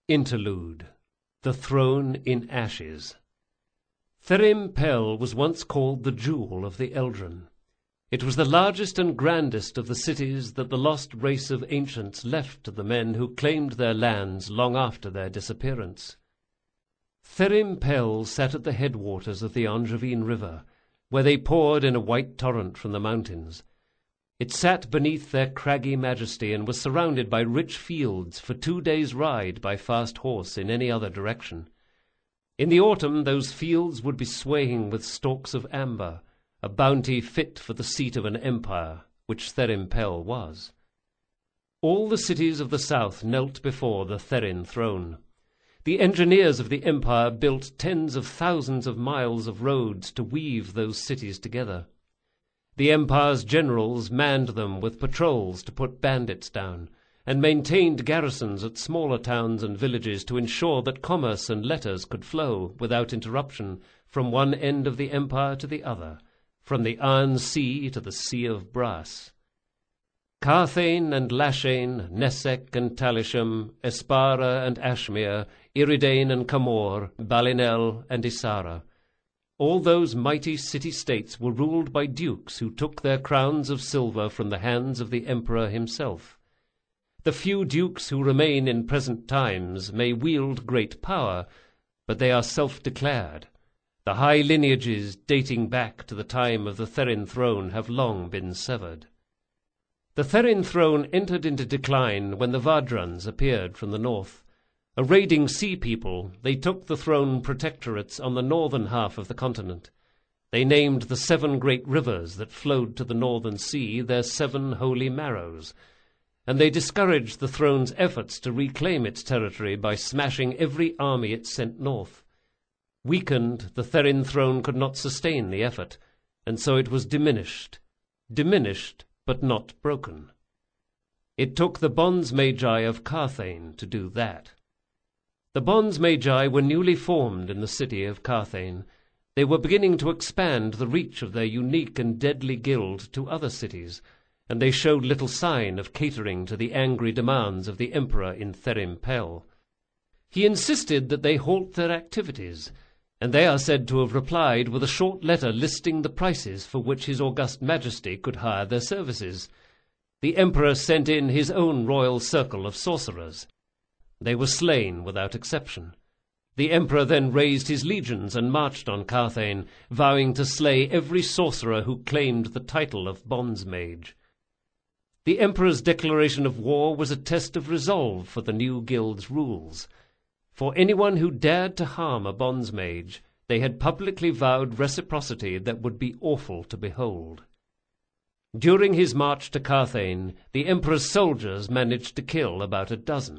Interlude. The Throne in Ashes. Therim Pel was once called the Jewel of the Eldren. It was the largest and grandest of the cities that the lost race of ancients left to the men who claimed their lands long after their disappearance. Therim Pel sat at the headwaters of the Angevine River, where they poured in a white torrent from the mountains. It sat beneath their craggy majesty and was surrounded by rich fields for 2 days' ride by fast horse in any other direction. In the autumn those fields would be swaying with stalks of amber, a bounty fit for the seat of an empire, which Therim Pel was. All the cities of the south knelt before the Therin throne. The engineers of the empire built tens of thousands of miles of roads to weave those cities together. The empire's generals manned them with patrols to put bandits down, and maintained garrisons at smaller towns and villages to ensure that commerce and letters could flow, without interruption, from one end of the empire to the other, from the Iron Sea to the Sea of Brass. Carthane and Lashain, Nesek and Talisham, Espara and Ashmere, Iridane and Camor, Balinel and Isara. All those mighty city-states were ruled by dukes who took their crowns of silver from the hands of the emperor himself. The few dukes who remain in present times may wield great power, but they are self-declared. The high lineages dating back to the time of the Therin throne have long been severed. The Therin throne entered into decline when the Vadrans appeared from the north. A raiding sea people, they took the throne protectorates on the northern half of the continent. They named the 7 great rivers that flowed to the northern sea their 7 holy marrows, and they discouraged the throne's efforts to reclaim its territory by smashing every army it sent north. Weakened, the Therin throne could not sustain the effort, and so it was diminished, but not broken. It took the Bonds Magi of Carthane to do that. The Bonds Magi were newly formed in the city of Carthane. They were beginning to expand the reach of their unique and deadly guild to other cities, and they showed little sign of catering to the angry demands of the emperor in Therim Pel. He insisted that they halt their activities, and they are said to have replied with a short letter listing the prices for which His August Majesty could hire their services. The emperor sent in his own royal circle of sorcerers. They were slain without exception. The emperor then raised his legions and marched on Carthane, vowing to slay every sorcerer who claimed the title of bondsmage. The emperor's declaration of war was a test of resolve for the new guild's rules. For anyone who dared to harm a bondsmage, they had publicly vowed reciprocity that would be awful to behold. During his march to Carthane, the emperor's soldiers managed to kill about 12.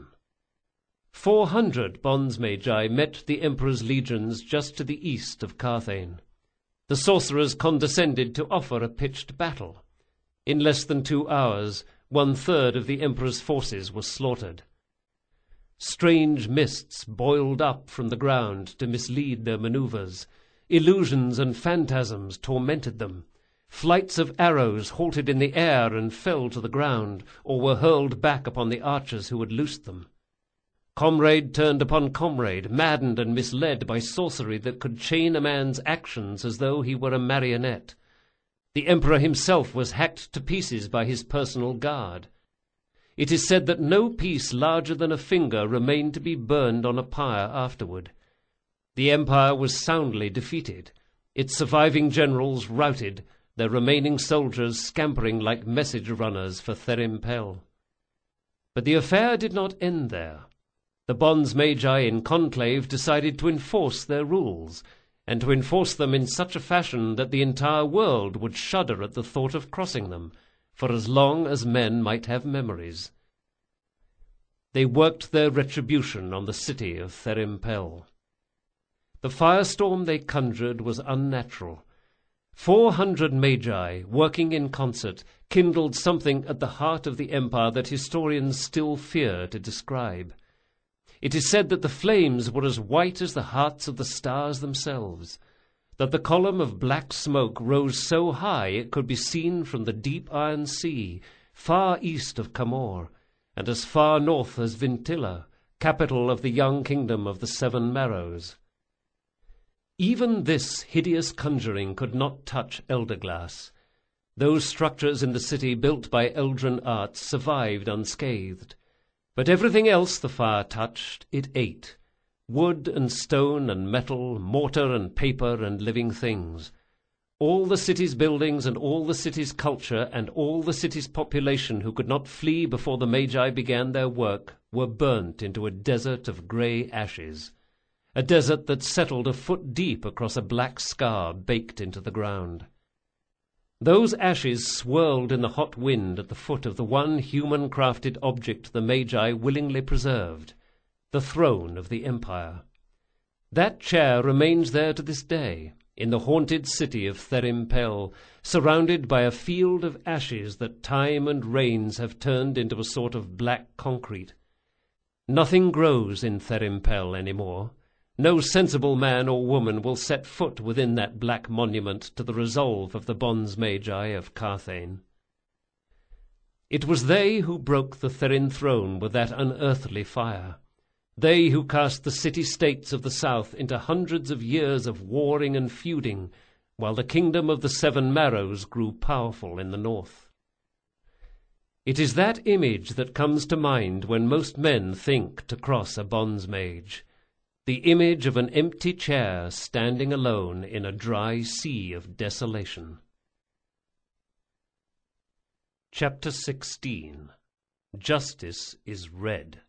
400 bondsmagi met the emperor's legions just to the east of Carthane. The sorcerers condescended to offer a pitched battle. In less than 2 hours, 1/3 of the emperor's forces were slaughtered. Strange mists boiled up from the ground to mislead their maneuvers. Illusions and phantasms tormented them. Flights of arrows halted in the air and fell to the ground, or were hurled back upon the archers who had loosed them. Comrade turned upon comrade, maddened and misled by sorcery that could chain a man's actions as though he were a marionette. The emperor himself was hacked to pieces by his personal guard. It is said that no piece larger than a finger remained to be burned on a pyre afterward. The empire was soundly defeated, its surviving generals routed, their remaining soldiers scampering like message runners for Therim Pel. But the affair did not end there. The Bonds Magi in conclave decided to enforce their rules, and to enforce them in such a fashion that the entire world would shudder at the thought of crossing them, for as long as men might have memories. They worked their retribution on the city of Therim Pel. The firestorm they conjured was unnatural. 400 magi, working in concert, kindled something at the heart of the empire that historians still fear to describe. It is said that the flames were as white as the hearts of the stars themselves, that the column of black smoke rose so high it could be seen from the deep Iron Sea, far east of Camor, and as far north as Vintilla, capital of the young kingdom of the Seven Marrows. Even this hideous conjuring could not touch Elderglass. Those structures in the city built by Eldrin arts survived unscathed, but everything else the fire touched it ate. Wood and stone and metal, mortar and paper and living things. All the city's buildings and all the city's culture and all the city's population who could not flee before the Magi began their work were burnt into a desert of grey ashes, a desert that settled a foot deep across a black scar baked into the ground. Those ashes swirled in the hot wind at the foot of the one human-crafted object the Magi willingly preserved, the throne of the Empire. That chair remains there to this day, in the haunted city of Therim Pel, surrounded by a field of ashes that time and rains have turned into a sort of black concrete. Nothing grows in Therim Pel any more. No sensible man or woman will set foot within that black monument to the resolve of the Bons Magi of Carthane. It was they who broke the Therin throne with that unearthly fire. They who cast the city-states of the south into hundreds of years of warring and feuding, while the kingdom of the Seven Marrows grew powerful in the north. It is that image that comes to mind when most men think to cross a Bons Mage, the image of an empty chair standing alone in a dry sea of desolation. Chapter 16. Justice is Red.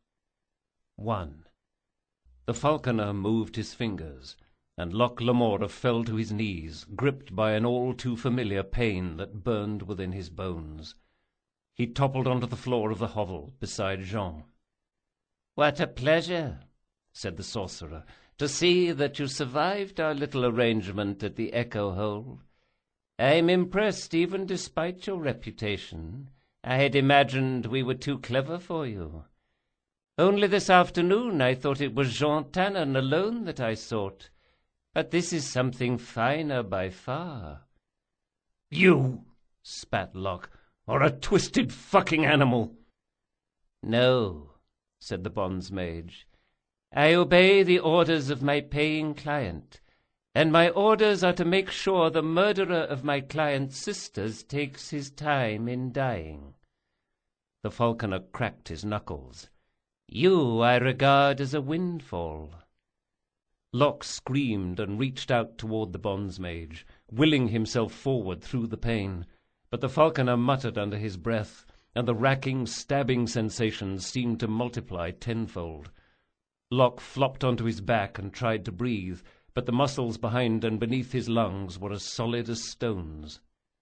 1. The falconer moved his fingers, and Loch Lamora fell to his knees, gripped by an all-too-familiar pain that burned within his bones. He toppled onto the floor of the hovel beside Jean. "What a pleasure," said the sorcerer, "to see that you survived our little arrangement at the Echo Hole. I'm impressed even despite your reputation. I had imagined we were too clever for you. Only this afternoon I thought it was Jean Tannen alone that I sought. But this is something finer by far." "You," spat Locke, "are a twisted fucking animal." "No," said the Bons Mage. "I obey the orders of my paying client, and my orders are to make sure the murderer of my client's sisters takes his time in dying." The falconer cracked his knuckles. "You I regard as a windfall." Locke screamed and reached out toward the Bons Mage, willing himself forward through the pain, but the falconer muttered under his breath, and the racking, stabbing sensations seemed to multiply tenfold. Locke flopped onto his back and tried to breathe, but the muscles behind and beneath his lungs were as solid as stones.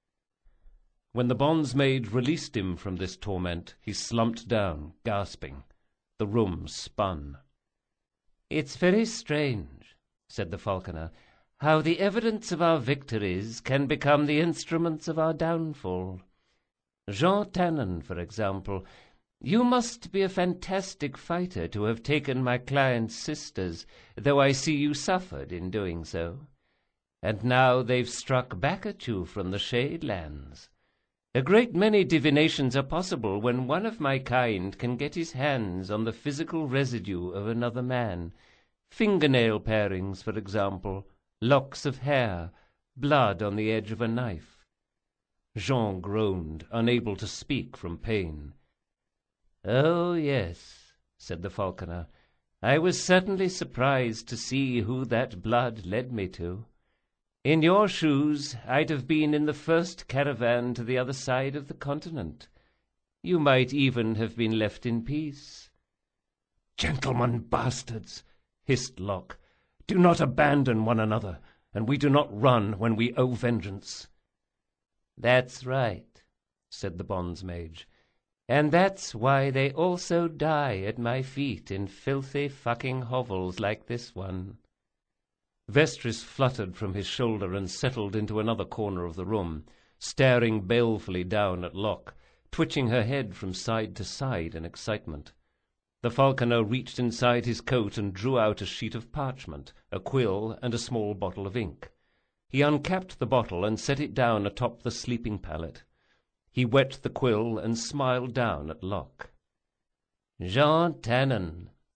When the Bons Mage released him from this torment, he slumped down, gasping. The room spun. "It's very strange," said the falconer, "how the evidence of our victories can become the instruments of our downfall. Jean Tannen, for example. You must be a fantastic fighter to have taken my client's sisters, though I see you suffered in doing so. And now they've struck back at you from the Shadelands. A great many divinations are possible when one of my kind can get his hands on the physical residue of another man. Fingernail parings, for example, locks of hair, blood on the edge of a knife." Jean groaned, unable to speak from pain. "Oh, yes," said the falconer. "I was certainly surprised to see who that blood led me to. In your shoes, I'd have been in the first caravan to the other side of the continent. You might even have been left in peace." "Gentlemen bastards," hissed Locke, "do not abandon one another, and we do not run when we owe vengeance." "That's right," said the Bons Mage. "And that's why they also die at my feet in filthy fucking hovels like this one." Vestris fluttered from his shoulder and settled into another corner of the room, staring balefully down at Locke, twitching her head from side to side in excitement. The falconer reached inside his coat and drew out a sheet of parchment, a quill, and a small bottle of ink. He uncapped the bottle and set it down atop the sleeping pallet. He wet the quill and smiled down at Locke. "Jean Tannen,"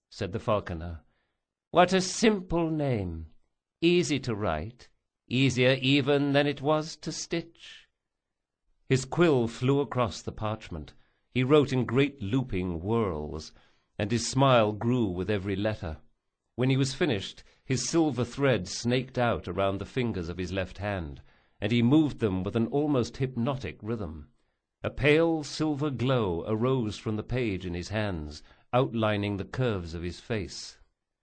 said the falconer. "What a simple name! Easy to write, easier even than it was to stitch." His quill flew across the parchment. He wrote in great looping whirls, and his smile grew with every letter. When he was finished, his silver thread snaked out around the fingers of his left hand, and he moved them with an almost hypnotic rhythm. A pale silver glow arose from the page in his hands, outlining the curves of his face.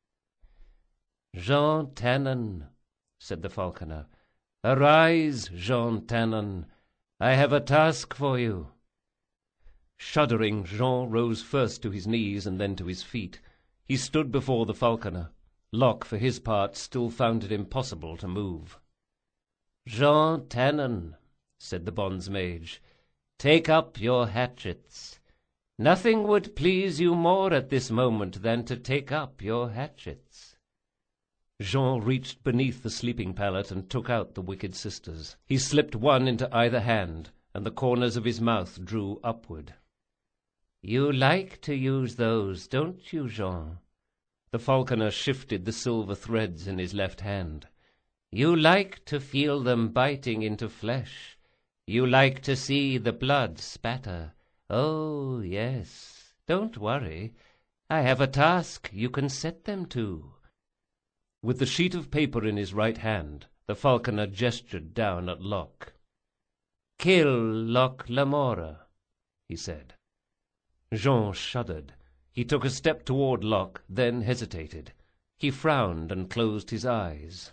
"Jean Tannen," said the falconer. "Arise, Jean Tannen. I have a task for you." Shuddering, Jean rose first to his knees and then to his feet. He stood before the falconer. Locke, for his part, still found it impossible to move. "Jean Tannen," said the bondsmage, "take up your hatchets. Nothing would please you more at this moment than to take up your hatchets." Jean reached beneath the sleeping pallet and took out the wicked sisters. He slipped one into either hand, and the corners of his mouth drew upward. "You like to use those, don't you, Jean?" The falconer shifted the silver threads in his left hand. "You like to feel them biting into flesh. You like to see the blood spatter. Oh, yes. Don't worry. I have a task you can set them to." With the sheet of paper in his right hand, the falconer gestured down at Locke. "Kill Locke Lamora," he said. Jean shuddered. He took a step toward Locke, then hesitated. He frowned and closed his eyes.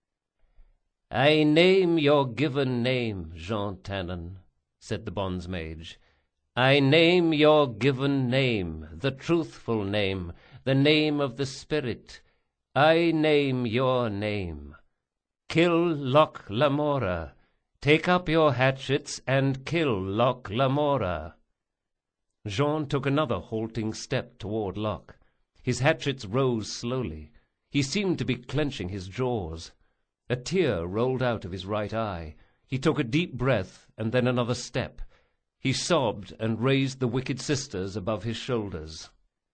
"I name your given name, Jean Tannen," said the bondsmage. "I name your given name, the truthful name, the name of the spirit. I name your name. Kill Locke Lamora. Take up your hatchets and kill Locke Lamora." Jean took another halting step toward Locke. His hatchets rose slowly. He seemed to be clenching his jaws. A tear rolled out of his right eye. He took a deep breath and then another step. He sobbed and raised the wicked sisters above his shoulders.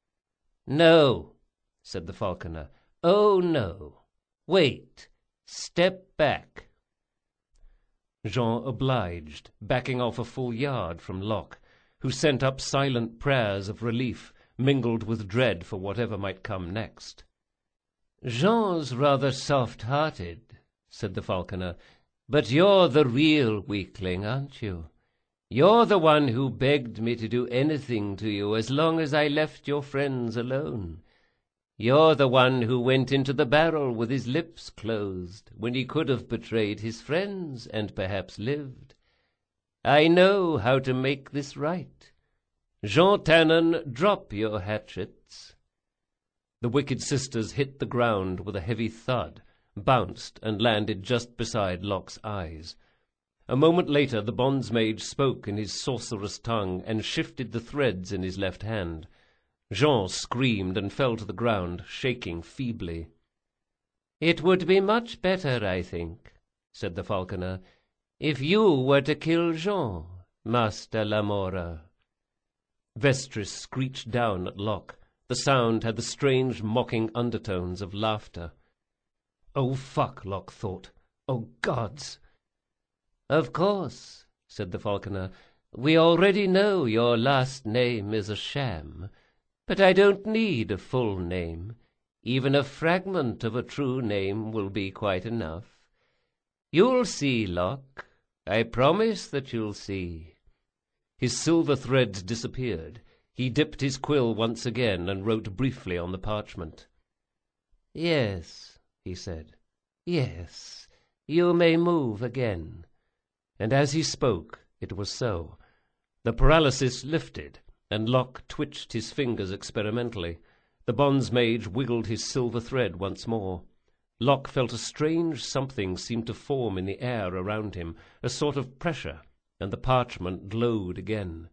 "No," said the falconer. "Oh, no. Wait. Step back." Jean obliged, backing off a full yard from Locke, who sent up silent prayers of relief, mingled with dread for whatever might come next. "Jean's rather soft-hearted," said the falconer, "but you're the real weakling, aren't you? You're the one who begged me to do anything to you as long as I left your friends alone. You're the one who went into the barrel with his lips closed, when he could have betrayed his friends and perhaps lived. I know how to make this right. Jean Tannen, drop your hatchets." The wicked sisters hit the ground with a heavy thud, bounced, and landed just beside Locke's eyes. A moment later the bondsmage spoke in his sorcerous tongue and shifted the threads in his left hand. Jean screamed and fell to the ground, shaking feebly. "It would be much better, I think," said the falconer, "if you were to kill Jean, Master Lamora." Vestris screeched down at Locke. The sound had the strange mocking undertones of laughter. "Oh, fuck," Locke thought. "Oh, gods!" "Of course," said the falconer, "we already know your last name is a sham. But I don't need a full name. Even a fragment of a true name will be quite enough. You'll see, Locke. I promise that you'll see." His silver threads disappeared. He dipped his quill once again and wrote briefly on the parchment. "Yes," he said. "Yes, you may move again." And as he spoke, it was so. The paralysis lifted, and Locke twitched his fingers experimentally. The bondsmage wiggled his silver thread once more. Locke felt a strange something seem to form in the air around him, a sort of pressure, and the parchment glowed again.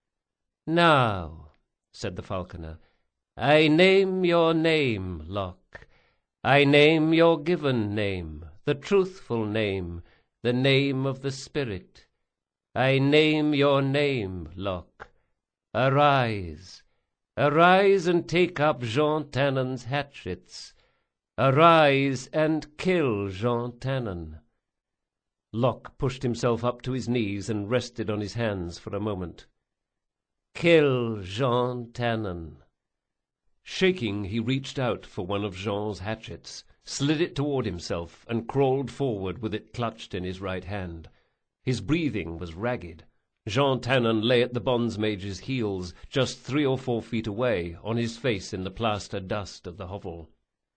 "Now," said the falconer, "I name your name, Locke. I name your given name, the truthful name, the name of the spirit. I name your name, Locke. Arise, Arise and take up Jean Tannon's hatchets. Arise and kill Jean Tannon." Locke pushed himself up to his knees and rested on his hands for a moment. "Kill Jean Tannon." Shaking, he reached out for one of Jean's hatchets, slid it toward himself, and crawled forward with it clutched in his right hand. His breathing was ragged. Jean Tannon lay at the bondsmage's heels, just 3 or 4 feet away, on his face in the plaster dust of the hovel.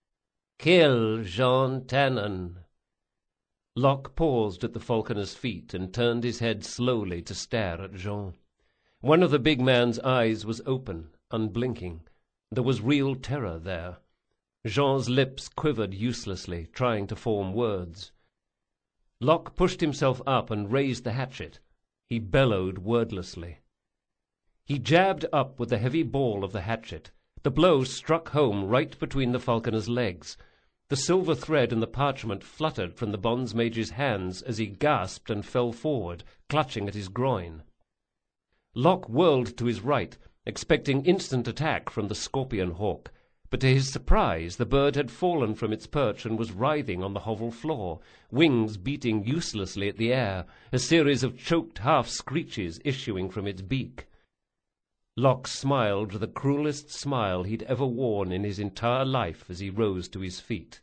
"Kill Jean Tannon." Locke paused at the falconer's feet and turned his head slowly to stare at Jean. One of the big man's eyes was open, unblinking. There was real terror there. Jean's lips quivered uselessly, trying to form words. Locke pushed himself up and raised the hatchet. He bellowed wordlessly. He jabbed up with the heavy ball of the hatchet. The blow struck home right between the falconer's legs. The silver thread in the parchment fluttered from the bondsmage's hands as he gasped and fell forward, clutching at his groin. Locke whirled to his right, expecting instant attack from the scorpion hawk, but to his surprise the bird had fallen from its perch and was writhing on the hovel floor, wings beating uselessly at the air, a series of choked half-screeches issuing from its beak. Locke smiled the cruelest smile he'd ever worn in his entire life as he rose to his feet.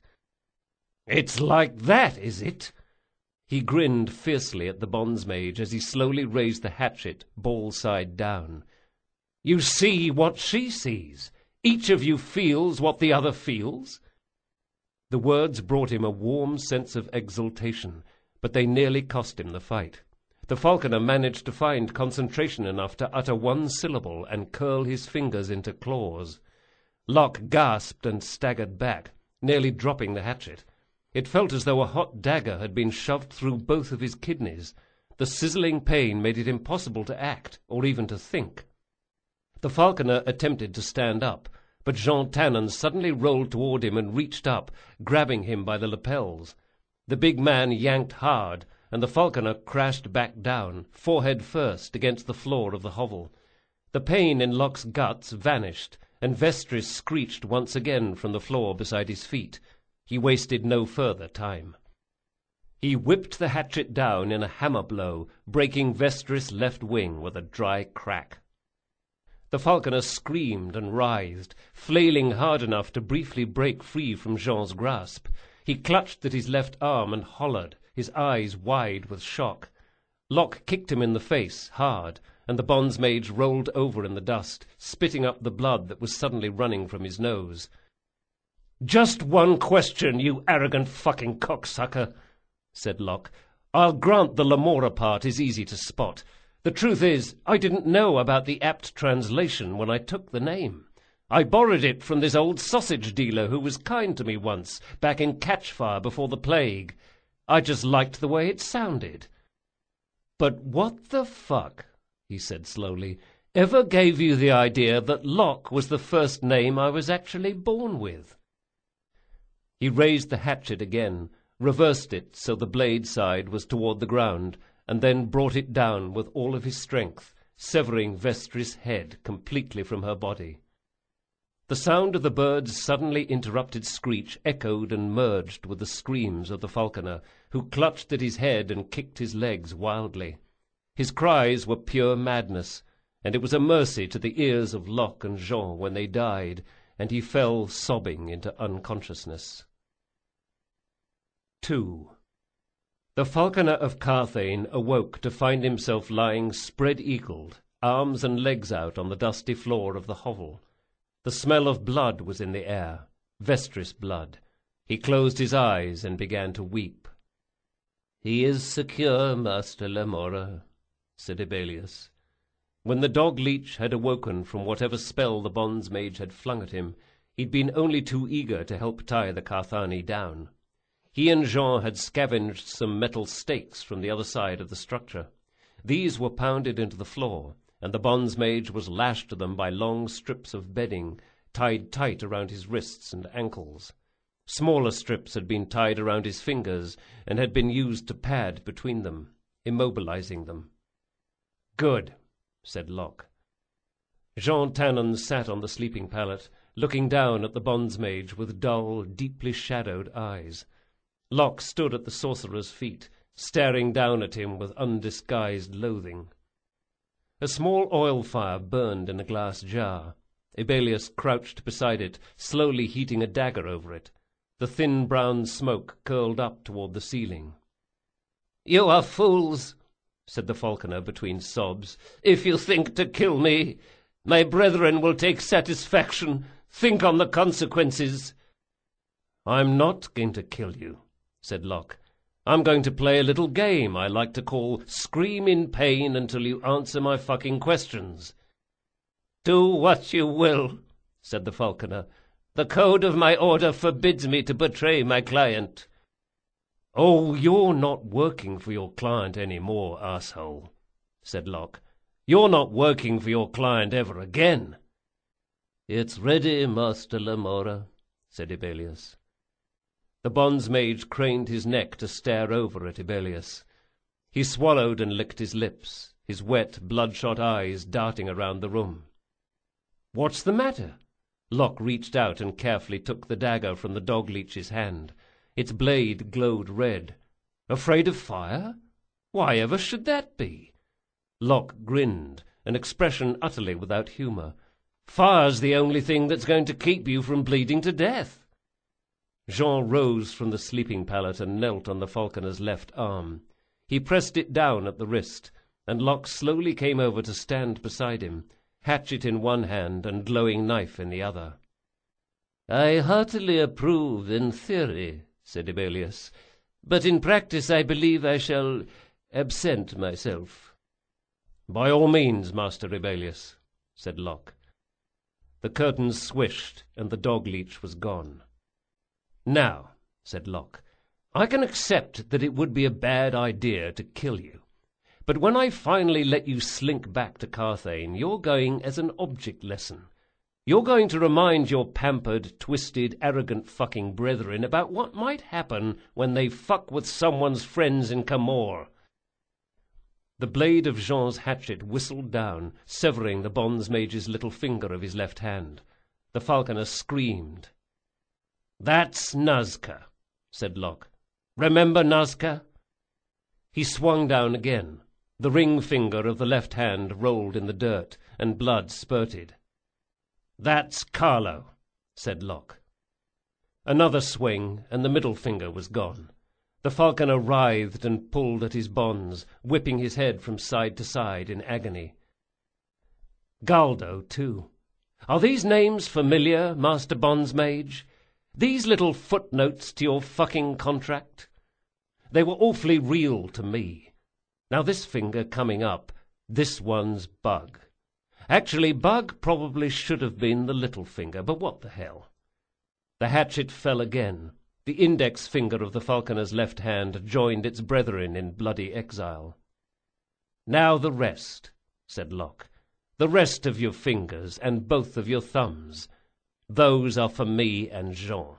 "It's like that, is it?" He grinned fiercely at the bondsmage as he slowly raised the hatchet, ball side down. "You see what she sees. Each of you feels what the other feels." The words brought him a warm sense of exultation, but they nearly cost him the fight. The falconer managed to find concentration enough to utter one syllable and curl his fingers into claws. Locke gasped and staggered back, nearly dropping the hatchet. It felt as though a hot dagger had been shoved through both of his kidneys. The sizzling pain made it impossible to act, or even to think. The falconer attempted to stand up, but Jean Tannon suddenly rolled toward him and reached up, grabbing him by the lapels. The big man yanked hard, and the falconer crashed back down, forehead first, against the floor of the hovel. The pain in Locke's guts vanished, and Vestris screeched once again from the floor beside his feet. He wasted no further time. He whipped the hatchet down in a hammer blow, breaking Vestris' left wing with a dry crack. The falconer screamed and writhed, flailing hard enough to briefly break free from Jean's grasp. He clutched at his left arm and hollered, his eyes wide with shock. Locke kicked him in the face, hard, and the bondsmage rolled over in the dust, spitting up the blood that was suddenly running from his nose. "Just one question, you arrogant fucking cocksucker," said Locke. "I'll grant the Lamora part is easy to spot. The truth is, I didn't know about the apt translation when I took the name. I borrowed it from this old sausage dealer who was kind to me once, back in Catchfire before the plague. I just liked the way it sounded." "But what the fuck," he said slowly, "ever gave you the idea that Locke was the first name I was actually born with?" He raised the hatchet again, reversed it so the blade side was toward the ground, and then brought it down with all of his strength, severing Vestris' head completely from her body. The sound of the bird's suddenly interrupted screech echoed and merged with the screams of the falconer, who clutched at his head and kicked his legs wildly. His cries were pure madness, and it was a mercy to the ears of Locke and Jean when they died, and he fell sobbing into unconsciousness. 2. The falconer of Carthage awoke to find himself lying spread-eagled, arms and legs out on the dusty floor of the hovel. The smell of blood was in the air, Vestris blood. He closed his eyes and began to weep. "He is secure, Master Lamora," said Ebelius. When the dog-leech had awoken from whatever spell the bondsmage had flung at him, he'd been only too eager to help tie the Carthani down. He and Jean had scavenged some metal stakes from the other side of the structure. These were pounded into the floor, and the bondsmage was lashed to them by long strips of bedding, tied tight around his wrists and ankles. Smaller strips had been tied around his fingers and had been used to pad between them, immobilizing them. "Good," said Locke. Jean Tannen sat on the sleeping pallet, looking down at the bondsmage with dull, deeply shadowed eyes. Locke stood at the sorcerer's feet, staring down at him with undisguised loathing. A small oil fire burned in a glass jar. Ebelius crouched beside it, slowly heating a dagger over it. The thin brown smoke curled up toward the ceiling. "You are fools," said the falconer between sobs, "if you think to kill me. My brethren will take satisfaction. Think on the consequences." "I'm not going to kill you," said Locke. "I'm going to play a little game I like to call Scream in Pain Until You Answer My Fucking Questions." "Do what you will," said the falconer. "The code of my order forbids me to betray my client." "Oh, you're not working for your client any more, asshole," said Locke. "You're not working for your client ever again." "It's ready, Master Lamora," said Ebelius. The bondsmage craned his neck to stare over at Ebelius. He swallowed and licked his lips, his wet, bloodshot eyes darting around the room. "What's the matter?" Locke reached out and carefully took the dagger from the dog-leech's hand. Its blade glowed red. "Afraid of fire? Why ever should that be?" Locke grinned, an expression utterly without humor. "Fire's the only thing that's going to keep you from bleeding to death." Jean rose from the sleeping pallet and knelt on the falconer's left arm. He pressed it down at the wrist, and Locke slowly came over to stand beside him, hatchet in one hand and glowing knife in the other. "I heartily approve in theory," said Ebelius, "but in practice I believe I shall absent myself." "By all means, Master Ebelius," said Locke. The curtains swished, and the dog-leech was gone. "Now," said Locke, "I can accept that it would be a bad idea to kill you. But when I finally let you slink back to Carthage, you're going as an object lesson. You're going to remind your pampered, twisted, arrogant fucking brethren about what might happen when they fuck with someone's friends in Camorr." The blade of Jean's hatchet whistled down, severing the bondsmage's little finger of his left hand. The falconer screamed. "That's Nazca," said Locke. "Remember Nazca?" He swung down again. The ring finger of the left hand rolled in the dirt, and blood spurted. "That's Carlo," said Locke. Another swing, and the middle finger was gone. The falconer writhed and pulled at his bonds, whipping his head from side to side in agony. Galdo, too. Are these names familiar, Master Bondsmage? These little footnotes to your fucking contract? They were awfully real to me. Now this finger coming up, this one's Bug. Actually, Bug probably should have been the little finger, but what the hell? The hatchet fell again. The index finger of the falconer's left hand joined its brethren in bloody exile. "Now the rest," said Locke. "The rest of your fingers and both of your thumbs. Those are for me and Jean."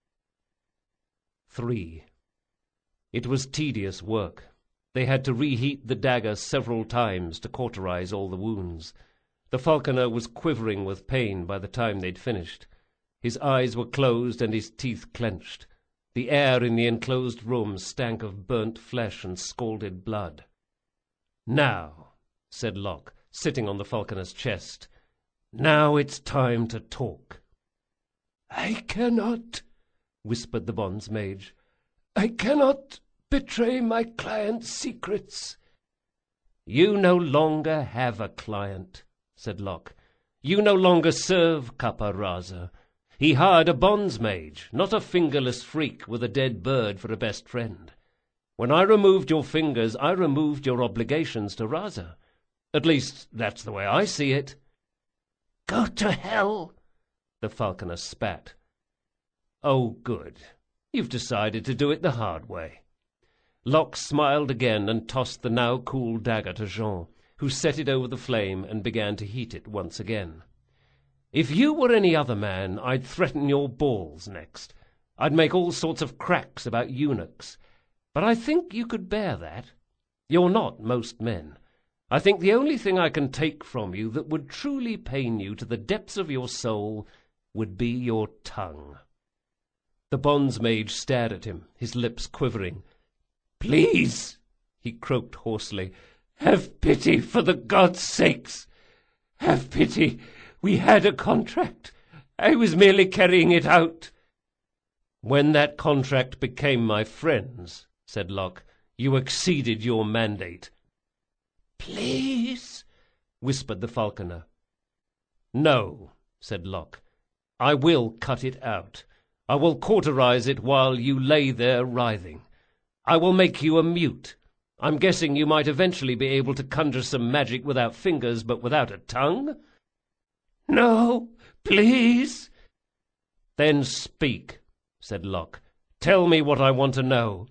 3. It was tedious work. They had to reheat the dagger several times to cauterize all the wounds. The falconer was quivering with pain by the time they'd finished. His eyes were closed and his teeth clenched. The air in the enclosed room stank of burnt flesh and scalded blood. "Now," said Locke, sitting on the falconer's chest, "now it's time to talk." "I cannot," whispered the bondsmage. "I cannot betray my client's secrets." "You no longer have a client," said Locke. "You no longer serve Caparraza. He hired a bondsmage, not a fingerless freak with a dead bird for a best friend. When I removed your fingers, I removed your obligations to Raza. At least, that's the way I see it." "Go to hell!" the falconer spat. "Oh, good. You've decided to do it the hard way." Locke smiled again and tossed the now cool dagger to Jean, who set it over the flame and began to heat it once again. "If you were any other man, I'd threaten your balls next. I'd make all sorts of cracks about eunuchs. But I think you could bear that. You're not most men. I think the only thing I can take from you that would truly pain you to the depths of your soul would be your tongue." The bondsmage stared at him, his lips quivering. "Please," he croaked hoarsely, "have pity, for the gods' sakes. Have pity. We had a contract. I was merely carrying it out." "When that contract became my friends," said Locke, "you exceeded your mandate." "Please," whispered the falconer. "No," said Locke. "I will cut it out. I will cauterize it while you lay there writhing. I will make you a mute. I'm guessing you might eventually be able to conjure some magic without fingers, but without a tongue?" "No, please." "Then speak," said Locke. "Tell me what I want to know."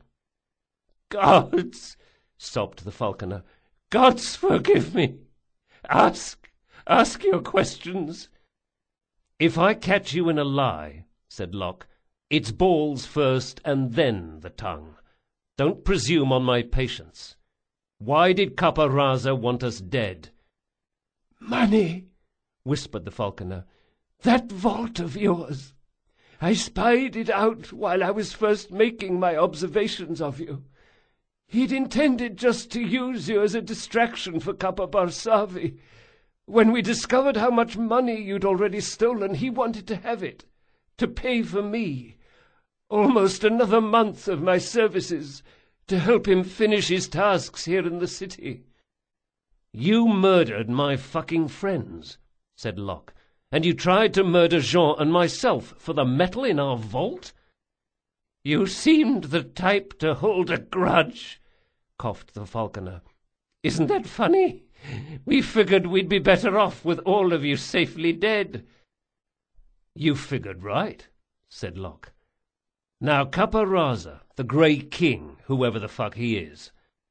"Gods," sobbed the falconer. "Gods forgive me. Ask your questions." "If I catch you in a lie," said Locke, "it's balls first and then the tongue. Don't presume on my patience. Why did Capo-Rasa want us dead?" "Money," whispered the falconer. "That vault of yours. I spied it out while I was first making my observations of you. He'd intended just to use you as a distraction for Capo-Barsavi. When we discovered how much money you'd already stolen, he wanted to have it, to pay for me. Almost another month of my services to help him finish his tasks here in the city." "You murdered my fucking friends," said Locke, "and you tried to murder Jean and myself for the metal in our vault?" "You seemed the type to hold a grudge," coughed the falconer. "Isn't that funny? We figured we'd be better off with all of you safely dead." "You figured right," said Locke. "Now Capo-Rasa, the Grey King, whoever the fuck he is."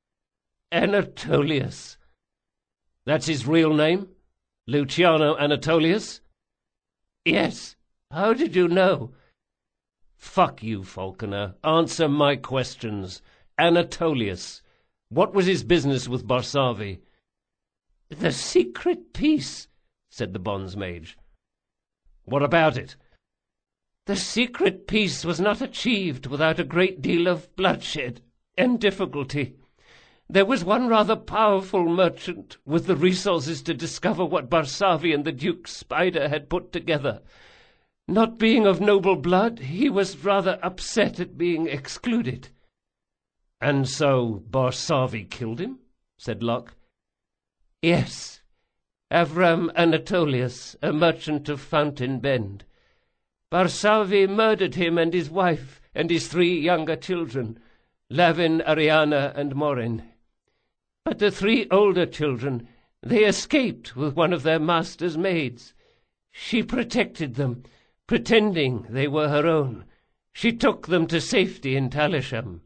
"Anatolius." "That's his real name? Luciano Anatolius?" "Yes. How did you know?" "Fuck you, falconer. Answer my questions. Anatolius. What was his business with Barsavi?" "The secret peace," said the bondsmage. "What about it?" "The secret peace was not achieved without a great deal of bloodshed and difficulty. There was one rather powerful merchant with the resources to discover what Barsavi and the Duke Spider had put together. Not being of noble blood, he was rather upset at being excluded." "And so Barsavi killed him?" said Locke. "Yes. Avram Anatolius, a merchant of Fountain Bend. Barsavi murdered him and his wife and his 3 younger children, Lavin, Ariana, and Morin. But the 3 older children, they escaped with one of their master's maids. She protected them, pretending they were her own. She took them to safety in Talisham."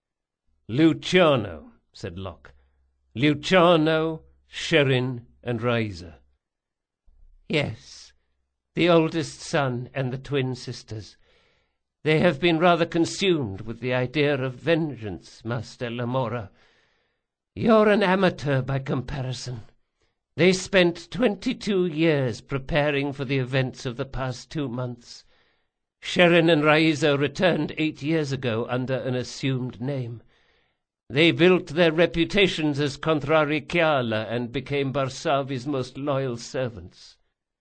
"Luciano," said Locke. "Luciano, Sherin, and Raisa." "Yes, the oldest son and the twin sisters. They have been rather consumed with the idea of vengeance, Master Lamora. You're an amateur by comparison. They spent 22 years preparing for the events of the past 2 months. Sherin and Raisa returned 8 years ago under an assumed name. They built their reputations as Contrari Chiala and became Barsavi's most loyal servants.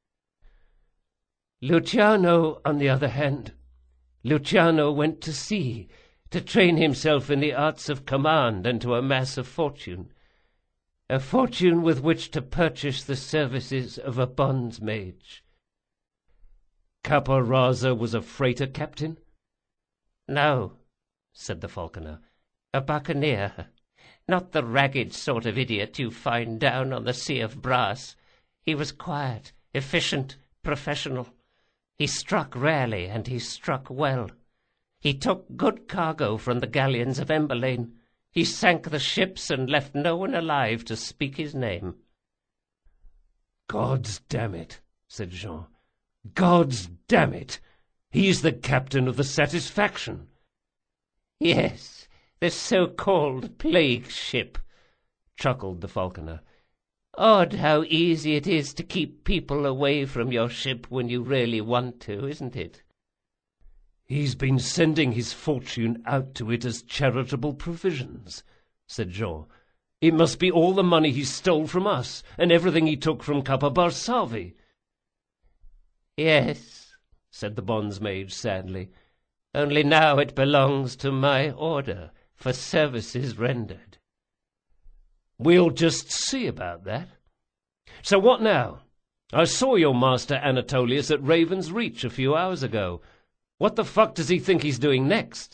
Luciano, on the other hand, Luciano went to sea to train himself in the arts of command and to amass a fortune with which to purchase the services of a bondsmage." "Capo-Rasa was a freighter captain?" "No," said the falconer. "A buccaneer. Not the ragged sort of idiot you find down on the Sea of Brass. He was quiet, efficient, professional. He struck rarely, and he struck well. He took good cargo from the galleons of Emberlane. He sank the ships and left no one alive to speak his name." "Gods damn it," said Jean. "Gods damn it. He's the captain of the Satisfaction." "Yes, the so-called plague ship," chuckled the falconer. Odd how easy it is to keep people away from your ship when you really want to, isn't it? He's been sending his fortune out to it as charitable provisions, said Jean. It must be all the money he stole from us, and everything he took from Capa Barsavi. Yes, said the bondsmage sadly, only now it belongs to my order, for services rendered. We'll just see about that. So what now? I saw your master Anatolius at Raven's Reach a few hours ago. What the fuck does he think he's doing next?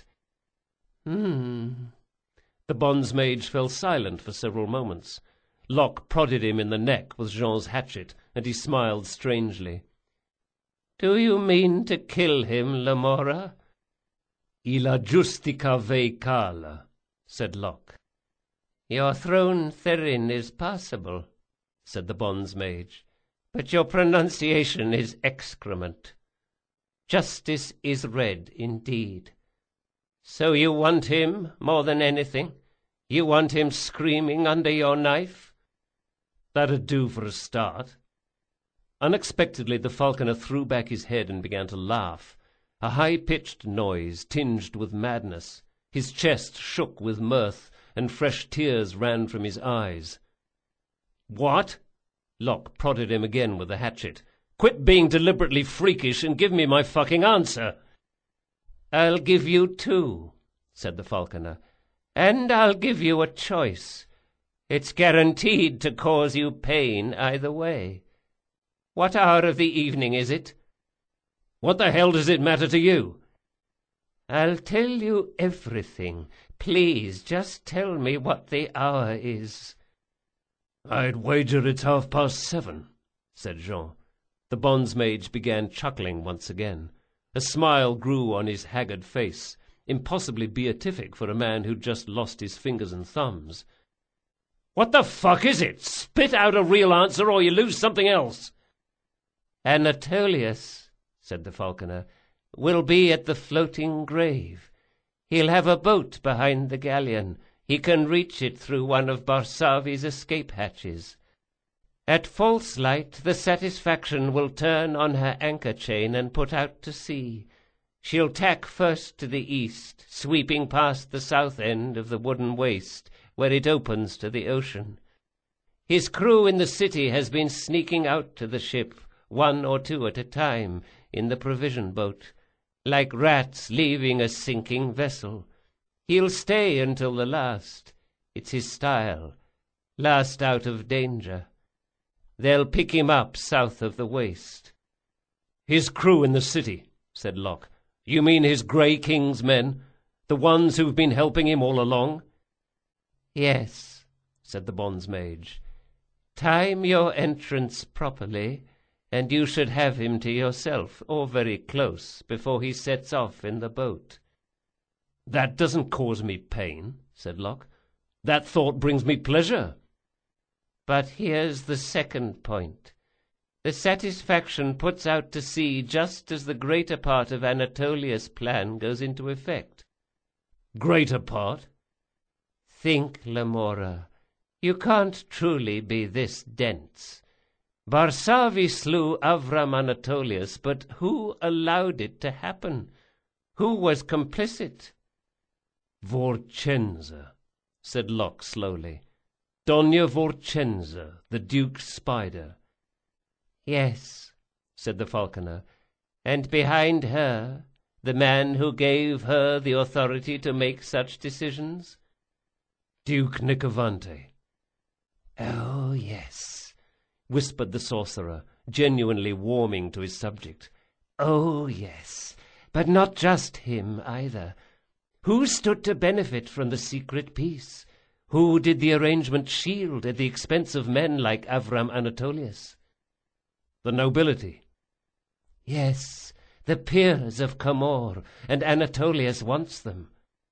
The bondsmage fell silent for several moments. Locke prodded him in the neck with Jean's hatchet, and he smiled strangely. Do you mean to kill him, Lamora? Illa justica veicala, said Locke. Your throne Therin is passable, said the bondsmage, but your pronunciation is excrement. Justice is red indeed. So you want him more than anything? You want him screaming under your knife? That'd do for a start. Unexpectedly the falconer threw back his head and began to laugh, a high-pitched noise tinged with madness. His chest shook with mirth, and fresh tears ran from his eyes. What? Locke prodded him again with the hatchet. Quit being deliberately freakish and give me my fucking answer. I'll give you two, said the falconer, and I'll give you a choice. It's guaranteed to cause you pain either way. What hour of the evening is it? What the hell does it matter to you? I'll tell you everything. Please, just tell me what the hour is. I'd wager it's 7:30, said Jean. The bondsmage began chuckling once again. A smile grew on his haggard face, impossibly beatific for a man who'd just lost his fingers and thumbs. What the fuck is it? Spit out a real answer or you lose something else. Anatolius, said the falconer, will be at the floating grave. He'll have a boat behind the galleon. He can reach it through one of Barsavi's escape hatches. At false light, the Satisfaction will turn on her anchor chain and put out to sea. She'll tack first to the east, sweeping past the south end of the wooden waste, where it opens to the ocean. His crew in the city has been sneaking out to the ship, 1 or 2 at a time, in the provision boat, like rats leaving a sinking vessel. He'll stay until the last. It's his style. Last out of danger. They'll pick him up south of the waste. His crew in the city, said Locke. You mean his Grey King's men? The ones who've been helping him all along? Yes, said the bondsmage. Time your entrance properly, and you should have him to yourself, or very close, before he sets off in the boat. That doesn't cause me pain, said Locke. That thought brings me pleasure. But here's the second point. The Satisfaction puts out to sea just as the greater part of Anatolius' plan goes into effect. Greater part? Think, Lamora. You can't truly be this dense. Barsavi slew Avram Anatolius, but who allowed it to happen? Who was complicit? Vorcenza, said Locke slowly. Dona Vorcenza, the Duke's spider. Yes, said the falconer, and behind her, the man who gave her the authority to make such decisions? Duke Nicovante. Oh, yes, whispered the sorcerer, genuinely warming to his subject. Oh, yes, but not just him either. Who stood to benefit from the secret peace? Who did the arrangement shield at the expense of men like Avram Anatolius? The nobility. Yes, the peers of Comor, and Anatolius wants them.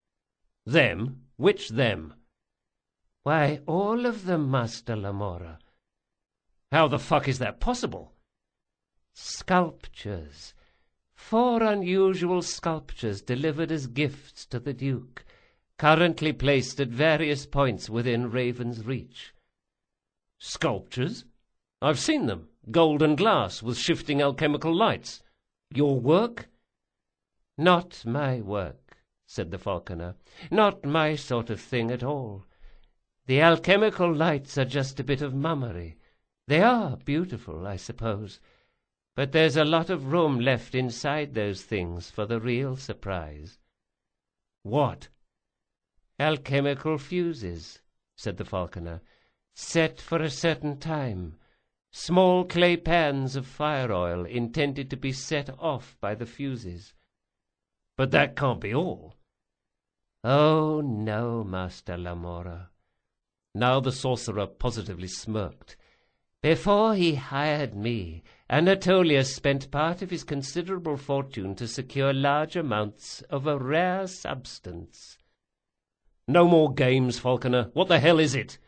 Them? Which them? Why, all of them, Master Lamora. How the fuck is that possible? Sculptures. 4 unusual sculptures delivered as gifts to the Duke, currently placed at various points within Raven's Reach. Sculptures? I've seen them. Gold and glass with shifting alchemical lights. Your work? Not my work, said the falconer. Not my sort of thing at all. The alchemical lights are just a bit of mummery. They are beautiful, I suppose, but there's a lot of room left inside those things for the real surprise. What? Alchemical fuses, said the falconer, set for a certain time. Small clay pans of fire oil intended to be set off by the fuses. But that can't be all. Oh, no, Master Lamora. Now the sorcerer positively smirked. Before he hired me, Anatolius spent part of his considerable fortune to secure large amounts of a rare substance. No more games, falconer. What the hell is it?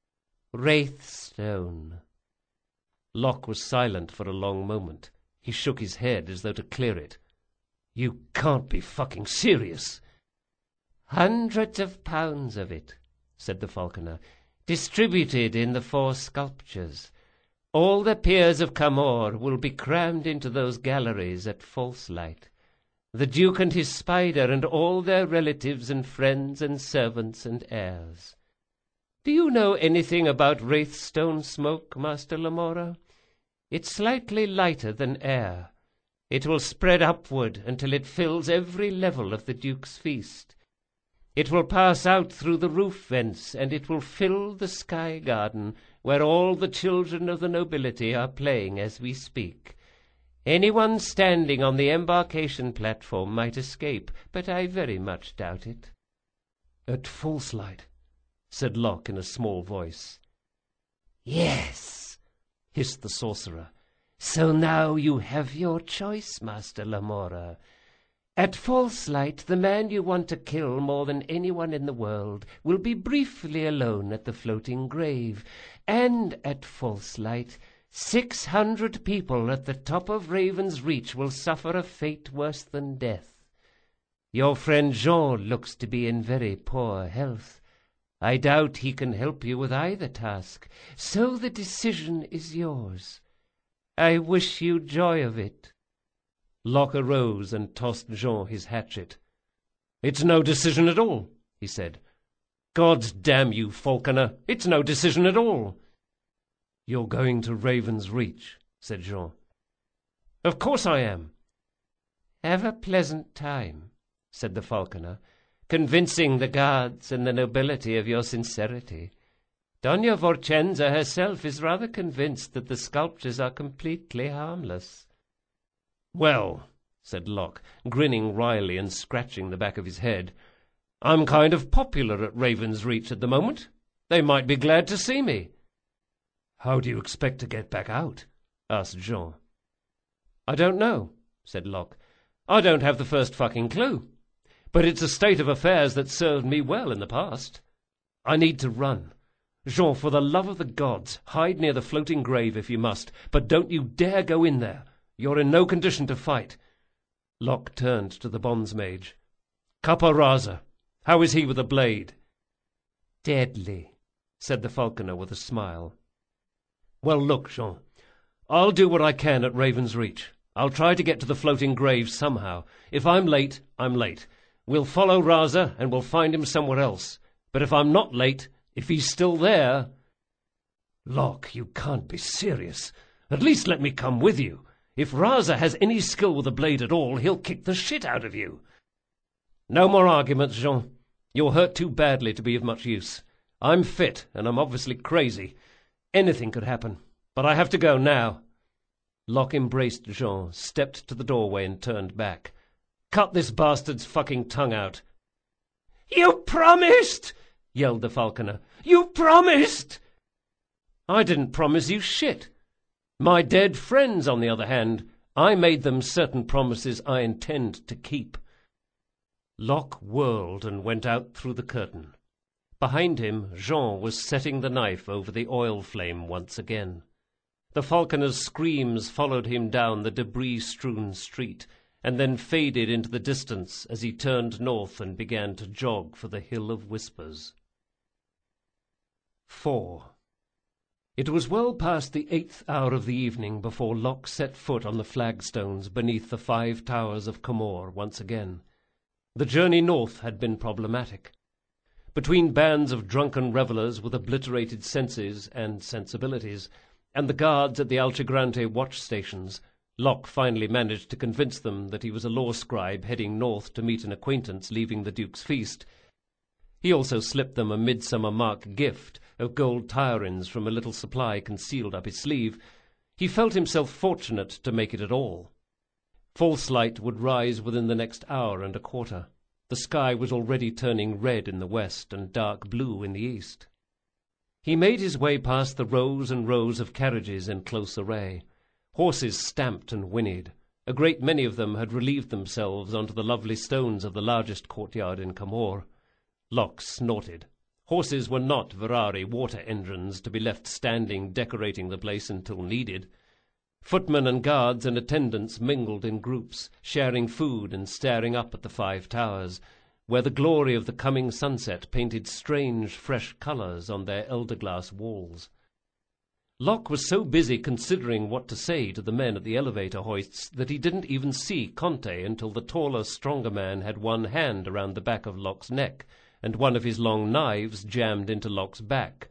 Wraithstone. Locke was silent for a long moment. He shook his head as though to clear it. You can't be fucking serious. Hundreds of pounds of it, said the falconer, distributed in the 4 sculptures. All the peers of Camor will be crammed into those galleries at false light. The Duke and his spider and all their relatives and friends and servants and heirs. Do you know anything about wraithstone smoke, Master Lamora? It's slightly lighter than air. It will spread upward until it fills every level of the Duke's feast. It will pass out through the roof vents, and it will fill the sky garden, where all the children of the nobility are playing as we speak. Anyone standing on the embarkation platform might escape, but I very much doubt it. At false light, said Locke in a small voice. Yes, hissed the sorcerer. So now you have your choice, Master Lamora. At false light, the man you want to kill more than anyone in the world will be briefly alone at the floating grave, and at false light, 600 people at the top of Raven's Reach will suffer a fate worse than death. Your friend Jean looks to be in very poor health. I doubt he can help you with either task, so the decision is yours. I wish you joy of it. Locke arose and tossed Jean his hatchet. It's no decision at all, he said. God damn you, falconer, it's no decision at all. You're going to Raven's Reach, said Jean. Of course I am. Have a pleasant time, said the falconer, convincing the guards and the nobility of your sincerity. Dona Vorcenza herself is rather convinced that the sculptures are completely harmless. Well, said Locke, grinning wryly and scratching the back of his head, I'm kind of popular at Raven's Reach at the moment. They might be glad to see me. How do you expect to get back out? Asked Jean. I don't know, said Locke. I don't have the first fucking clue. But it's a state of affairs that served me well in the past. I need to run. Jean, for the love of the gods, hide near the floating grave if you must, but don't you dare go in there. You're in no condition to fight. Locke turned to the bondsmage. Caporazza, how is he with a blade? Deadly, said the falconer with a smile. Well, look, Jean, I'll do what I can at Raven's Reach. I'll try to get to the floating grave somehow. If I'm late, I'm late. We'll follow Raza and we'll find him somewhere else. But if I'm not late, if he's still there... Locke, you can't be serious. At least let me come with you. If Raza has any skill with a blade at all, he'll kick the shit out of you. No more arguments, Jean. You're hurt too badly to be of much use. I'm fit, and I'm obviously crazy. Anything could happen, but I have to go now. Locke embraced Jean, stepped to the doorway and turned back. Cut this bastard's fucking tongue out. You promised! Yelled the falconer. You promised! I didn't promise you shit. My dead friends, on the other hand, I made them certain promises I intend to keep. Locke whirled and went out through the curtain. Behind him, Jean was setting the knife over the oil flame once again. The falconer's screams followed him down the debris-strewn street, and then faded into the distance as he turned north and began to jog for the Hill of Whispers. 4. It was well past the 8th hour of the evening before Locke set foot on the flagstones beneath the 5 towers of Cumor once again. The journey north had been problematic. Between bands of drunken revellers with obliterated senses and sensibilities, and the guards at the Alcigrande watch stations, Locke finally managed to convince them that he was a law scribe heading north to meet an acquaintance leaving the Duke's feast. He also slipped them a midsummer mark gift of gold tyrins from a little supply concealed up his sleeve. He felt himself fortunate to make it at all. False light would rise within the next hour and a quarter. The sky was already turning red in the west and dark blue in the east. He made his way past the rows and rows of carriages in close array. Horses stamped and whinnied. A great many of them had relieved themselves onto the lovely stones of the largest courtyard in Cumor. Locke snorted. Horses were not Ferrari water engines to be left standing decorating the place until needed. Footmen and guards and attendants mingled in groups, sharing food and staring up at the 5 towers, where the glory of the coming sunset painted strange, fresh colours on their elder-glass walls. Locke was so busy considering what to say to the men at the elevator hoists that he didn't even see Conte until the taller, stronger man had one hand around the back of Locke's neck, and one of his long knives jammed into Locke's back.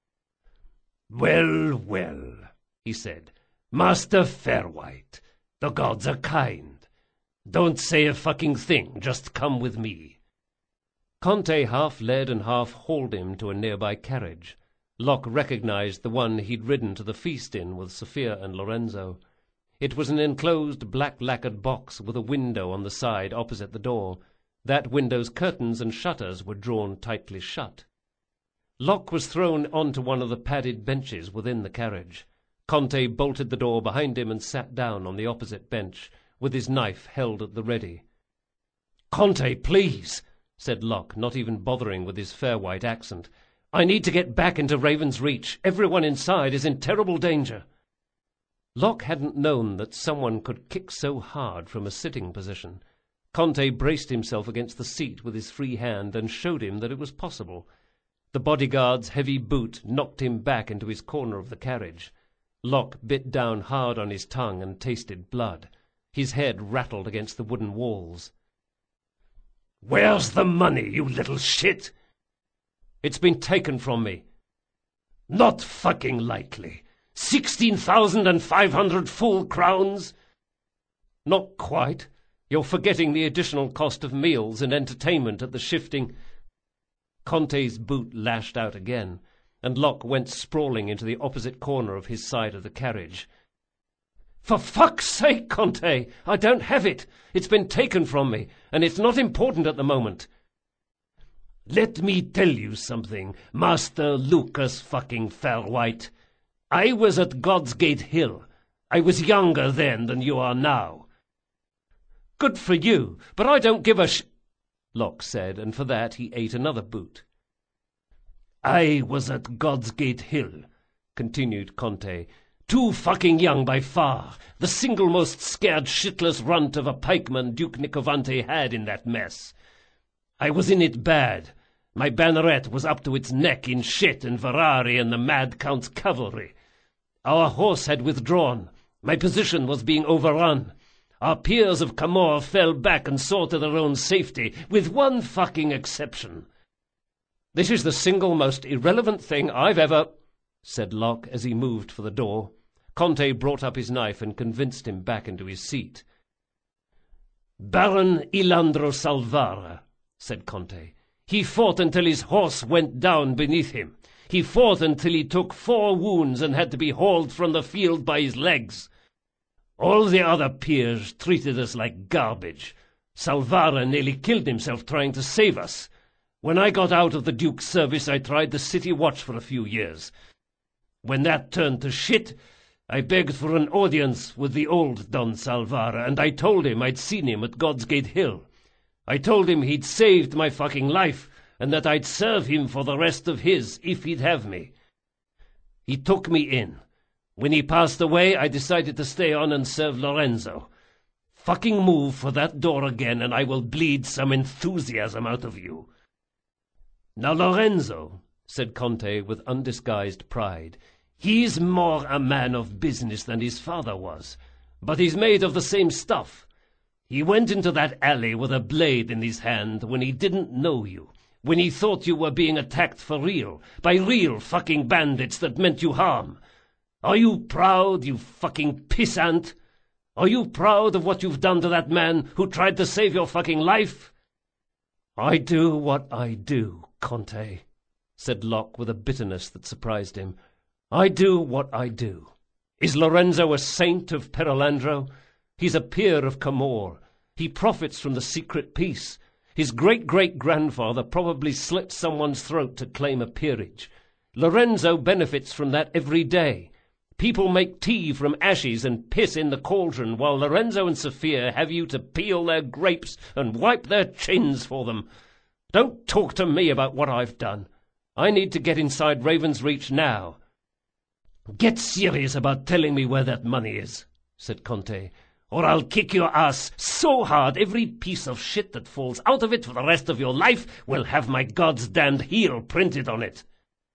"Well, well," he said. "Master Fairwhite, the gods are kind. Don't say a fucking thing, just come with me." Conte half led and half hauled him to a nearby carriage. Locke recognized the one he'd ridden to the feast in with Sophia and Lorenzo. It was an enclosed black-lacquered box with a window on the side opposite the door. That window's curtains and shutters were drawn tightly shut. Locke was thrown onto one of the padded benches within the carriage. Conte bolted the door behind him and sat down on the opposite bench, with his knife held at the ready. "Conte, please," said Locke, not even bothering with his Fairwhite accent. "I need to get back into Raven's Reach. Everyone inside is in terrible danger." Locke hadn't known that someone could kick so hard from a sitting position. Conte braced himself against the seat with his free hand and showed him that it was possible. The bodyguard's heavy boot knocked him back into his corner of the carriage. Locke bit down hard on his tongue and tasted blood. His head rattled against the wooden walls. "Where's the money, you little shit?" "It's been taken from me." "Not fucking likely. 16,500 full crowns?" "Not quite. You're forgetting the additional cost of meals and entertainment at the shifting—" Conte's boot lashed out again, and Locke went sprawling into the opposite corner of his side of the carriage. "For fuck's sake, Conte! I don't have it! It's been taken from me, and it's not important at the moment." "Let me tell you something, Master Lucas fucking Fairwhite. I was at God's Gate Hill. I was younger then than you are now." "Good for you, but I don't give a Locke said, and for that he ate another boot. "I was at God's Gate Hill," continued Conte. "Too fucking young by far. The single most scared shitless runt of a pikeman Duke Nicovante had in that mess. I was in it bad. My banneret was up to its neck in shit and Ferrari and the Mad Count's cavalry. Our horse had withdrawn. My position was being overrun. Our peers of Cumor fell back and saw to their own safety, with one fucking exception." "This is the single most irrelevant thing I've ever—" said Locke as he moved for the door. Conte brought up his knife and convinced him back into his seat. "Baron Ilandro Salvara," said Conte. "He fought until his horse went down beneath him. He fought until he took 4 wounds and had to be hauled from the field by his legs. All the other peers treated us like garbage. Salvara nearly killed himself trying to save us. When I got out of the Duke's service, I tried the city watch for a few years. When that turned to shit, I begged for an audience with the old Don Salvara, and I told him I'd seen him at God's Gate Hill. I told him he'd saved my fucking life, and that I'd serve him for the rest of his, if he'd have me. He took me in. When he passed away, I decided to stay on and serve Lorenzo. Fucking move for that door again, and I will bleed some enthusiasm out of you." "Now, Lorenzo," said Conte with undisguised pride, He's more a man of business than his father was, but he's made of the same stuff. He went into that alley with a blade in his hand when he didn't know you, when he thought you were being attacked for real, by real fucking bandits that meant you harm. Are you proud, you fucking pissant? Are you proud of what you've done to that man who tried to save your fucking life? I do what I do, Conte, said Locke with a bitterness that surprised him. I do what I do. Is Lorenzo a saint of Perelandro? He's a peer of Camor. He profits from the secret peace. His great-great-grandfather probably slit someone's throat to claim a peerage. Lorenzo benefits from that every day. People make tea from ashes and piss in the cauldron, while Lorenzo and Sophia have you to peel their grapes and wipe their chins for them. Don't talk to me about what I've done. I need to get inside Raven's Reach now. Get serious about telling me where that money is, said Conte, or I'll kick your ass so hard every piece of shit that falls out of it for the rest of your life will have my God's damned heel printed on it.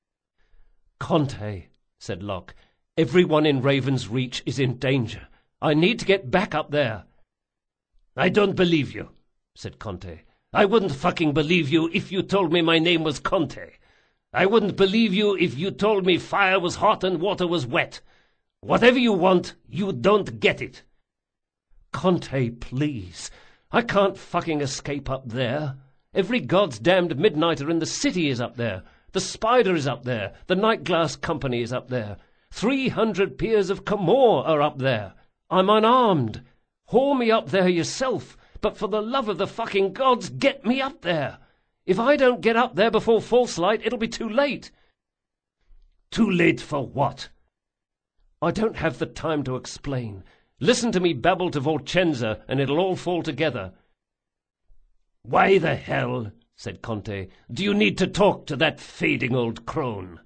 Conte, said Locke, everyone in Raven's Reach is in danger. I need to get back up there. I don't believe you, said Conte. I wouldn't fucking believe you if you told me my name was Conte. I wouldn't believe you if you told me fire was hot and water was wet. Whatever you want, you don't get it. Conte, please. I can't fucking escape up there. Every God's damned midnighter in the city is up there. The Spider is up there. The Night Glass Company is up there. 300 peers of Camor are up there. I'm unarmed. Haul me up there yourself, but for the love of the fucking gods, get me up there. If I don't get up there before false light, it'll be too late. Too late for what? I don't have the time to explain. Listen to me babble to Vorcenza, and it'll all fall together. Why the hell, said Conte, do you need to talk to that fading old crone?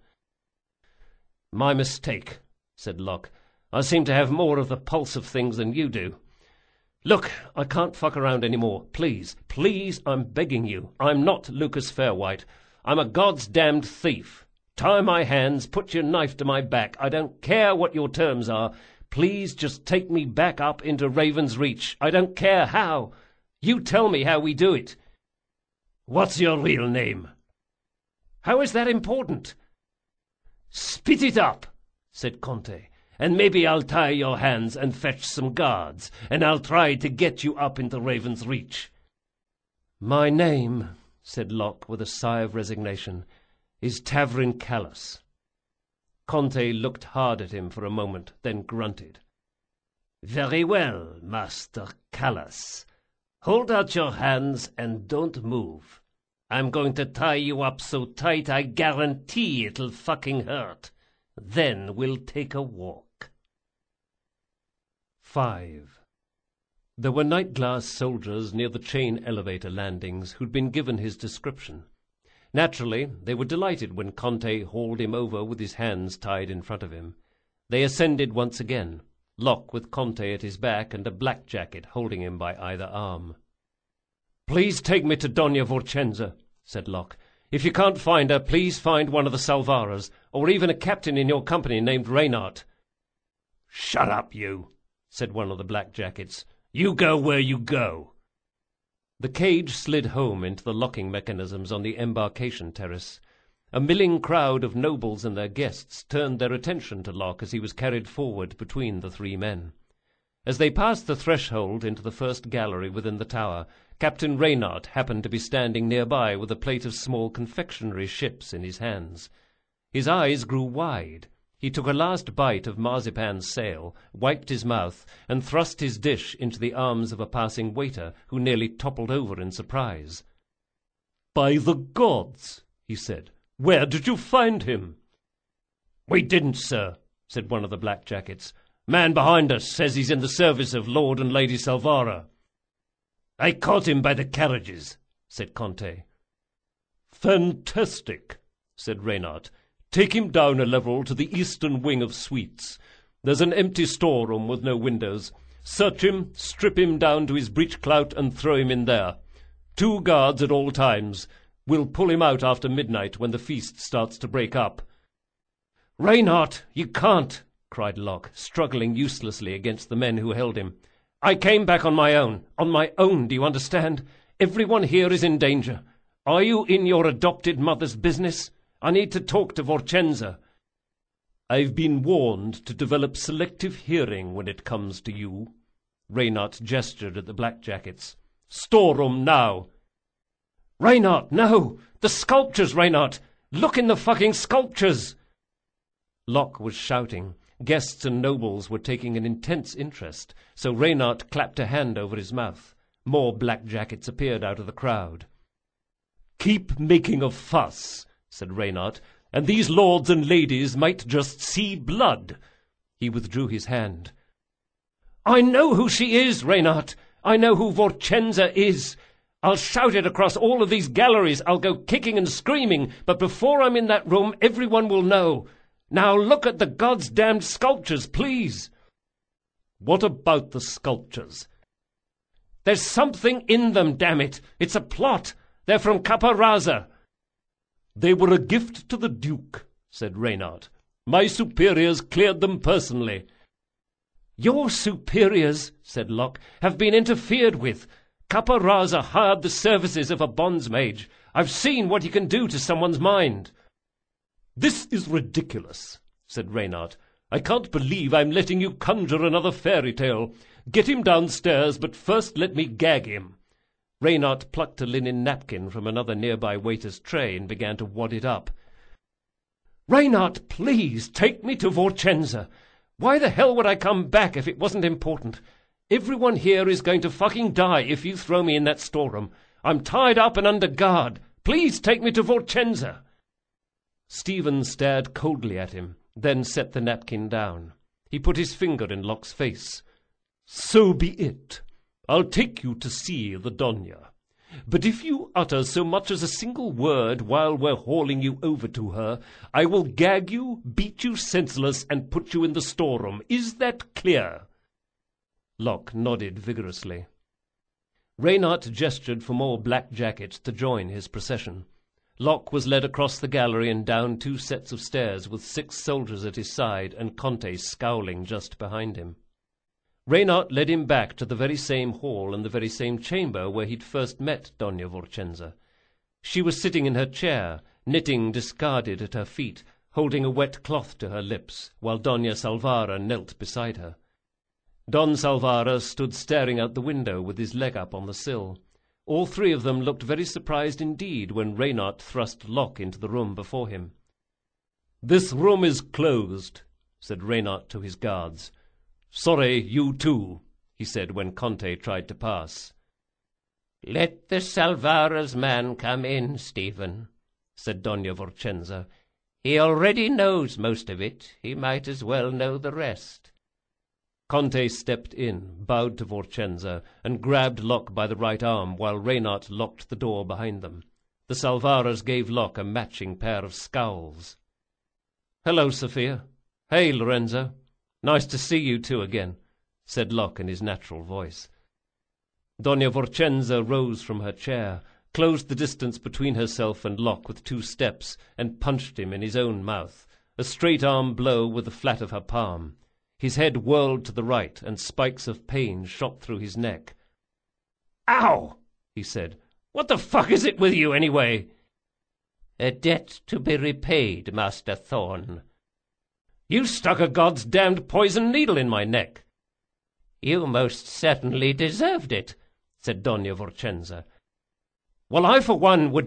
My mistake, said Locke. I seem to have more of the pulse of things than you do. Look, I can't fuck around anymore. Please, please, I'm begging you. I'm not Lucas Fairwhite. I'm a God's damned thief. Tie my hands, put your knife to my back. I don't care what your terms are. Please just take me back up into Raven's Reach. I don't care how. You tell me how we do it. What's your real name? How is that important? Spit it up, said Conte. And maybe I'll tie your hands and fetch some guards, and I'll try to get you up into Raven's Reach. My name, said Locke with a sigh of resignation, is Tavrin Callas. Conte looked hard at him for a moment, then grunted. Very well, Master Callas. Hold out your hands and don't move. I'm going to tie you up so tight I guarantee it'll fucking hurt. Then we'll take a walk. 5. There were Night Glass soldiers near the chain elevator landings who'd been given his description. Naturally, they were delighted when Conte hauled him over with his hands tied in front of him. They ascended once again, Locke with Conte at his back and a blackjacket holding him by either arm. Please take me to Dona Vorcenza, said Locke. If you can't find her, please find one of the Salvaras, or even a captain in your company named Reynard. Shut up, you, said one of the blackjackets. You go where you go. The cage slid home into the locking mechanisms on the embarkation terrace. A milling crowd of nobles and their guests turned their attention to Locke as he was carried forward between the three men. As they passed the threshold into the first gallery within the tower, Captain Reynard happened to be standing nearby with a plate of small confectionery ships in his hands. His eyes grew wide. He took a last bite of marzipan's sail, wiped his mouth, and thrust his dish into the arms of a passing waiter, who nearly toppled over in surprise. "By the gods," he said, "where did you find him?" "We didn't, sir," said one of the blackjackets. "Man behind us says he's in the service of Lord and Lady Salvara." "I caught him by the carriages," said Conte. "Fantastic," said Reynard. "Take him down a level to the eastern wing of suites. There's an empty storeroom with no windows. Search him, strip him down to his breech-clout and throw him in there. 2 guards at all times. We'll pull him out after midnight when the feast starts to break up." "Reynard, you can't!" cried Locke, struggling uselessly against the men who held him. "I came back on my own. On my own, do you understand? Everyone here is in danger. Are you in your adopted mother's business? I need to talk to Vorchenza." "I've been warned to develop selective hearing when it comes to you." Reynard gestured at the blackjackets. "Storeroom now!" "Reynard, no! The sculptures, Reynard! Look in the fucking sculptures!" Locke was shouting. Guests and nobles were taking an intense interest, so Reynard clapped a hand over his mouth. More blackjackets appeared out of the crowd. "Keep making a fuss," said Reynard, "and these lords and ladies might just see blood." He withdrew his hand. "I know who she is, Reynard. I know who Vorchenza is. I'll shout it across all of these galleries. I'll go kicking and screaming, but before I'm in that room, everyone will know. Now look at the God's damned sculptures, please." "What about the sculptures?" "There's something in them, damn it. It's a plot. They're from Caparrazza." "They were a gift to the Duke," said Reynard. "My superiors cleared them personally." "Your superiors," said Locke, "have been interfered with. Caparrazza hired the services of a bondsmage. I've seen what he can do to someone's mind." "This is ridiculous," said Reynard. "I can't believe I'm letting you conjure another fairy tale. Get him downstairs, but first let me gag him." Reynard plucked a linen napkin from another nearby waiter's tray and began to wad it up. "Reynard, please, take me to Vorchenza. Why the hell would I come back if it wasn't important? Everyone here is going to fucking die if you throw me in that storeroom. I'm tied up and under guard. Please take me to Vorchenza." Stephen stared coldly at him, then set the napkin down. He put his finger in Locke's face. "So be it. I'll take you to see the Donia. But if you utter so much as a single word while we're hauling you over to her, I will gag you, beat you senseless, and put you in the storeroom. Is that clear?" Locke nodded vigorously. Reynard gestured for more blackjackets to join his procession. Locke was led across the gallery and down 2 sets of stairs with 6 soldiers at his side and Conte scowling just behind him. Reynard led him back to the very same hall and the very same chamber where he'd first met Dona Vorchenza. She was sitting in her chair, knitting discarded at her feet, holding a wet cloth to her lips, while Dona Salvara knelt beside her. Don Salvara stood staring out the window with his leg up on the sill. All 3 of them looked very surprised indeed when Reynard thrust Locke into the room before him. "This room is closed," said Reynard to his guards. "Sorry, you too," he said when Conte tried to pass. "Let the Salvara's man come in, Stephen," said Dona Vorchenza. "He already knows most of it. He might as well know the rest." Conte stepped in, bowed to Vorchenza, and grabbed Locke by the right arm while Reynard locked the door behind them. The Salvaras gave Locke a matching pair of scowls. "Hello, Sophia. Hey, Lorenzo. Nice to see you two again," said Locke in his natural voice. Dona Vorchenza rose from her chair, closed the distance between herself and Locke with 2 steps, and punched him in his own mouth, a straight-arm blow with the flat of her palm. His head whirled to the right, and spikes of pain shot through his neck. "Ow!" he said. "What the fuck is it with you, anyway?" "A debt to be repaid, Master Thorne." "You stuck a God's damned poison needle in my neck." "You most certainly deserved it," said Dona Vorchenza. "Well, I for one would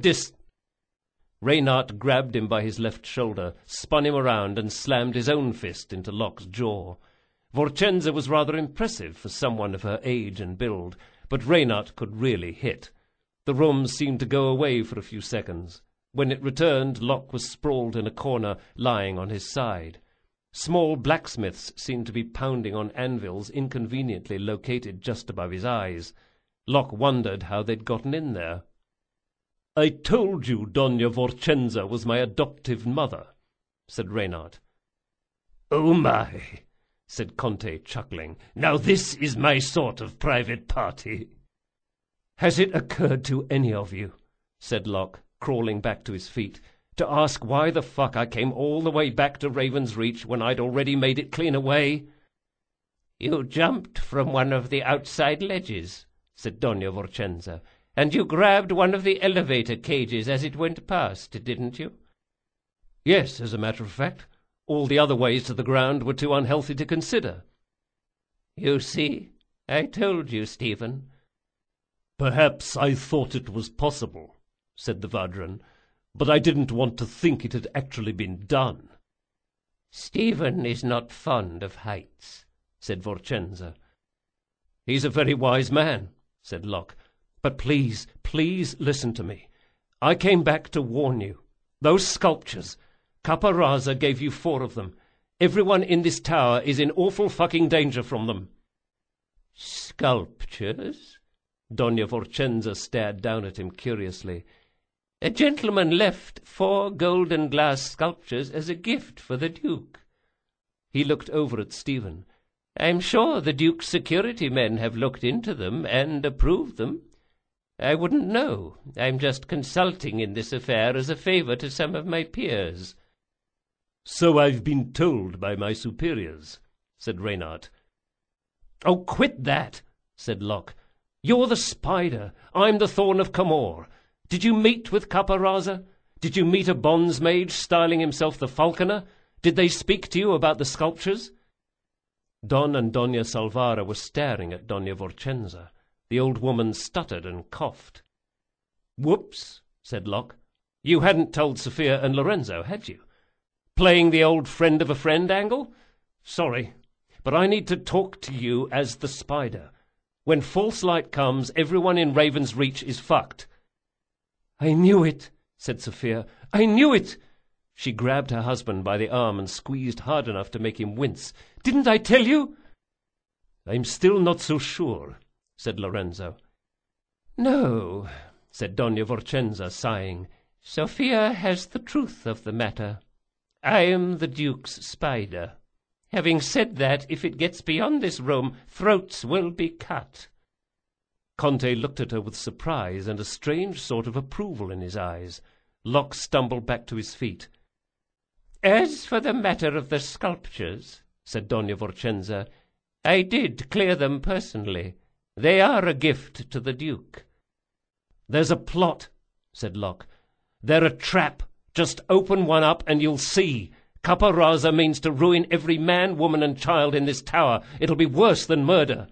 Reynard grabbed him by his left shoulder, spun him around, and slammed his own fist into Locke's jaw. Vorchenza was rather impressive for someone of her age and build, but Reynard could really hit. The room seemed to go away for a few seconds. When it returned, Locke was sprawled in a corner, lying on his side. Small blacksmiths seemed to be pounding on anvils inconveniently located just above his eyes. Locke wondered how they'd gotten in there. "I told you Dona Vorchenza was my adoptive mother," said Reynard. "Oh my," said Conte, chuckling. "Now this is my sort of private party." "Has it occurred to any of you," said Locke, crawling back to his feet, to ask why the fuck I came all the way back to Raven's Reach when I'd already made it clean away." "You jumped from one of the outside ledges," said Dona Vorchenza, "and you grabbed one of the elevator cages as it went past, didn't you?" "Yes, as a matter of fact. All the other ways to the ground were too unhealthy to consider." "You see, I told you, Stephen." "Perhaps I thought it was possible," said the Vadran, "but I didn't want to think it had actually been done." "Stephen is not fond of heights," said Vorchenza. "He's a very wise man," said Locke. "But please, please listen to me. I came back to warn you. Those sculptures, Caparraza gave you 4 of them. Everyone in this tower is in awful fucking danger from them." "Sculptures?" Dona Vorchenza stared down at him curiously. "A gentleman left 4 golden glass sculptures as a gift for the Duke." He looked over at Stephen. "I'm sure the Duke's security men have looked into them and approved them. I wouldn't know. I'm just consulting in this affair as a favor to some of my peers." "So I've been told by my superiors," said Reynard. "Oh, quit that," said Locke. "You're the Spider. I'm the Thorn of Camor. Did you meet with Caparraza? Did you meet a bonds mage styling himself the Falconer? Did they speak to you about the sculptures?" Don and Dona Salvara were staring at Dona Vorchenza. The old woman stuttered and coughed. "Whoops," said Locke. "You hadn't told Sophia and Lorenzo, had you? Playing the old friend of a friend angle? Sorry, but I need to talk to you as the Spider. When false light comes, everyone in Raven's Reach is fucked." "I knew it," said Sophia. "I knew it." She grabbed her husband by the arm and squeezed hard enough to make him wince. "Didn't I tell you?" "I'm still not so sure," said Lorenzo. "No," said Dona Vorchenza, sighing. "Sophia has the truth of the matter. I am the Duke's Spider. Having said that, if it gets beyond this room, throats will be cut." Conte looked at her with surprise and a strange sort of approval in his eyes. Locke stumbled back to his feet. "As for the matter of the sculptures," said Dona Vorchenza, "I did clear them personally. They are a gift to the Duke." "There's a plot," said Locke. "They're a trap. Just open one up and you'll see. Caparraza means to ruin every man, woman, and child in this tower. It'll be worse than murder."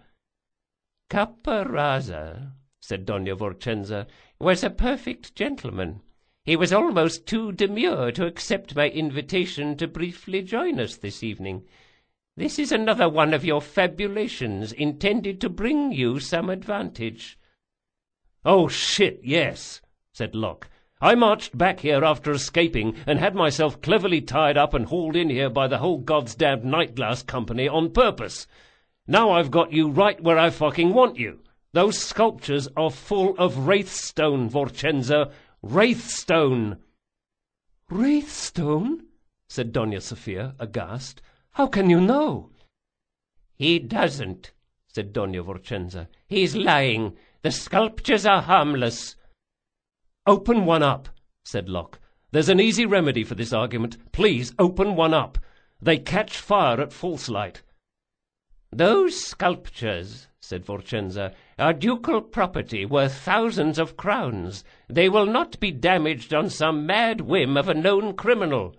"Caparraza," said Dona Vorchenza, "was a perfect gentleman. He was almost too demure to accept my invitation to briefly join us this evening. This is another one of your fabulations intended to bring you some advantage." "Oh, shit, yes," said Locke. "I marched back here after escaping and had myself cleverly tied up and hauled in here by the whole goddamned Night Glass Company on purpose. Now I've got you right where I fucking want you. Those sculptures are full of Wraithstone, Vorchenza. Wraithstone." "Wraithstone?" said Dona Sophia, aghast. "How can you know?" "He doesn't," said Dona Vorchenza. "He's lying. The sculptures are harmless." "Open one up," said Locke. "There's an easy remedy for this argument. Please, open one up. They catch fire at false light." "Those sculptures," said Vorchenza, "are ducal property worth thousands of crowns. They will not be damaged on some mad whim of a known criminal."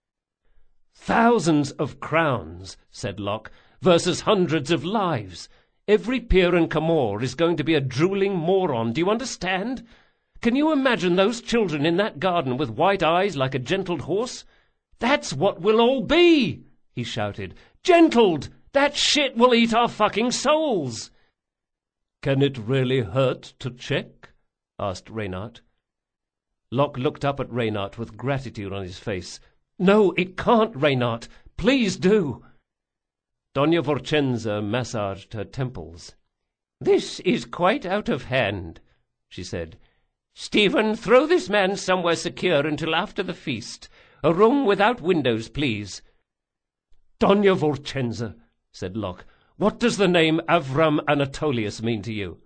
"Thousands of crowns," said Locke, "versus hundreds of lives. Every peer in Camor is going to be a drooling moron. Do you understand? Can you imagine those children in that garden with white eyes like a gentled horse? That's what we'll all be," he shouted. "Gentled! That shit will eat our fucking souls." "Can it really hurt to check?" asked Reynard. Locke looked up at Reynard with gratitude on his face. "No, it can't, Reynard. Please do." Dona Vorchenza massaged her temples. "This is quite out of hand," she said. "Stephen, throw this man somewhere secure until after the feast. A room without windows, please." "Dona Vorchenza," said Locke, "what does the name Avram Anatolius mean to you?"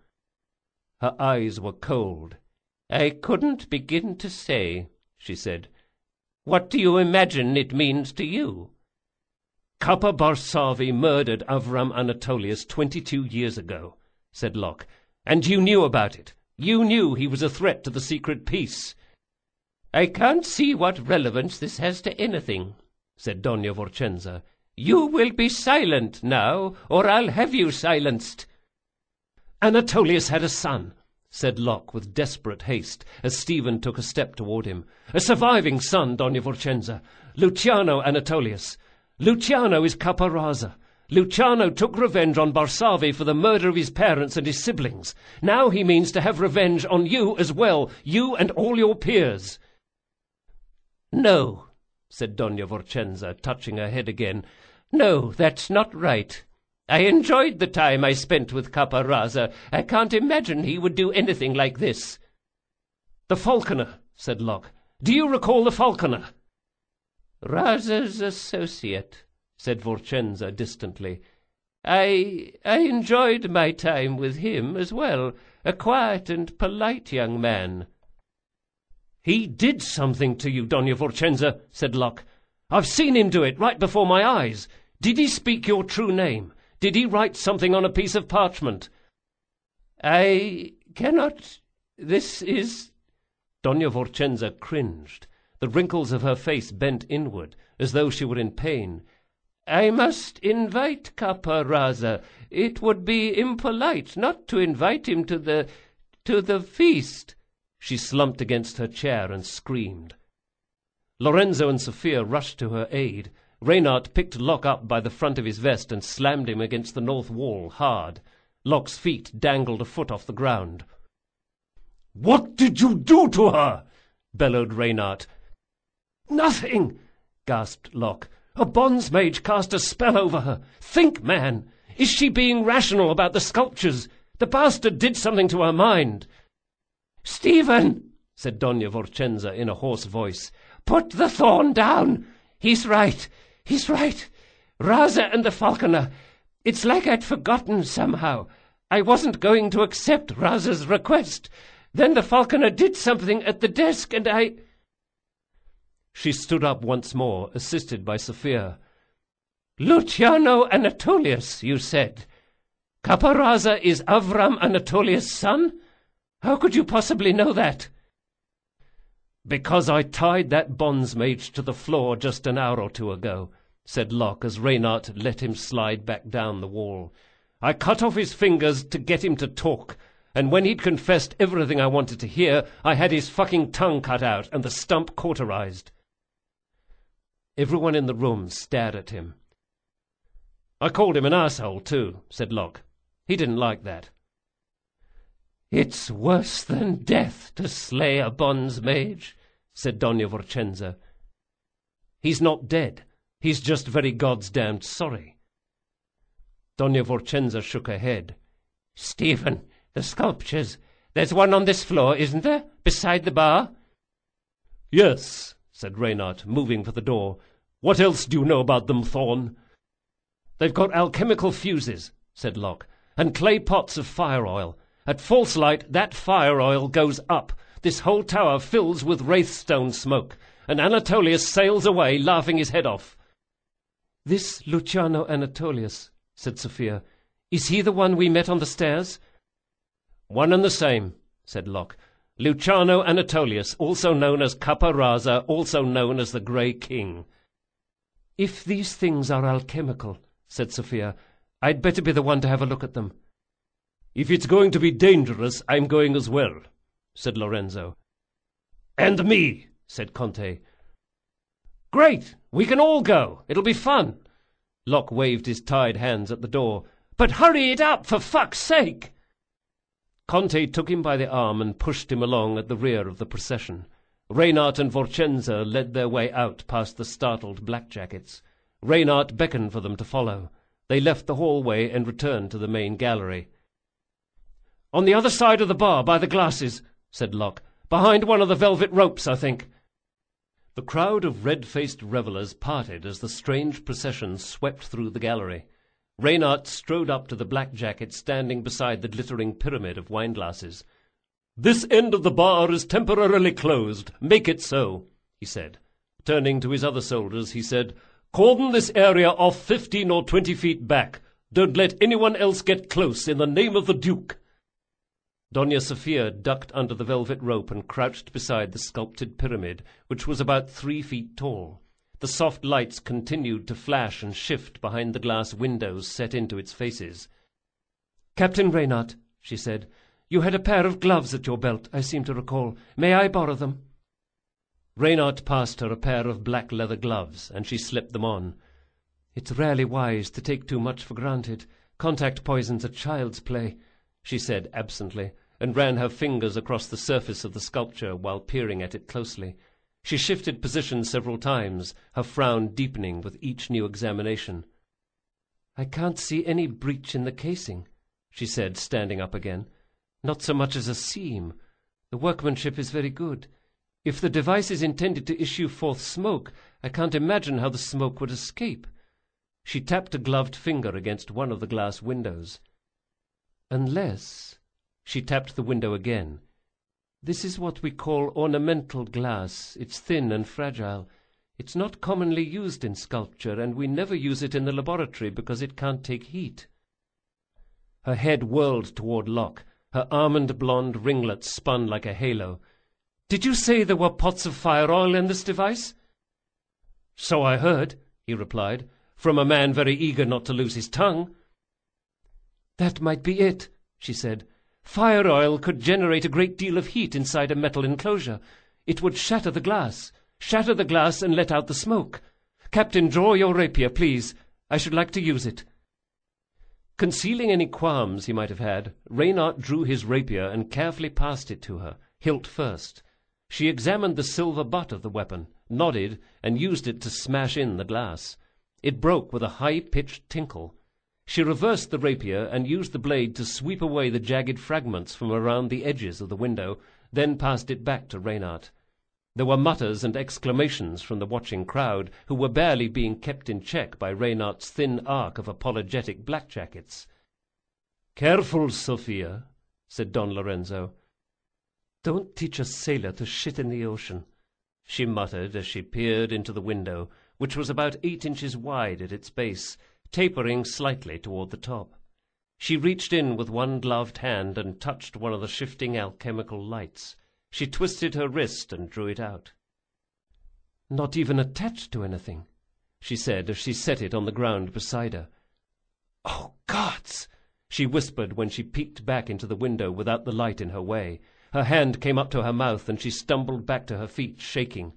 Her eyes were cold. "I couldn't begin to say," she said. What do you imagine it means to you?" "Kappa Barsavy murdered Avram Anatolius 22 years ago," said Locke, "and you knew about it. You knew he was a threat to the secret peace." "I can't see what relevance this has to anything," said Dona Vorchenza. "You will be silent now, or I'll have you silenced." "Anatolius had a son," said Locke with desperate haste, as Stephen took a step toward him. "A surviving son, Dona Vorchenza. Luciano Anatolius. Luciano is Kappa Rasa. Luciano took revenge on Barsavy for the murder of his parents and his siblings. Now he means to have revenge on you as well, you and all your peers." "No," said Dona Vorchenza, touching her head again. "No, that's not right. I enjoyed the time I spent with Kappa Rasa. I can't imagine he would do anything like this." "The falconer," said Locke. "Do you recall the falconer?" "Rasa's associate," said Vorchenza distantly. I enjoyed my time with him as well. A quiet and polite young man." "He did something to you, Dona Vorchenza," said Locke. "I've seen him do it right before my eyes. Did he speak your true name? Did he write something on a piece of parchment?" "I cannot. This is—" Dona Vorchenza cringed. The wrinkles of her face bent inward, as though she were in pain. "I must invite Kappa Rasa. It would be impolite not to invite him to the feast." She slumped against her chair and screamed. Lorenzo and Sophia rushed to her aid. Reynard picked Locke up by the front of his vest and slammed him against the north wall hard. Locke's feet dangled a foot off the ground. "What did you do to her?" bellowed Reynard. "Nothing," gasped Locke. "A bondsmage cast a spell over her. Think, man! Is she being rational about the sculptures? The bastard did something to her mind." "Stephen," said Dona Vorchenza in a hoarse voice, "put the thorn down. He's right. He's right. Rasa and the falconer. It's like I'd forgotten somehow. I wasn't going to accept Rasa's request. Then the falconer did something at the desk, and I—" She stood up once more, assisted by Sophia. "Luciano Anatolius, you said. Kappa Rasa is Avram Anatolius' son? How could you possibly know that?" "Because I tied that bondsmage to the floor just an hour or two ago," said Locke as Reynard let him slide back down the wall. "I cut off his fingers to get him to talk, and when he'd confessed everything I wanted to hear, I had his fucking tongue cut out and the stump cauterized." Everyone in the room stared at him. "I called him an asshole, too," said Locke. "He didn't like that." "It's worse than death to slay a bondsmage," said Dona Vorchenza. "He's not dead. He's just very goddamned sorry." Dona Vorchenza shook her head. "Stephen, the sculptures. There's one on this floor, isn't there, beside the bar?" "Yes," said Reynard, moving for the door. "What else do you know about them, Thorn?" "They've got alchemical fuses," said Locke, "and clay pots of fire oil. At false light, that fire oil goes up. This whole tower fills with wraithstone smoke, and Anatolius sails away, laughing his head off." "This Luciano Anatolius," said Sophia, "is he the one we met on the stairs?" "One and the same," said Locke. "Luciano Anatolius, also known as Kappa Rasa, also known as the Grey King." "If these things are alchemical," said Sophia, "I'd better be the one to have a look at them." "If it's going to be dangerous, I'm going as well," said Lorenzo. "And me," said Conte. "Great! We can all go. It'll be fun." Locke waved his tied hands at the door. "But hurry it up, for fuck's sake!" Conte took him by the arm and pushed him along at the rear of the procession. Reynard and Vorchenza led their way out past the startled blackjackets. Reynard beckoned for them to follow. They left the hallway and returned to the main gallery. "On the other side of the bar, by the glasses," said Locke. "Behind one of the velvet ropes, I think." The crowd of red-faced revellers parted as the strange procession swept through the gallery. Reynard strode up to the blackjacket standing beside the glittering pyramid of wine-glasses. "This end of the bar is temporarily closed. Make it so," he said. Turning to his other soldiers, he said, "Cordon this area off 15 or 20 feet back. Don't let anyone else get close, in the name of the Duke." Doña Sofia ducked under the velvet rope and crouched beside the sculpted pyramid, which was about 3 feet tall. The soft lights continued to flash and shift behind the glass windows set into its faces. "Captain Reynard," she said, "you had a pair of gloves at your belt, I seem to recall. May I borrow them?" Reynard passed her a pair of black leather gloves, and she slipped them on. "It's rarely wise to take too much for granted. Contact poison's a child's play," she said absently, and ran her fingers across the surface of the sculpture while peering at it closely. She shifted position several times, her frown deepening with each new examination. "I can't see any breach in the casing," she said, standing up again. "Not so much as a seam. The workmanship is very good. If the device is intended to issue forth smoke, I can't imagine how the smoke would escape." She tapped a gloved finger against one of the glass windows. "Unless—" She tapped the window again. "This is what we call ornamental glass. It's thin and fragile. It's not commonly used in sculpture, and we never use it in the laboratory because it can't take heat." Her head whirled toward Locke. Her almond-blonde ringlets spun like a halo. "Did you say there were pots of fire oil in this device?" "So I heard," he replied, "from a man very eager not to lose his tongue." "That might be it," she said. "Fire oil could generate a great deal of heat inside a metal enclosure. It would shatter the glass and let out the smoke. Captain, draw your rapier, please. I should like to use it." Concealing any qualms he might have had, Reynard drew his rapier and carefully passed it to her, hilt first. She examined the silver butt of the weapon, nodded, and used it to smash in the glass. It broke with a high-pitched tinkle. She reversed the rapier and used the blade to sweep away the jagged fragments from around the edges of the window, then passed it back to Reynard. There were mutters and exclamations from the watching crowd, who were barely being kept in check by Reynard's thin arc of apologetic blackjackets. "Careful, Sophia," said Don Lorenzo. "Don't teach a sailor to shit in the ocean," she muttered as she peered into the window, which was about 8 inches wide at its base, tapering slightly toward the top. She reached in with one gloved hand and touched one of the shifting alchemical lights. She twisted her wrist and drew it out. "Not even attached to anything," she said as she set it on the ground beside her. "Oh, gods!" she whispered when she peeked back into the window without the light in her way. Her hand came up to her mouth and she stumbled back to her feet, shaking.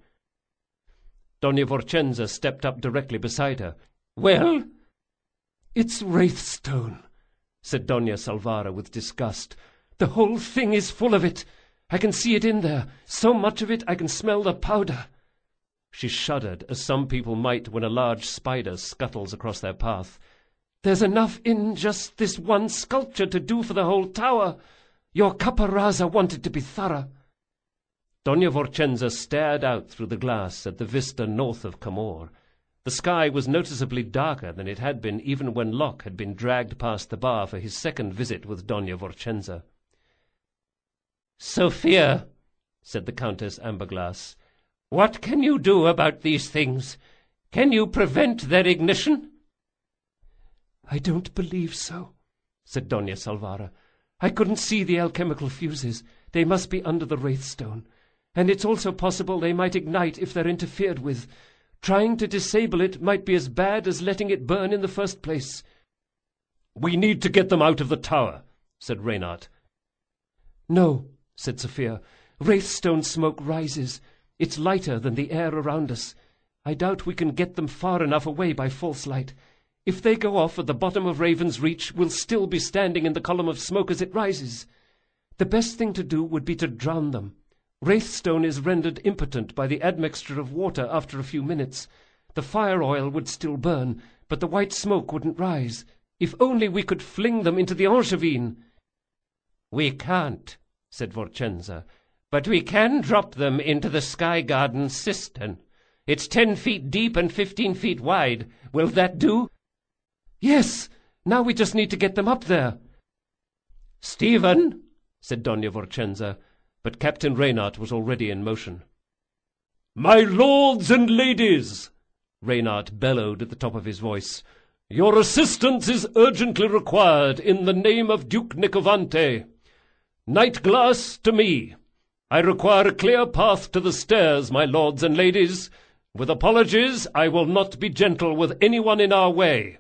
Doña Vorcenza stepped up directly beside her. "Well?" "It's Wraithstone," said Doña Salvara with disgust. "The whole thing is full of it. I can see it in there. So much of it I can smell the powder." She shuddered, as some people might when a large spider scuttles across their path. "There's enough in just this one sculpture to do for the whole tower. Your Caparrazza wanted to be thorough." Doña Vorcenza stared out through the glass at the vista north of Camor. The sky was noticeably darker than it had been even when Locke had been dragged past the bar for his second visit with Doña Vorcenza. "Sophia," said the Countess Amberglass, "what can you do about these things? Can you prevent their ignition?" "I don't believe so," said Doña Salvara. "I couldn't see the alchemical fuses. They must be under the Wraithstone. And it's also possible they might ignite if they're interfered with. Trying to disable it might be as bad as letting it burn in the first place." "We need to get them out of the tower," said Reynard. "No," said Sophia. "Wraithstone smoke rises. It's lighter than the air around us. I doubt we can get them far enough away by false light. If they go off at the bottom of Raven's Reach, we'll still be standing in the column of smoke as it rises. The best thing to do would be to drown them. Wraithstone is rendered impotent by the admixture of water after a few minutes. The fire oil would still burn, but the white smoke wouldn't rise. If only we could fling them into the Angevine." "We can't," said Vorcenza, "but we can drop them into the Sky Garden cistern. It's 10 feet deep and 15 feet wide. Will that do?" "Yes. Now we just need to get them up there." "Stephen," said Doña Vorcenza, but Captain Reynard was already in motion. "My lords and ladies," Reynard bellowed at the top of his voice, "your assistance is urgently required in the name of Duke Nicovante. Night-glass to me. I require a clear path to the stairs, my lords and ladies. With apologies, I will not be gentle with anyone in our way."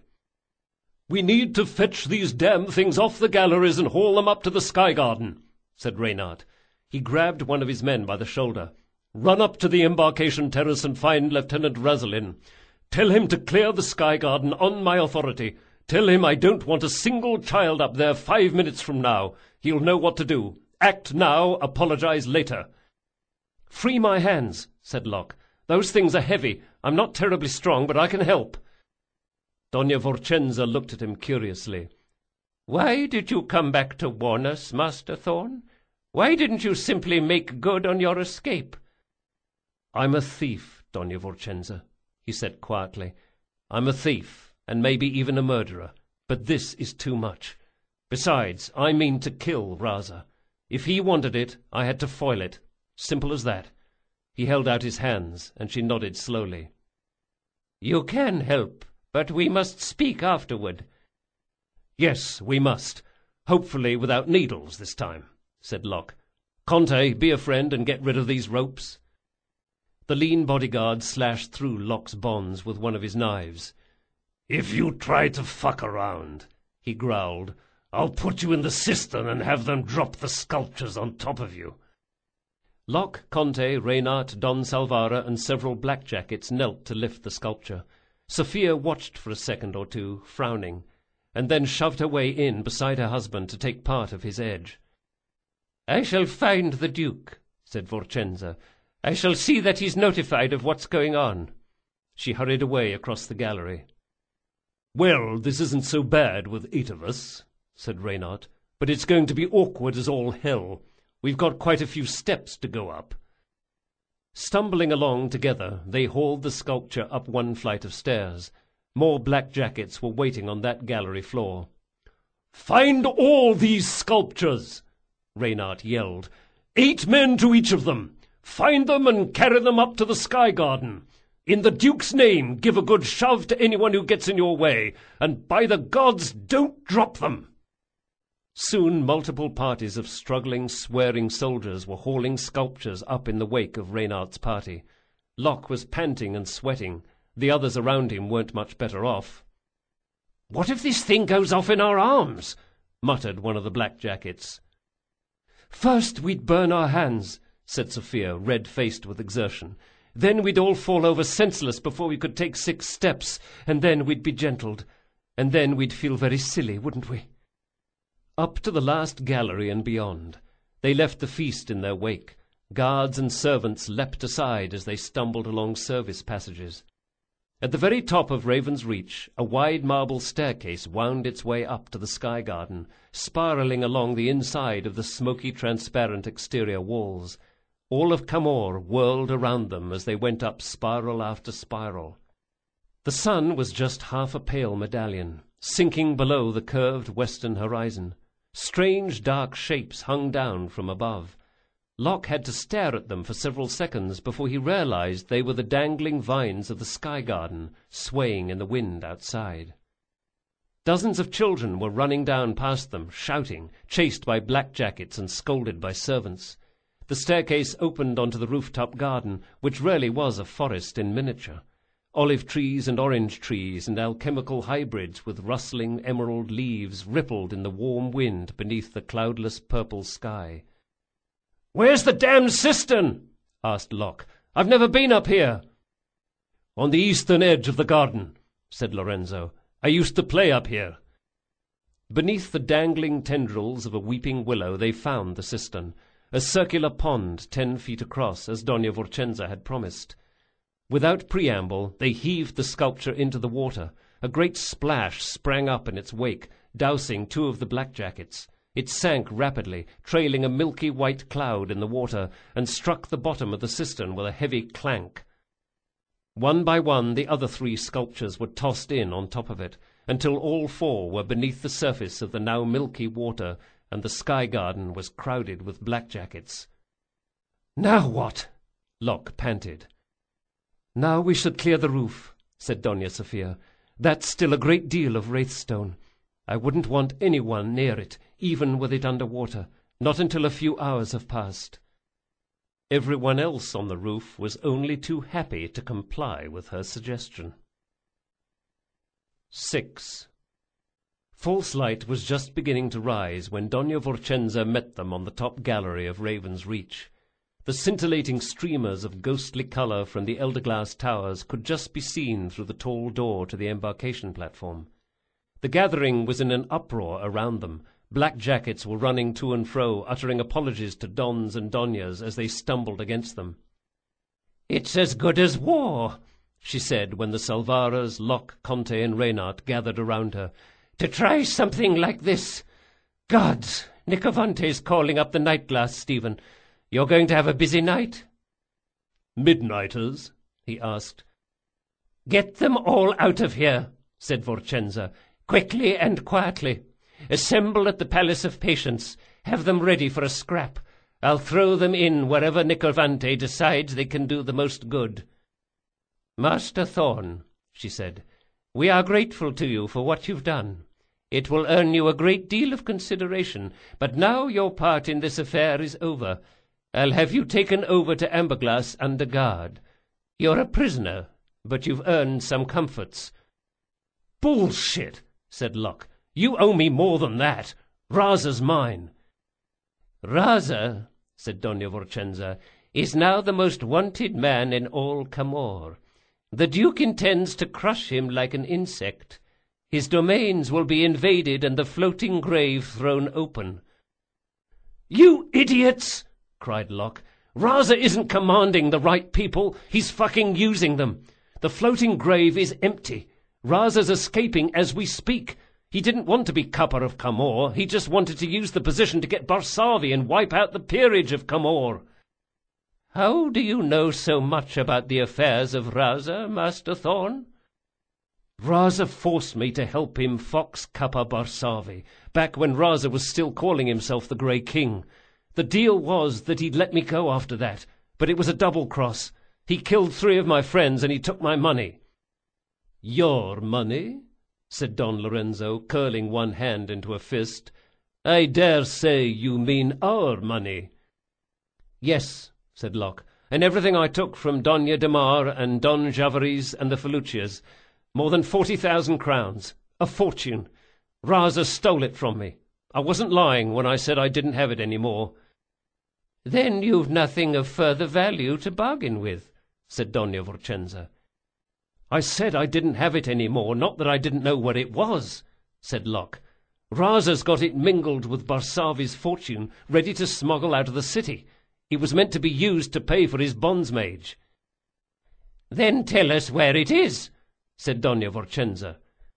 "We need to fetch these damn things off the galleries and haul them up to the Sky Garden," said Reynard. He grabbed one of his men by the shoulder. "Run up to the embarkation terrace and find Lieutenant Razalin. Tell him to clear the Sky Garden on my authority. Tell him I don't want a single child up there 5 minutes from now. He'll know what to do. Act now, apologize later." "Free my hands," said Locke. "Those things are heavy. I'm not terribly strong, but I can help." Dona Vorchenza looked at him curiously. "Why did you come back to warn us, Master Thorn? Why didn't you simply make good on your escape?" "I'm a thief, Dona Vorchenza," he said quietly. "I'm a thief, and maybe even a murderer, but this is too much. Besides, I mean to kill Raza. If he wanted it, I had to foil it. Simple as that." He held out his hands, and she nodded slowly. "You can help, but we must speak afterward." "Yes, we must. Hopefully without needles this time," said Locke. "Conte, be a friend and get rid of these ropes." The lean bodyguard slashed through Locke's bonds with one of his knives. "If you try to fuck around," he growled, "I'll put you in the cistern and have them drop the sculptures on top of you." Locke, Conte, Reynard, Don Salvara, and several blackjackets knelt to lift the sculpture. Sophia watched for a second or two, frowning, and then shoved her way in beside her husband to take part of his edge. "I shall find the Duke," said Vorchenza. "I shall see that he's notified of what's going on." She hurried away across the gallery. "Well, this isn't so bad with 8 of us," said Reynard, "but it's going to be awkward as all hell. We've got quite a few steps to go up." Stumbling along together, they hauled the sculpture up one flight of stairs. More blackjackets were waiting on that gallery floor. "Find all these sculptures!" Reynard yelled. 8 men to each of them. Find them and carry them up to the Sky Garden. In the Duke's name, give a good shove to anyone who gets in your way, and by the gods, don't drop them." Soon multiple parties of struggling, swearing soldiers were hauling sculptures up in the wake of Reynard's party. Locke was panting and sweating. The others around him weren't much better off. "What if this thing goes off in our arms?" muttered one of the blackjackets. "First we'd burn our hands," said Sophia, red-faced with exertion. "Then we'd all fall over senseless before we could take 6 steps, and then we'd be gentled. And then we'd feel very silly, wouldn't we?" Up to the last gallery and beyond. They left the feast in their wake. Guards and servants leapt aside as they stumbled along service passages. At the very top of Raven's Reach, a wide marble staircase wound its way up to the Sky Garden, spiralling along the inside of the smoky, transparent exterior walls. All of Camor whirled around them as they went up spiral after spiral. The sun was just half a pale medallion, sinking below the curved western horizon. Strange dark shapes hung down from above. Locke had to stare at them for several seconds before he realized they were the dangling vines of the Sky Garden, swaying in the wind outside. Dozens of children were running down past them, shouting, chased by blackjackets and scolded by servants. The staircase opened onto the rooftop garden, which really was a forest in miniature. Olive trees and orange trees and alchemical hybrids with rustling emerald leaves rippled in the warm wind beneath the cloudless purple sky. "Where's the damned cistern?" asked Locke. "I've never been up here." "On the eastern edge of the garden," said Lorenzo. "I used to play up here." Beneath the dangling tendrils of a weeping willow they found the cistern, a circular pond 10 feet across, as Dona Vorchenza had promised. Without preamble, they heaved the sculpture into the water. A great splash sprang up in its wake, dousing 2 of the blackjackets. It sank rapidly, trailing a milky white cloud in the water, and struck the bottom of the cistern with a heavy clank. One by one, the other 3 sculptures were tossed in on top of it, until all 4 were beneath the surface of the now milky water, and the Sky Garden was crowded with blackjackets. "Now what?" Locke panted. "Now we should clear the roof," said Doña Sofia. "That's still a great deal of wraithstone. I wouldn't want anyone near it, even with it under water, not until a few hours have passed." Everyone else on the roof was only too happy to comply with her suggestion. 6. False light was just beginning to rise when Doña Vorchenza met them on the top gallery of Raven's Reach. The scintillating streamers of ghostly colour from the elder-glass towers could just be seen through the tall door to the embarkation platform. The gathering was in an uproar around them. Black jackets were running to and fro, uttering apologies to dons and doñas as they stumbled against them. "It's as good as war," she said when the Salvaras, Locke, Conte, and Reynard gathered around her. "To try something like this. Gods, Nicovante's calling up the night glass, Stephen. You're going to have a busy night?" "Midnighters?" he asked. "Get them all out of here," said Vorchenza, "quickly and quietly. Assemble at the Palace of Patience. Have them ready for a scrap. I'll throw them in wherever Nicovante decides they can do the most good." "Master Thorn," she said, "we are grateful to you for what you've done. It will earn you a great deal of consideration, but now your part in this affair is over. I'll have you taken over to Amberglass under guard. You're a prisoner, but you've earned some comforts." "Bullshit," said Locke. "You owe me more than that. Raza's mine." "Raza," said Doña Vorchenza, "is now the most wanted man in all Camor. The Duke intends to crush him like an insect. His domains will be invaded and the floating grave thrown open." "You idiots!" cried Locke. "Raza isn't commanding the right people. He's fucking using them. The floating grave is empty. Raza's escaping as we speak. He didn't want to be Cupper of Camor. He just wanted to use the position to get Barsavi and wipe out the peerage of Camor." "How do you know so much about the affairs of Raza, Master Thorn?" "Raza forced me to help him fox Cupper Barsavi, back when Raza was still calling himself the Grey King. The deal was that he'd let me go after that, but it was a double cross. He killed 3 of my friends and he took my money." "Your money?" said Don Lorenzo, curling one hand into a fist. "I dare say you mean our money." "Yes," said Locke, "and everything I took from Doña de Mar and Don Javaris and the Felucias. More than 40,000 crowns. A fortune. Raza stole it from me. I wasn't lying when I said I didn't have it any more." "Then you've nothing of further value to bargain with," said Doña Vorchenza. "I said I didn't have it any more, not that I didn't know what it was," said Locke. "Raza's got it mingled with Barsavi's fortune, ready to smuggle out of the city. It was meant to be used to pay for his bondsmage." "Then tell us where it is," said Doña Vorchenza.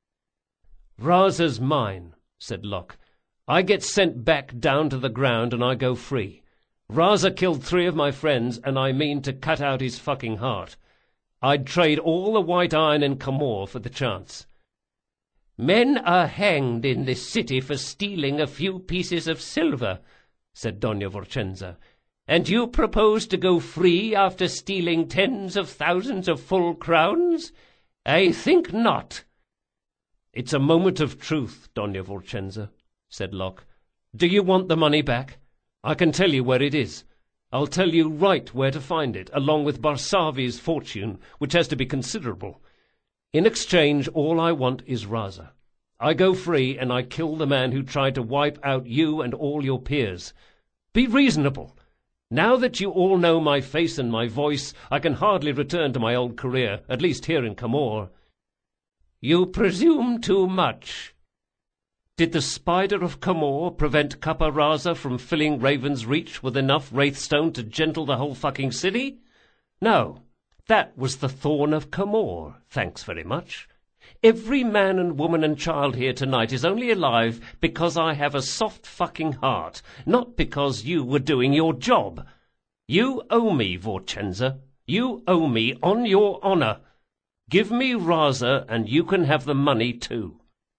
"Raza's mine," said Locke. "I get sent back down to the ground and I go free. Raza killed 3 of my friends and I mean to cut out his fucking heart. I'd trade all the white iron in Camor for the chance." "Men are hanged in this city for stealing a few pieces of silver," said Doña Vorchenza. "And you propose to go free after stealing tens of thousands of full crowns? I think not." "It's a moment of truth, Doña Vorchenza," said Locke. "Do you want the money back? I can tell you where it is. I'll tell you right where to find it, along with Barsavi's fortune, which has to be considerable. In exchange, all I want is Raza. I go free and I kill the man who tried to wipe out you and all your peers. Be reasonable. Now that you all know my face and my voice, I can hardly return to my old career, at least here in Camor." "You presume too much." Did the Spider of Camor prevent Cupper Raza from filling Raven's Reach with enough wraithstone to gentle the whole fucking city? No, that was the Thorn of Camor, thanks very much. Every man and woman and child here tonight is only alive because I have a soft fucking heart, not because you were doing your job. You owe me, Vorchenza. You owe me on your honor. Give me Raza and you can have the money too."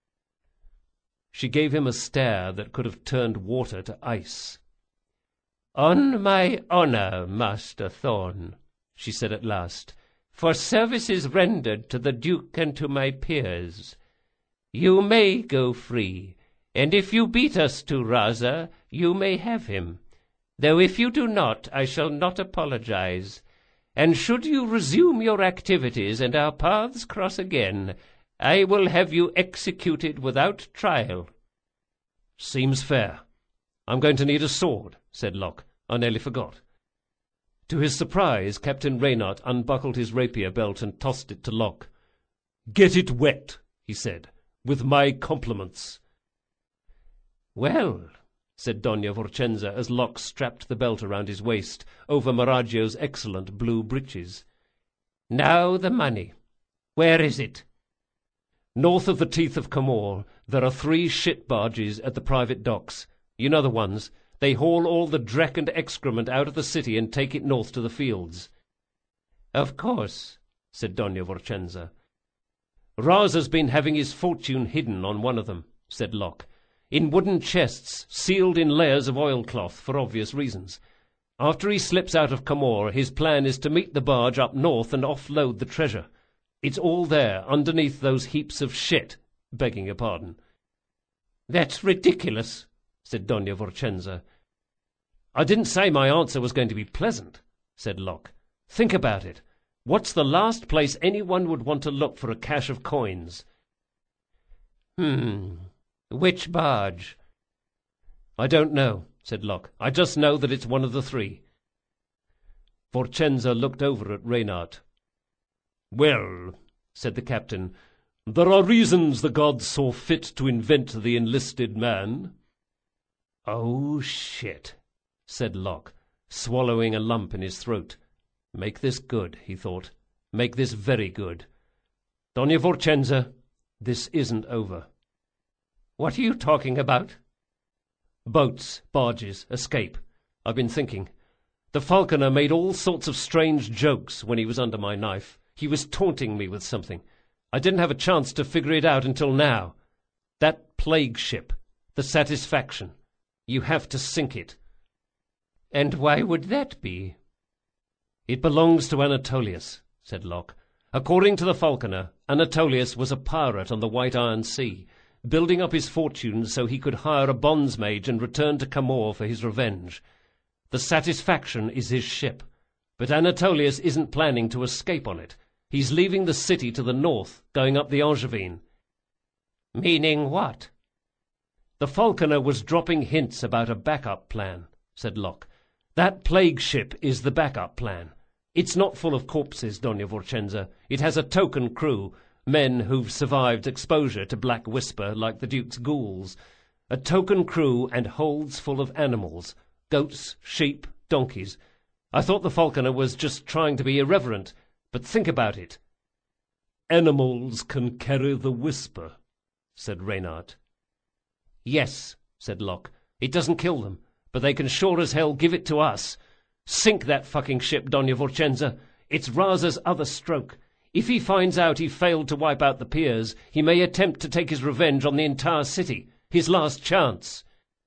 She gave him a stare that could have turned water to ice. "On my honor, Master Thorn," she said at last, for services rendered to the Duke and to my peers. You may go free, and if you beat us to Raza, you may have him. Though if you do not, I shall not apologize. And should you resume your activities and our paths cross again, I will have you executed without trial." "Seems fair. I'm going to need a sword," said Locke. "I nearly forgot." To his surprise, Captain Reynard unbuckled his rapier belt and tossed it to Locke. "Get it wet," he said, "with my compliments." "Well," said Dona Vorchenza as Locke strapped the belt around his waist over Maraggio's excellent blue breeches. "Now the money. Where is it?" "North of the Teeth of Comor, there are 3 shit barges at the private docks. You know the ones. They haul all the dreck and excrement out of the city and take it north to the fields." "Of course," said Dona Vorchenza. "Raza's been having his fortune hidden on one of them," said Locke, "in wooden chests sealed in layers of oilcloth for obvious reasons. After he slips out of Comor, his plan is to meet the barge up north and offload the treasure. It's all there, underneath those heaps of shit, begging your pardon." "That's ridiculous," said Dona Vorchenza. "I didn't say my answer was going to be pleasant," said Locke. "Think about it. What's the last place anyone would want to look for a cache of coins?" Which barge?" "I don't know," said Locke. "I just know that it's one of the 3. Vorchenza looked over at Reynard. "Well," said the captain, "there are reasons the gods saw fit to invent the enlisted man." "Oh, shit," said Locke, swallowing a lump in his throat. "Make this good," he thought. "Make this very good. Dona Vorchenza, this isn't over." "What are you talking about?" "Boats, barges, escape. I've been thinking. The falconer made all sorts of strange jokes when he was under my knife. He was taunting me with something. I didn't have a chance to figure it out until now. That plague ship, the Satisfaction. You have to sink it." "And why would that be?" "It belongs to Anatolius," said Locke. "According to the falconer, Anatolius was a pirate on the White Iron Sea, building up his fortunes so he could hire a bondsmage and return to Comor for his revenge. The Satisfaction is his ship, but Anatolius isn't planning to escape on it. He's leaving the city to the north, going up the Angevine." "Meaning what?" "The falconer was dropping hints about a backup plan," said Locke. "That plague ship is the backup plan. It's not full of corpses, Dona Vorchenza. It has a token crew, men who've survived exposure to Black Whisper like the Duke's ghouls. A token crew and holds full of animals, goats, sheep, donkeys. I thought the falconer was just trying to be irreverent, but think about it." "Animals can carry the whisper," said Reynard. "Yes," said Locke. "It doesn't kill them, but they can sure as hell give it to us. Sink that fucking ship, Dona Vorchenza. It's Raza's other stroke. If he finds out he failed to wipe out the peers, he may attempt to take his revenge on the entire city. His last chance."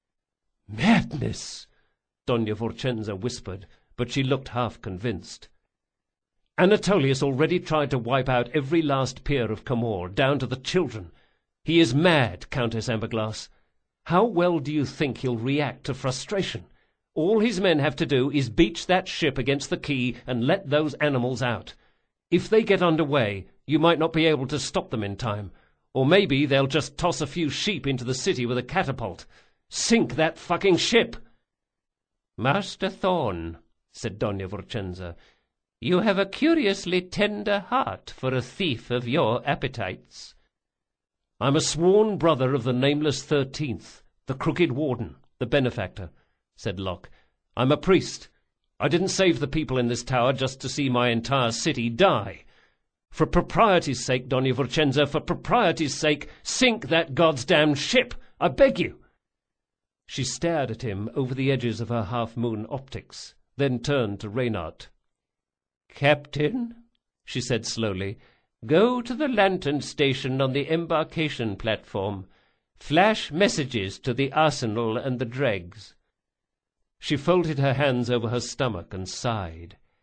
"Madness," Dona Vorchenza whispered, but she looked half convinced. "Anatolius already tried to wipe out every last peer of Comor, down to the children. He is mad, Countess Amberglass. How well do you think he'll react to frustration? All his men have to do is beach that ship against the quay and let those animals out. If they get under way, you might not be able to stop them in time. Or maybe they'll just toss a few sheep into the city with a catapult. Sink that fucking ship!" "Master Thorn," said Dona Vorchenza, "you have a curiously tender heart for a thief of your appetites." "I'm a sworn brother of the nameless 13th, the Crooked Warden, the benefactor," said Locke. "I'm a priest. I didn't save the people in this tower just to see my entire city die. For propriety's sake, Dona Vorchenza, for propriety's sake, sink that goddamned ship, I beg you." She stared at him over the edges of her half-moon optics, then turned to Reynard. "Captain," she said slowly, "go to the lantern station on the embarkation platform. Flash messages to the arsenal and the dregs." She folded her hands over her stomach and sighed.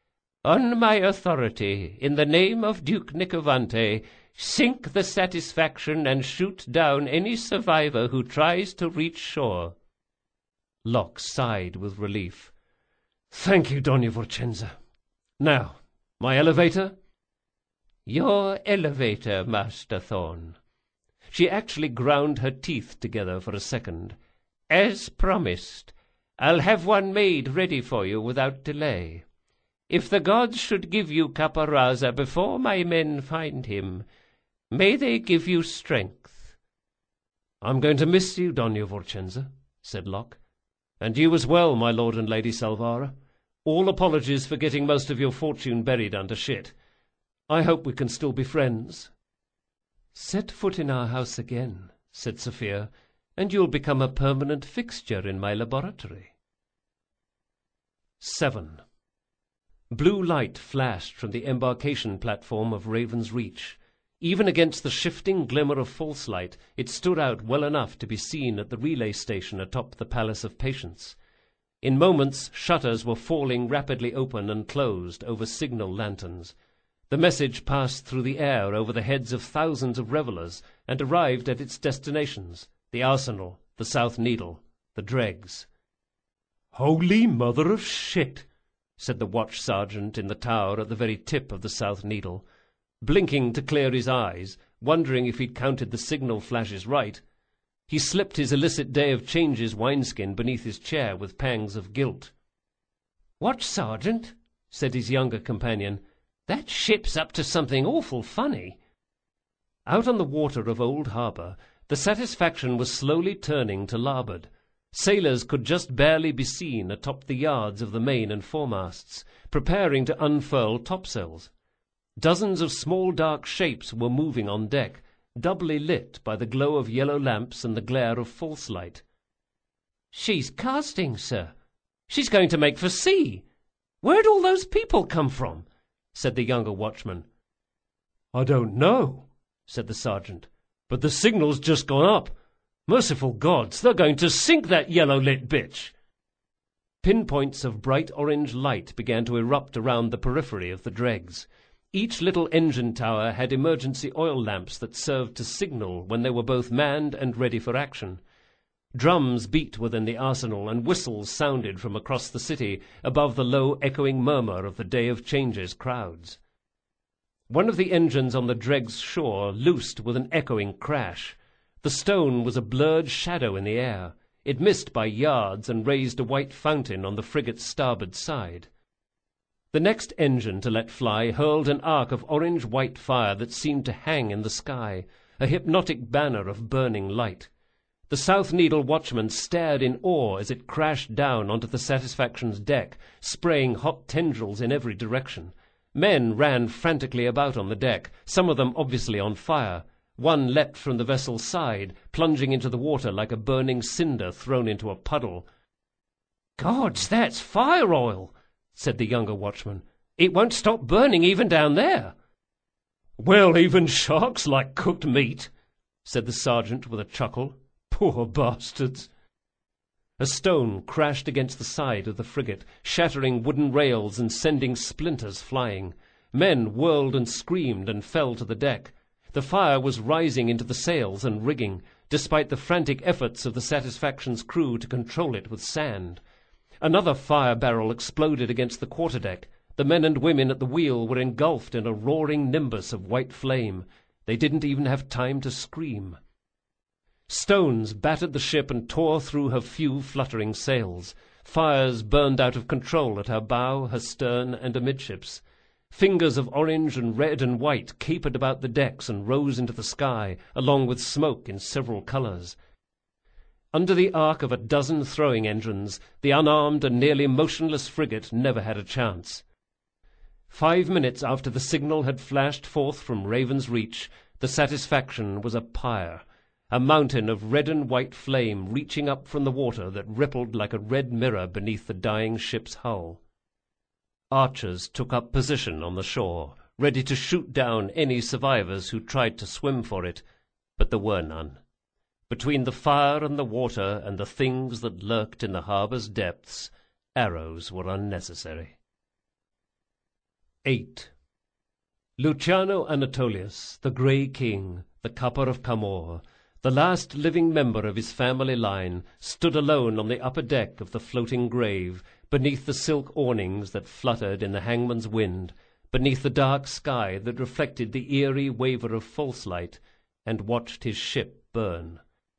On my authority, in the name of Duke Nicovante, sink the Satisfaction and shoot down any survivor who tries to reach shore." Locke sighed with relief. "Thank you, Dona Vorcenza. Now, my elevator?" "Your elevator, Master Thorn." She actually ground her teeth together for a second. "As promised, I'll have one made ready for you without delay. If the gods should give you Caparraza before my men find him, may they give you strength." "I'm going to miss you, Dona Vorcenza," said Locke. "And you as well, my lord and lady Salvara. All apologies for getting most of your fortune buried under shit. I hope we can still be friends." "Set foot in our house again," said Sophia, "and you'll become a permanent fixture in my laboratory." 7. Blue light flashed from the embarkation platform of Raven's Reach. Even against the shifting glimmer of false light, it stood out well enough to be seen at the relay station atop the Palace of Patience. In moments, shutters were falling rapidly open and closed over signal lanterns. The message passed through the air over the heads of thousands of revelers and arrived at its destinations: the Arsenal, the South Needle, the dregs. "Holy mother of shit!" said the watch sergeant in the tower at the very tip of the South Needle. Blinking to clear his eyes, wondering if he'd counted the signal flashes right, he slipped his illicit Day of Changes wineskin beneath his chair with pangs of guilt. "Watch sergeant," said his younger companion, "that ship's up to something awful funny." Out on the water of Old Harbour, the Satisfaction was slowly turning to larboard. Sailors could just barely be seen atop the yards of the main and foremasts, preparing to unfurl topsails. Dozens of small dark shapes were moving on deck, doubly lit by the glow of yellow lamps and the glare of false light. "She's casting, sir. She's going to make for sea. Where'd all those people come from?" said the younger watchman. "I don't know," said the sergeant, "but the signal's just gone up. Merciful gods, they're going to sink that yellow-lit bitch!" Pinpoints of bright orange light began to erupt around the periphery of the dregs. Each little engine tower had emergency oil lamps that served to signal when they were both manned and ready for action. Drums beat within the arsenal, and whistles sounded from across the city above the low echoing murmur of the Day of Changes crowds. One of the engines on the dreg's shore loosed with an echoing crash. The stone was a blurred shadow in the air. It missed by yards and raised a white fountain on the frigate's starboard side. The next engine to let fly hurled an arc of orange-white fire that seemed to hang in the sky, a hypnotic banner of burning light. The South Needle watchman stared in awe as it crashed down onto the Satisfaction's deck, spraying hot tendrils in every direction. Men ran frantically about on the deck, some of them obviously on fire. One leapt from the vessel's side, plunging into the water like a burning cinder thrown into a puddle. "Gods, that's fire oil!" said the younger watchman. "It won't stop burning even down there." "Well, even sharks like cooked meat," said the sergeant with a chuckle. "Poor bastards." A stone crashed against the side of the frigate, shattering wooden rails and sending splinters flying. Men whirled and screamed and fell to the deck. The fire was rising into the sails and rigging, despite the frantic efforts of the Satisfaction's crew to control it with sand. Another fire barrel exploded against the quarterdeck. The men and women at the wheel were engulfed in a roaring nimbus of white flame. They didn't even have time to scream. Stones battered the ship and tore through her few fluttering sails. Fires burned out of control at her bow, her stern, and amidships. Fingers of orange and red and white capered about the decks and rose into the sky, along with smoke in several colors. Under the arc of a dozen throwing engines, the unarmed and nearly motionless frigate never had a chance. 5 minutes after the signal had flashed forth from Raven's Reach, the Satisfaction was a pyre, a mountain of red and white flame reaching up from the water that rippled like a red mirror beneath the dying ship's hull. Archers took up position on the shore, ready to shoot down any survivors who tried to swim for it, but there were none. Between the fire and the water and the things that lurked in the harbor's depths, arrows were unnecessary. 8. Luciano Anatolius, the Grey King, the Cupper of Camor, the last living member of his family line, stood alone on the upper deck of the floating grave, beneath the silk awnings that fluttered in the hangman's wind, beneath the dark sky that reflected the eerie waver of false light, and watched his ship burn.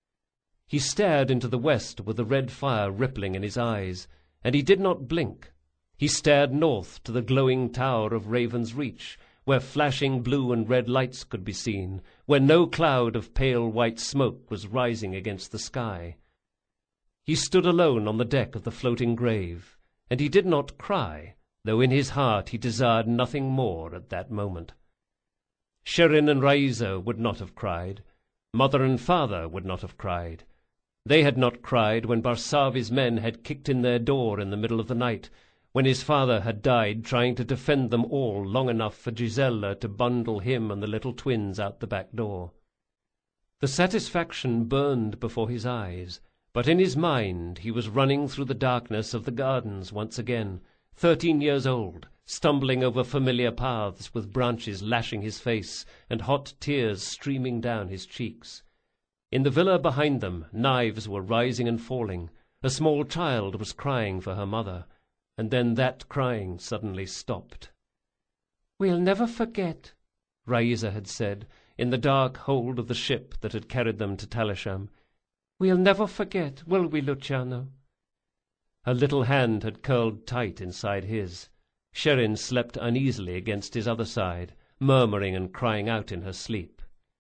He stared into the west with the red fire rippling in his eyes, and he did not blink. He stared north to the glowing tower of Raven's Reach, where flashing blue and red lights could be seen, where no cloud of pale white smoke was rising against the sky. He stood alone on the deck of the floating grave, and he did not cry, though in his heart he desired nothing more at that moment. Sherin and Raisa would not have cried. Mother and father would not have cried. They had not cried when Barsavi's men had kicked in their door in the middle of the night, when his father had died trying to defend them all long enough for Gisella to bundle him and the little twins out the back door. The satisfaction burned before his eyes, but in his mind he was running through the darkness of the gardens once again, 13 years old, stumbling over familiar paths with branches lashing his face and hot tears streaming down his cheeks. In the villa behind them, knives were rising and falling. A small child was crying for her mother, and then that crying suddenly stopped. "We'll never forget," Raisa had said, in the dark hold of the ship that had carried them to Talisham. "We'll never forget, will we, Luciano?" Her little hand had curled tight inside his. Sherin slept uneasily against his other side, murmuring and crying out in her sleep.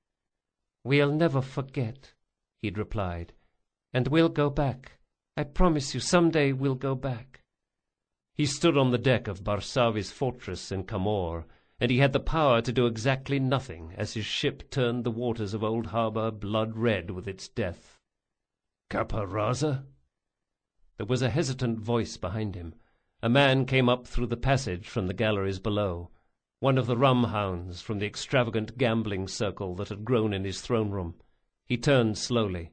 "We'll never forget," he'd replied, "and we'll go back. I promise you, someday we'll go back." He stood on the deck of Barsavi's fortress in Camor, and he had the power to do exactly nothing as his ship turned the waters of Old Harbour blood-red with its death. "Caparraza?" There was a hesitant voice behind him. A man came up through the passage from the galleries below, one of the rum-hounds from the extravagant gambling circle that had grown in his throne-room. He turned slowly.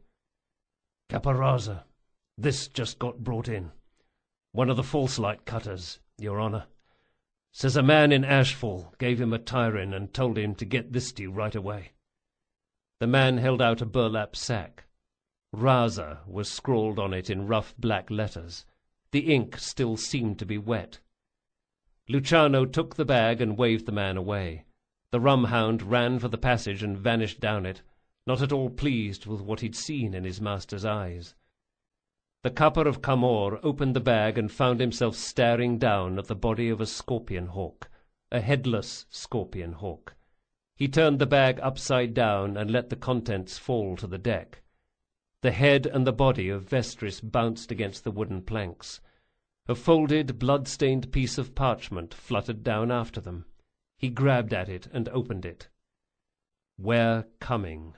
"Caparraza, this just got brought in. One of the false light cutters, Your Honor. Says a man in Ashfall gave him a tyrin and told him to get this to you right away." The man held out a burlap sack. Raza was scrawled on it in rough black letters. The ink still seemed to be wet. Luciano took the bag and waved the man away. The rum-hound ran for the passage and vanished down it, not at all pleased with what he'd seen in his master's eyes. The Cupper of Camor opened the bag and found himself staring down at the body of a scorpion hawk, a headless scorpion hawk. He turned the bag upside down and let the contents fall to the deck. The head and the body of Vestris bounced against the wooden planks. A folded, blood-stained piece of parchment fluttered down after them. He grabbed at it and opened it. "We're coming."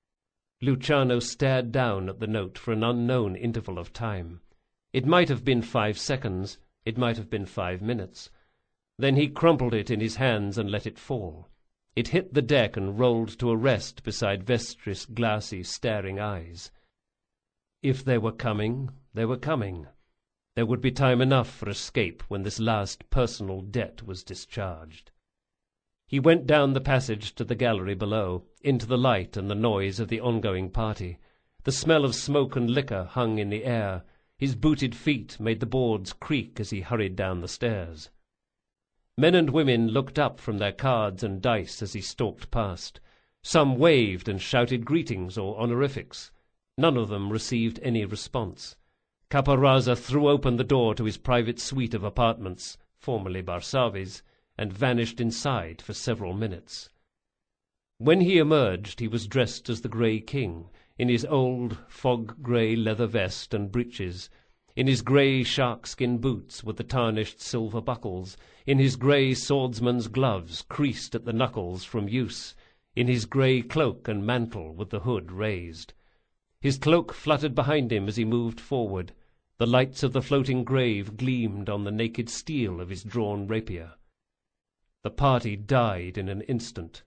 Luciano stared down at the note for an unknown interval of time. It might have been 5 seconds, it might have been 5 minutes. Then he crumpled it in his hands and let it fall. It hit the deck and rolled to a rest beside Vestris' glassy, staring eyes. If they were coming, they were coming. There would be time enough for escape when this last personal debt was discharged. He went down the passage to the gallery below, into the light and the noise of the ongoing party. The smell of smoke and liquor hung in the air. His booted feet made the boards creak as he hurried down the stairs. Men and women looked up from their cards and dice as he stalked past. Some waved and shouted greetings or honorifics. None of them received any response. Caparraza threw open the door to his private suite of apartments, formerly Barsavi's, and vanished inside for several minutes. When he emerged, he was dressed as the Grey King, in his old fog-grey leather vest and breeches, in his grey sharkskin boots with the tarnished silver buckles, in his grey swordsman's gloves creased at the knuckles from use, in his grey cloak and mantle with the hood raised. His cloak fluttered behind him as he moved forward. The lights of the floating grave gleamed on the naked steel of his drawn rapier. The party died in an instant.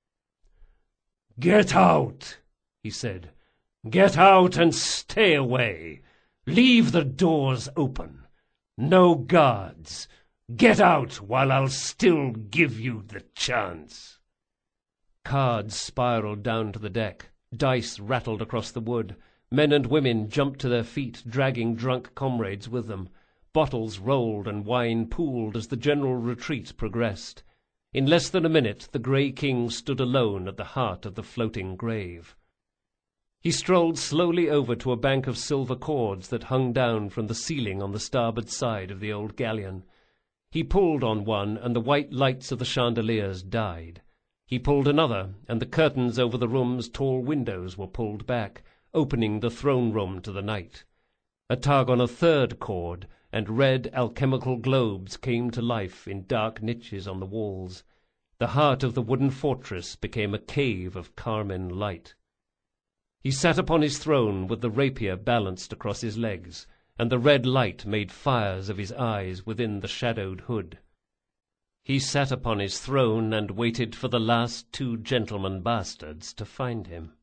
"Get out," he said. "Get out and stay away. Leave the doors open. No guards. Get out while I'll still give you the chance." Cards spiraled down to the deck. Dice rattled across the wood. Men and women jumped to their feet, dragging drunk comrades with them. Bottles rolled and wine pooled as the general retreat progressed. In less than a minute, the Grey King stood alone at the heart of the floating grave. He strolled slowly over to a bank of silver cords that hung down from the ceiling on the starboard side of the old galleon. He pulled on one, and the white lights of the chandeliers died. He pulled another, and the curtains over the room's tall windows were pulled back, opening the throne room to the night. A tug on a third cord, and red alchemical globes came to life in dark niches on the walls. The heart of the wooden fortress became a cave of carmine light. He sat upon his throne with the rapier balanced across his legs, and the red light made fires of his eyes within the shadowed hood. He sat upon his throne and waited for the last 2 gentlemen bastards to find him.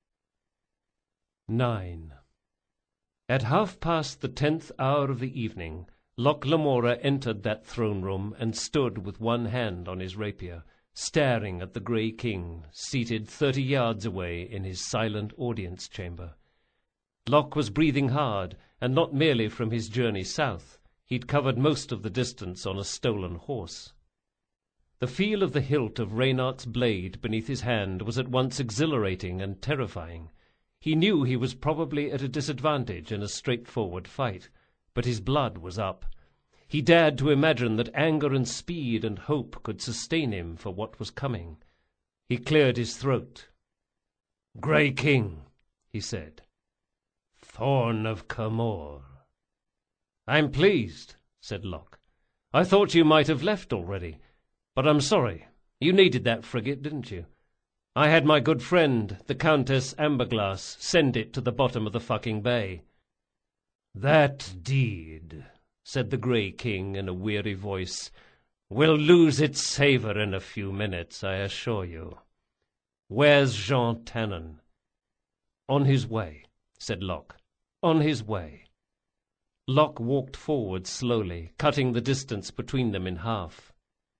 9. At 10:30 of the evening, Locke Lamora entered that throne-room and stood with one hand on his rapier, staring at the Grey King, seated 30 yards away in his silent audience chamber. Locke was breathing hard, and not merely from his journey south. He'd covered most of the distance on a stolen horse. The feel of the hilt of Reynard's blade beneath his hand was at once exhilarating and terrifying. He knew he was probably at a disadvantage in a straightforward fight, but his blood was up. He dared to imagine that anger and speed and hope could sustain him for what was coming. He cleared his throat. "Grey King," he said. "Thorn of Camor." "I'm pleased," said Locke. "I thought you might have left already, but I'm sorry. You needed that frigate, didn't you? I had my good friend, the Countess Amberglass, send it to the bottom of the fucking bay." "That deed," said the Grey King in a weary voice, "will lose its savor in a few minutes, I assure you. Where's Jean Tannen?" "On his way," said Locke. "On his way." Locke walked forward slowly, cutting the distance between them in half.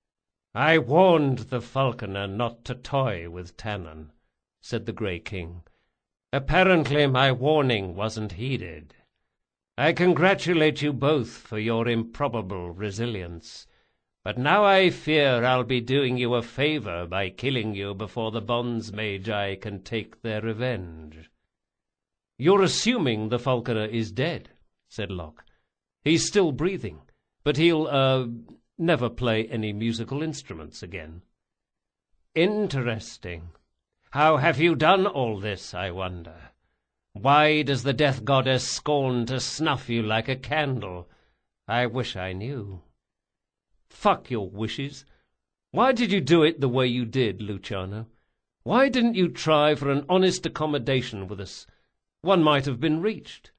"I warned the falconer not to toy with Tannen," said the Grey King. "Apparently my warning wasn't heeded. I congratulate you both for your improbable resilience, but now I fear I'll be doing you a favor by killing you before the Bondsmagi can take their revenge." "You're assuming the falconer is dead," said Locke. "He's still breathing, but he'll, never play any musical instruments again." "Interesting. How have you done all this, I wonder? Why does the death goddess scorn to snuff you like a candle? I wish I knew." "Fuck your wishes. Why did you do it the way you did, Luciano? Why didn't you try for an honest accommodation with us? One might have been reached."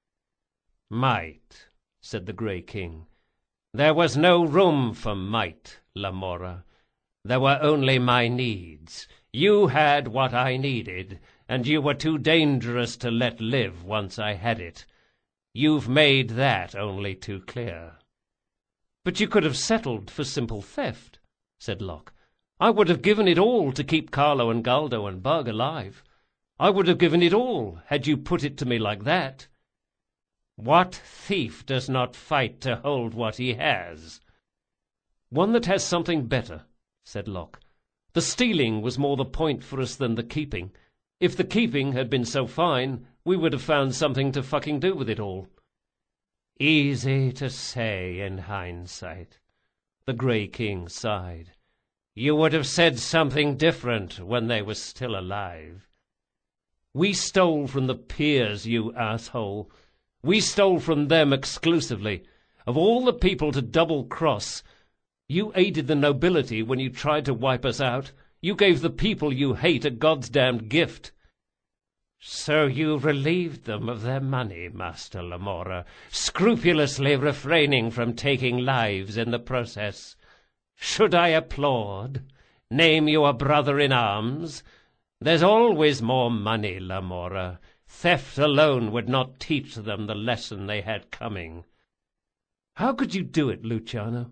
"Might," said the Grey King. "There was no room for might, Lamora. There were only my needs. You had what I needed, and you were too dangerous to let live once I had it. You've made that only too clear." "But you could have settled for simple theft," said Locke. "I would have given it all to keep Carlo and Galdo and Bug alive. I would have given it all, had you put it to me like that." "What thief does not fight to hold what he has?" "One that has something better," said Locke. "The stealing was more the point for us than the keeping. If the keeping had been so fine, we would have found something to fucking do with it all." "Easy to say in hindsight." The Grey King sighed. "You would have said something different when they were still alive." "We stole from the peers, you asshole. We stole from them exclusively. Of all the people to double-cross, you aided the nobility when you tried to wipe us out. You gave the people you hate a goddamned gift." "So you relieved them of their money, Master Lamora, scrupulously refraining from taking lives in the process. Should I applaud? Name you a brother-in-arms? There's always more money, Lamora. Theft alone would not teach them the lesson they had coming." "How could you do it, Luciano?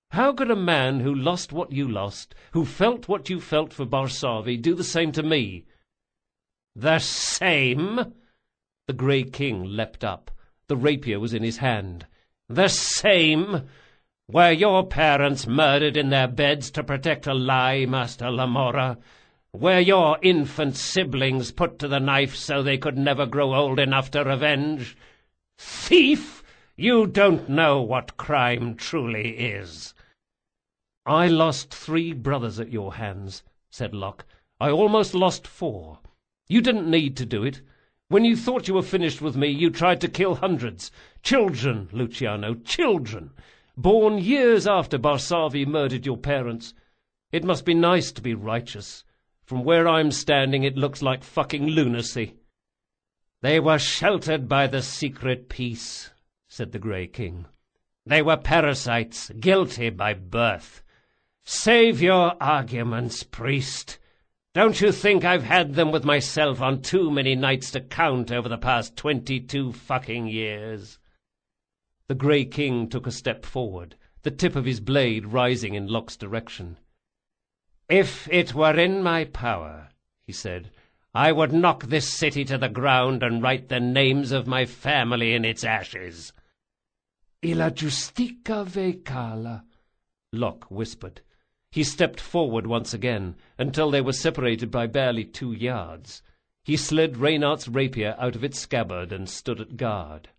How could a man who lost what you lost, who felt what you felt for Barsavi, do the same to me?" "The same?" The Grey King leapt up. The rapier was in his hand. "The same? Were your parents murdered in their beds to protect a lie, Master Lamora? Were your infant siblings put to the knife so they could never grow old enough to revenge? Thief! You don't know what crime truly is." "I lost 3 brothers at your hands," said Locke. "I almost lost 4. You didn't need to do it. When you thought you were finished with me, you tried to kill hundreds. Children, Luciano, children, born years after Barsavi murdered your parents. It must be nice to be righteous. From where I'm standing, it looks like fucking lunacy." "They were sheltered by the secret peace," said the Grey King. "They were parasites, guilty by birth. Save your arguments, priest. Don't you think I've had them with myself on too many nights to count over the past 22 fucking years?" The Grey King took a step forward, the tip of his blade rising in Locke's direction. "If it were in my power," he said, "I would knock this city to the ground and write the names of my family in its ashes." "E la giustica vecala," Locke whispered. He stepped forward once again, until they were separated by barely 2 yards. He slid Reynard's rapier out of its scabbard and stood at guard.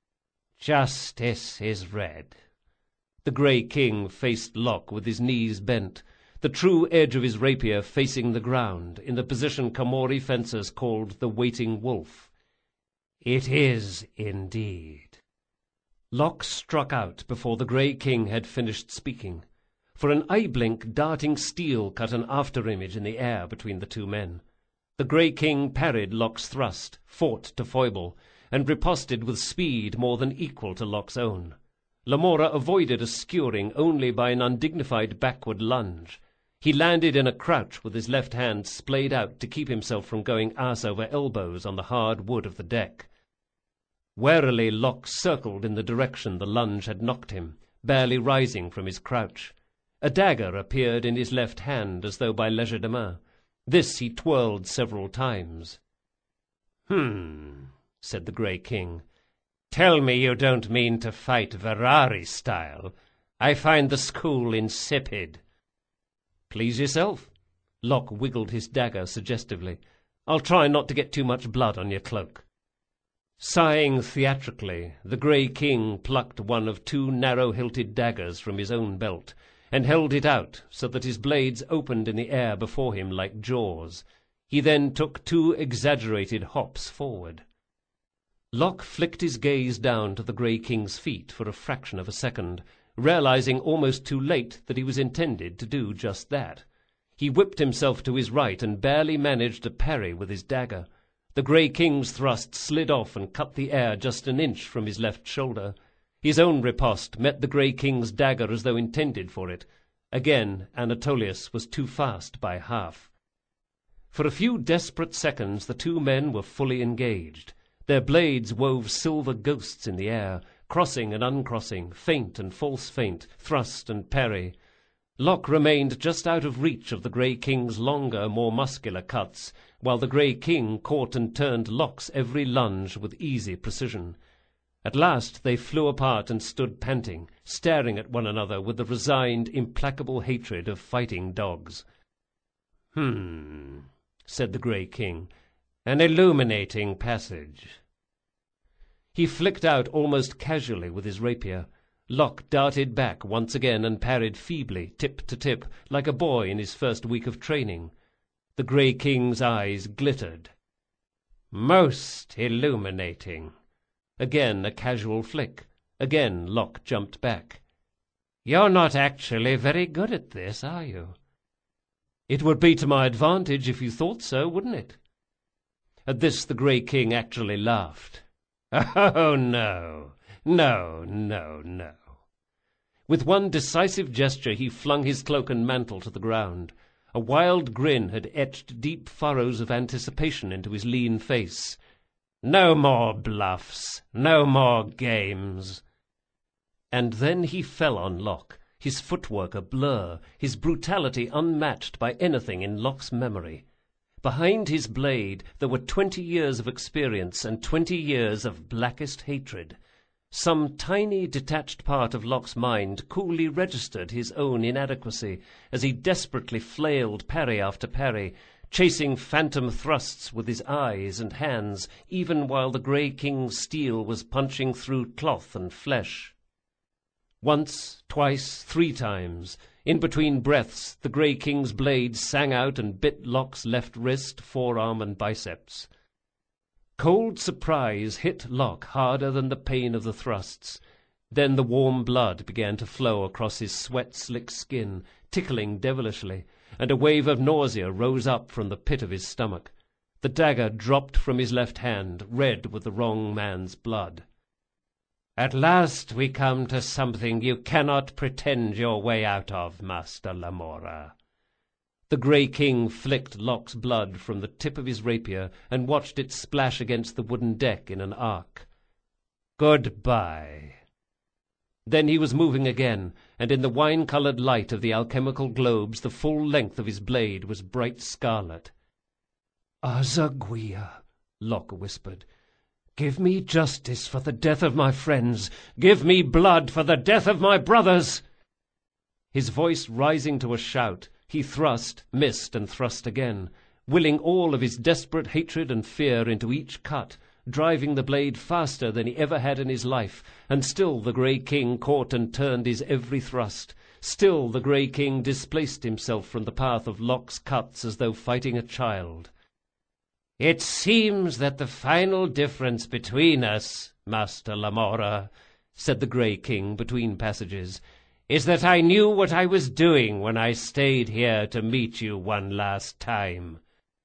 "Justice is read." The Grey King faced Locke with his knees bent, the true edge of his rapier facing the ground, in the position Camorri fencers called the waiting wolf. "It is indeed." Locke struck out before the Grey King had finished speaking. For an eye-blink, darting steel cut an after-image in the air between the 2 men. The Grey King parried Locke's thrust, fought to foible, and riposted with speed more than equal to Locke's own. Lamora avoided a skewering only by an undignified backward lunge. He landed in a crouch with his left hand splayed out to keep himself from going ass over elbows on the hard wood of the deck. Warily Locke circled in the direction the lunge had knocked him, barely rising from his crouch. A dagger appeared in his left hand as though by legerdemain. This he twirled several times. Said the Grey King. "Tell me you don't mean to fight Verari style. I find the school insipid." "Please yourself." Locke wiggled his dagger suggestively. "I'll try not to get too much blood on your cloak." Sighing theatrically, the Grey King plucked one of 2 narrow-hilted daggers from his own belt, and held it out so that his blades opened in the air before him like jaws. He then took 2 exaggerated hops forward. Locke flicked his gaze down to the Grey King's feet for a fraction of a second, realizing almost too late that he was intended to do just that. He whipped himself to his right and barely managed to parry with his dagger. The Grey King's thrust slid off and cut the air just an inch from his left shoulder. His own riposte met the Grey King's dagger as though intended for it. Again, Anatolius was too fast by half. For a few desperate seconds the 2 men were fully engaged. Their blades wove silver ghosts in the air, crossing and uncrossing, feint and false feint, thrust and parry. Locke remained just out of reach of the Grey King's longer, more muscular cuts, while the Grey King caught and turned Locke's every lunge with easy precision. At last they flew apart and stood panting, staring at one another with the resigned, implacable hatred of fighting dogs. Said the Grey King. "An illuminating passage." He flicked out almost casually with his rapier. Locke darted back once again and parried feebly, tip to tip, like a boy in his first week of training. The Grey King's eyes glittered. "Most illuminating." Again a casual flick. Again Locke jumped back. "You're not actually very good at this, are you?" "It would be to my advantage if you thought so, wouldn't it?" At this the Grey King actually laughed. "Oh, no. No, no, no." With one decisive gesture he flung his cloak and mantle to the ground. A wild grin had etched deep furrows of anticipation into his lean face. "No more bluffs, no more games." And then he fell on Locke, his footwork a blur, his brutality unmatched by anything in Locke's memory. Behind his blade there were 20 years of experience and 20 years of blackest hatred. Some tiny detached part of Locke's mind coolly registered his own inadequacy as he desperately flailed parry after parry, chasing phantom thrusts with his eyes and hands, even while the Grey King's steel was punching through cloth and flesh. Once, twice, 3 times, in between breaths, the Grey King's blade sang out and bit Locke's left wrist, forearm, and biceps. Cold surprise hit Locke harder than the pain of the thrusts. Then the warm blood began to flow across his sweat-slick skin, tickling devilishly, and a wave of nausea rose up from the pit of his stomach. The dagger dropped from his left hand, red with the wrong man's blood. "At last we come to something you cannot pretend your way out of, Master Lamora." The Grey King flicked Locke's blood from the tip of his rapier and watched it splash against the wooden deck in an arc. "Goodbye." Then he was moving again, and in the wine-colored light of the alchemical globes the full length of his blade was bright scarlet. "Azaguia," Locke whispered. "Give me justice for the death of my friends. Give me blood for the death of my brothers." His voice rising to a shout, he thrust, missed, and thrust again, willing all of his desperate hatred and fear into each cut, driving the blade faster than he ever had in his life, and still the Grey King caught and turned his every thrust. Still the Grey King displaced himself from the path of Locke's cuts as though fighting a child. "It seems that the final difference between us, Master Lamora," said the Grey King between passages, "is that I knew what I was doing when I stayed here to meet you one last time."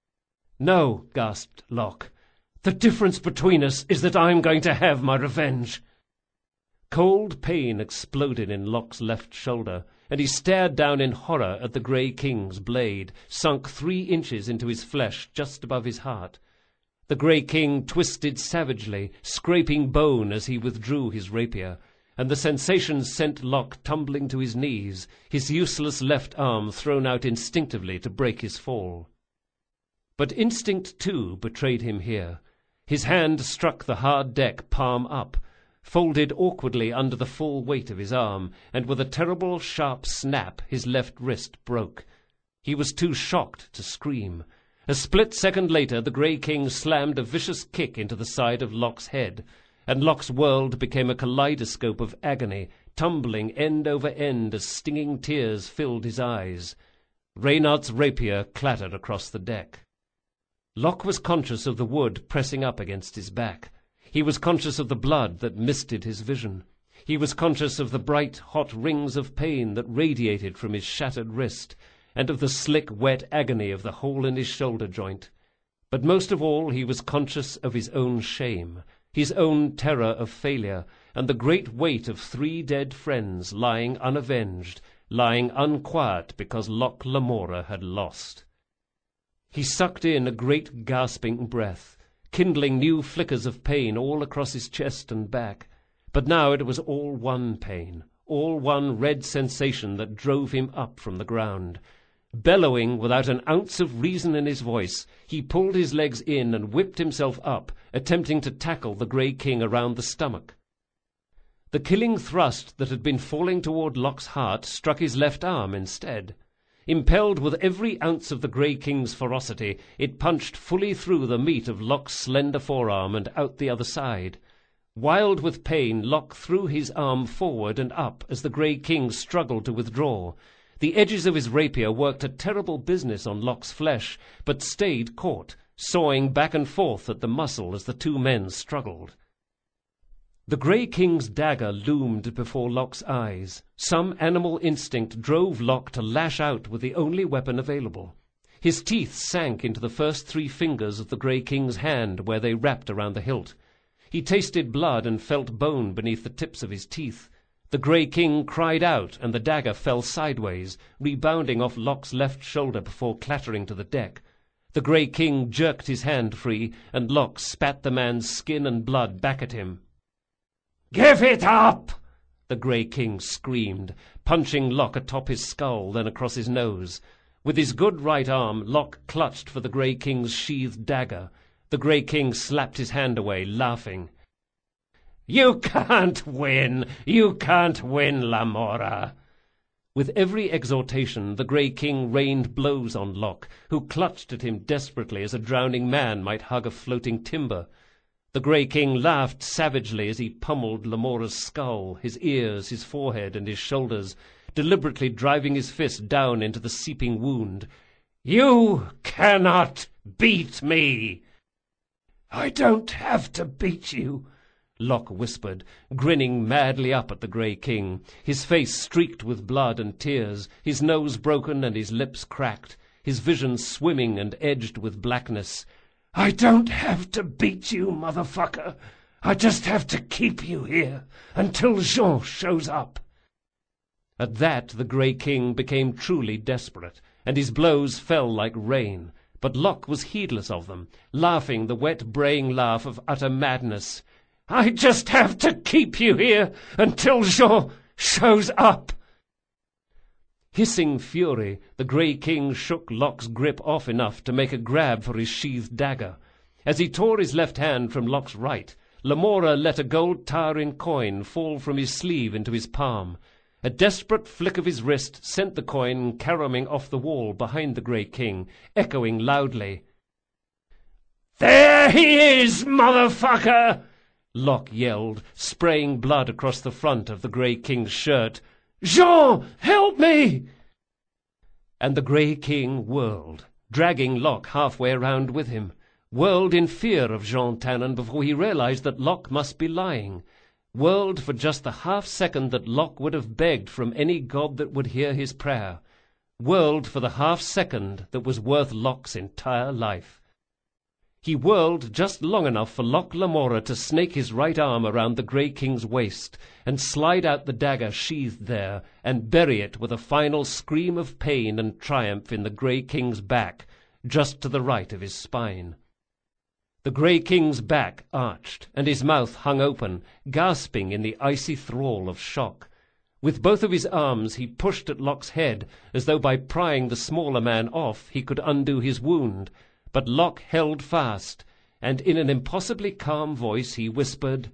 "No," gasped Locke. "The difference between us is that I'm going to have my revenge." Cold pain exploded in Locke's left shoulder, and he stared down in horror at the Grey King's blade, sunk 3 inches into his flesh just above his heart. The Grey King twisted savagely, scraping bone as he withdrew his rapier, and the sensation sent Locke tumbling to his knees, his useless left arm thrown out instinctively to break his fall. But instinct, too, betrayed him here. His hand struck the hard deck palm up, folded awkwardly under the full weight of his arm, and with a terrible sharp snap his left wrist broke. He was too shocked to scream. A split second later the Grey King slammed a vicious kick into the side of Locke's head, and Locke's world became a kaleidoscope of agony, tumbling end over end as stinging tears filled his eyes. Reynard's rapier clattered across the deck. Locke was conscious of the wood pressing up against his back. He was conscious of the blood that misted his vision. He was conscious of the bright, hot rings of pain that radiated from his shattered wrist, and of the slick, wet agony of the hole in his shoulder joint. But most of all he was conscious of his own shame, his own terror of failure, and the great weight of 3 dead friends lying unavenged, lying unquiet because Locke Lamora had lost. He sucked in a great gasping breath, kindling new flickers of pain all across his chest and back. But now it was all one pain, all one red sensation that drove him up from the ground. Bellowing without an ounce of reason in his voice, he pulled his legs in and whipped himself up, attempting to tackle the Grey King around the stomach. The killing thrust that had been falling toward Locke's heart struck his left arm instead. Impelled with every ounce of the Grey King's ferocity, it punched fully through the meat of Locke's slender forearm and out the other side. Wild with pain, Locke threw his arm forward and up as the Grey King struggled to withdraw. The edges of his rapier worked a terrible business on Locke's flesh, but stayed caught, sawing back and forth at the muscle as the 2 men struggled. The Grey King's dagger loomed before Locke's eyes. Some animal instinct drove Locke to lash out with the only weapon available. His teeth sank into the first 3 fingers of the Grey King's hand where they wrapped around the hilt. He tasted blood and felt bone beneath the tips of his teeth. The Grey King cried out, and the dagger fell sideways, rebounding off Locke's left shoulder before clattering to the deck. The Grey King jerked his hand free, and Locke spat the man's skin and blood back at him. "Give it up!" the Grey King screamed, punching Locke atop his skull, then across his nose. With his good right arm, Locke clutched for the Grey King's sheathed dagger. The Grey King slapped his hand away, laughing. "You can't win! You can't win, Lamora!" With every exhortation, the Grey King rained blows on Locke, who clutched at him desperately as a drowning man might hug a floating timber. The Grey King laughed savagely as he pummeled Lamora's skull, his ears, his forehead, and his shoulders, deliberately driving his fist down into the seeping wound. "You cannot beat me!" "I don't have to beat you," Locke whispered, grinning madly up at the Grey King, his face streaked with blood and tears, his nose broken and his lips cracked, his vision swimming and edged with blackness. "I don't have to beat you, motherfucker. I just have to keep you here until Jean shows up." At that the Grey King became truly desperate, and his blows fell like rain. But Locke was heedless of them, laughing the wet braying laugh of utter madness. "I just have to keep you here until Jean shows up." Hissing fury, the Grey King shook Locke's grip off enough to make a grab for his sheathed dagger. As he tore his left hand from Locke's right, Lamora let a gold tarin coin fall from his sleeve into his palm. A desperate flick of his wrist sent the coin caroming off the wall behind the Grey King, echoing loudly. "There he is, motherfucker!" Locke yelled, spraying blood across the front of the Grey King's shirt. "Jean, help me!" And the Grey King whirled, dragging Locke halfway around with him, whirled in fear of Jean Tannen before he realized that Locke must be lying, whirled for just the half-second that Locke would have begged from any god that would hear his prayer, whirled for the half-second that was worth Locke's entire life. He whirled just long enough for Locke Lamora to snake his right arm around the Grey King's waist and slide out the dagger sheathed there and bury it with a final scream of pain and triumph in the Grey King's back, just to the right of his spine. The Grey King's back arched, and his mouth hung open, gasping in the icy thrall of shock. With both of his arms he pushed at Locke's head, as though by prying the smaller man off he could undo his wound. But Locke held fast, and in an impossibly calm voice he whispered,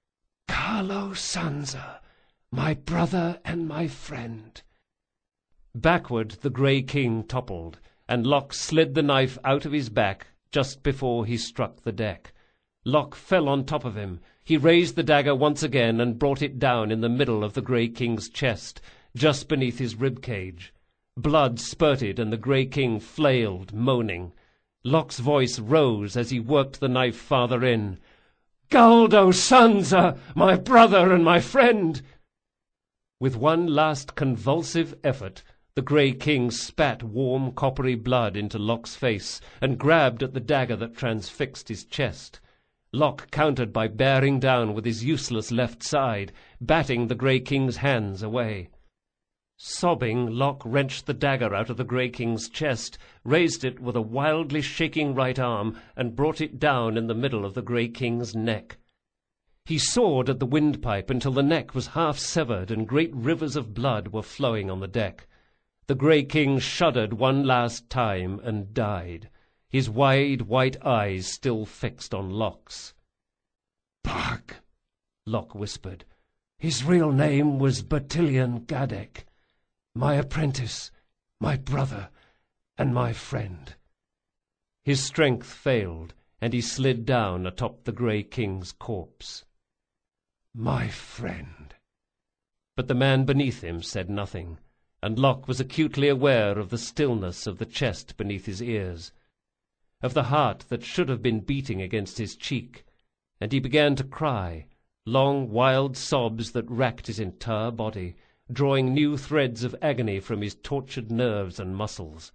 "Carlo Sanza, my brother and my friend." Backward the Grey King toppled, and Locke slid the knife out of his back just before he struck the deck. Locke fell on top of him. He raised the dagger once again and brought it down in the middle of the Grey King's chest, just beneath his rib cage. Blood spurted, and the Grey King flailed, moaning. Locke's voice rose as he worked the knife farther in. "Galdo Sanza, my brother and my friend!" With one last convulsive effort, the Grey King spat warm coppery blood into Locke's face and grabbed at the dagger that transfixed his chest. Locke countered by bearing down with his useless left side, batting the Grey King's hands away. Sobbing, Locke wrenched the dagger out of the Grey King's chest, raised it with a wildly shaking right arm, and brought it down in the middle of the Grey King's neck. He sawed at the windpipe until the neck was half severed and great rivers of blood were flowing on the deck. The Grey King shuddered one last time and died, his wide white eyes still fixed on Locke's. "Bug," Locke whispered. "His real name was Bertilion Gadek. My apprentice, my brother, and my friend." His strength failed, and he slid down atop the Grey King's corpse. "My friend." But the man beneath him said nothing, and Locke was acutely aware of the stillness of the chest beneath his ears, of the heart that should have been beating against his cheek, and he began to cry, long wild sobs that racked his entire body, drawing new threads of agony from his tortured nerves and muscles.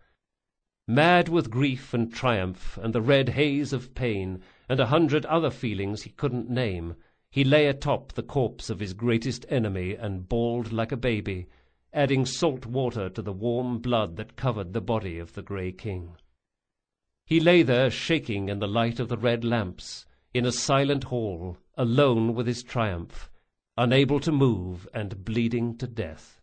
Mad with grief and triumph and the red haze of pain and 100 other feelings he couldn't name, he lay atop the corpse of his greatest enemy and bawled like a baby, adding salt water to the warm blood that covered the body of the Grey King. He lay there shaking in the light of the red lamps, in a silent hall, alone with his triumph, unable to move and bleeding to death.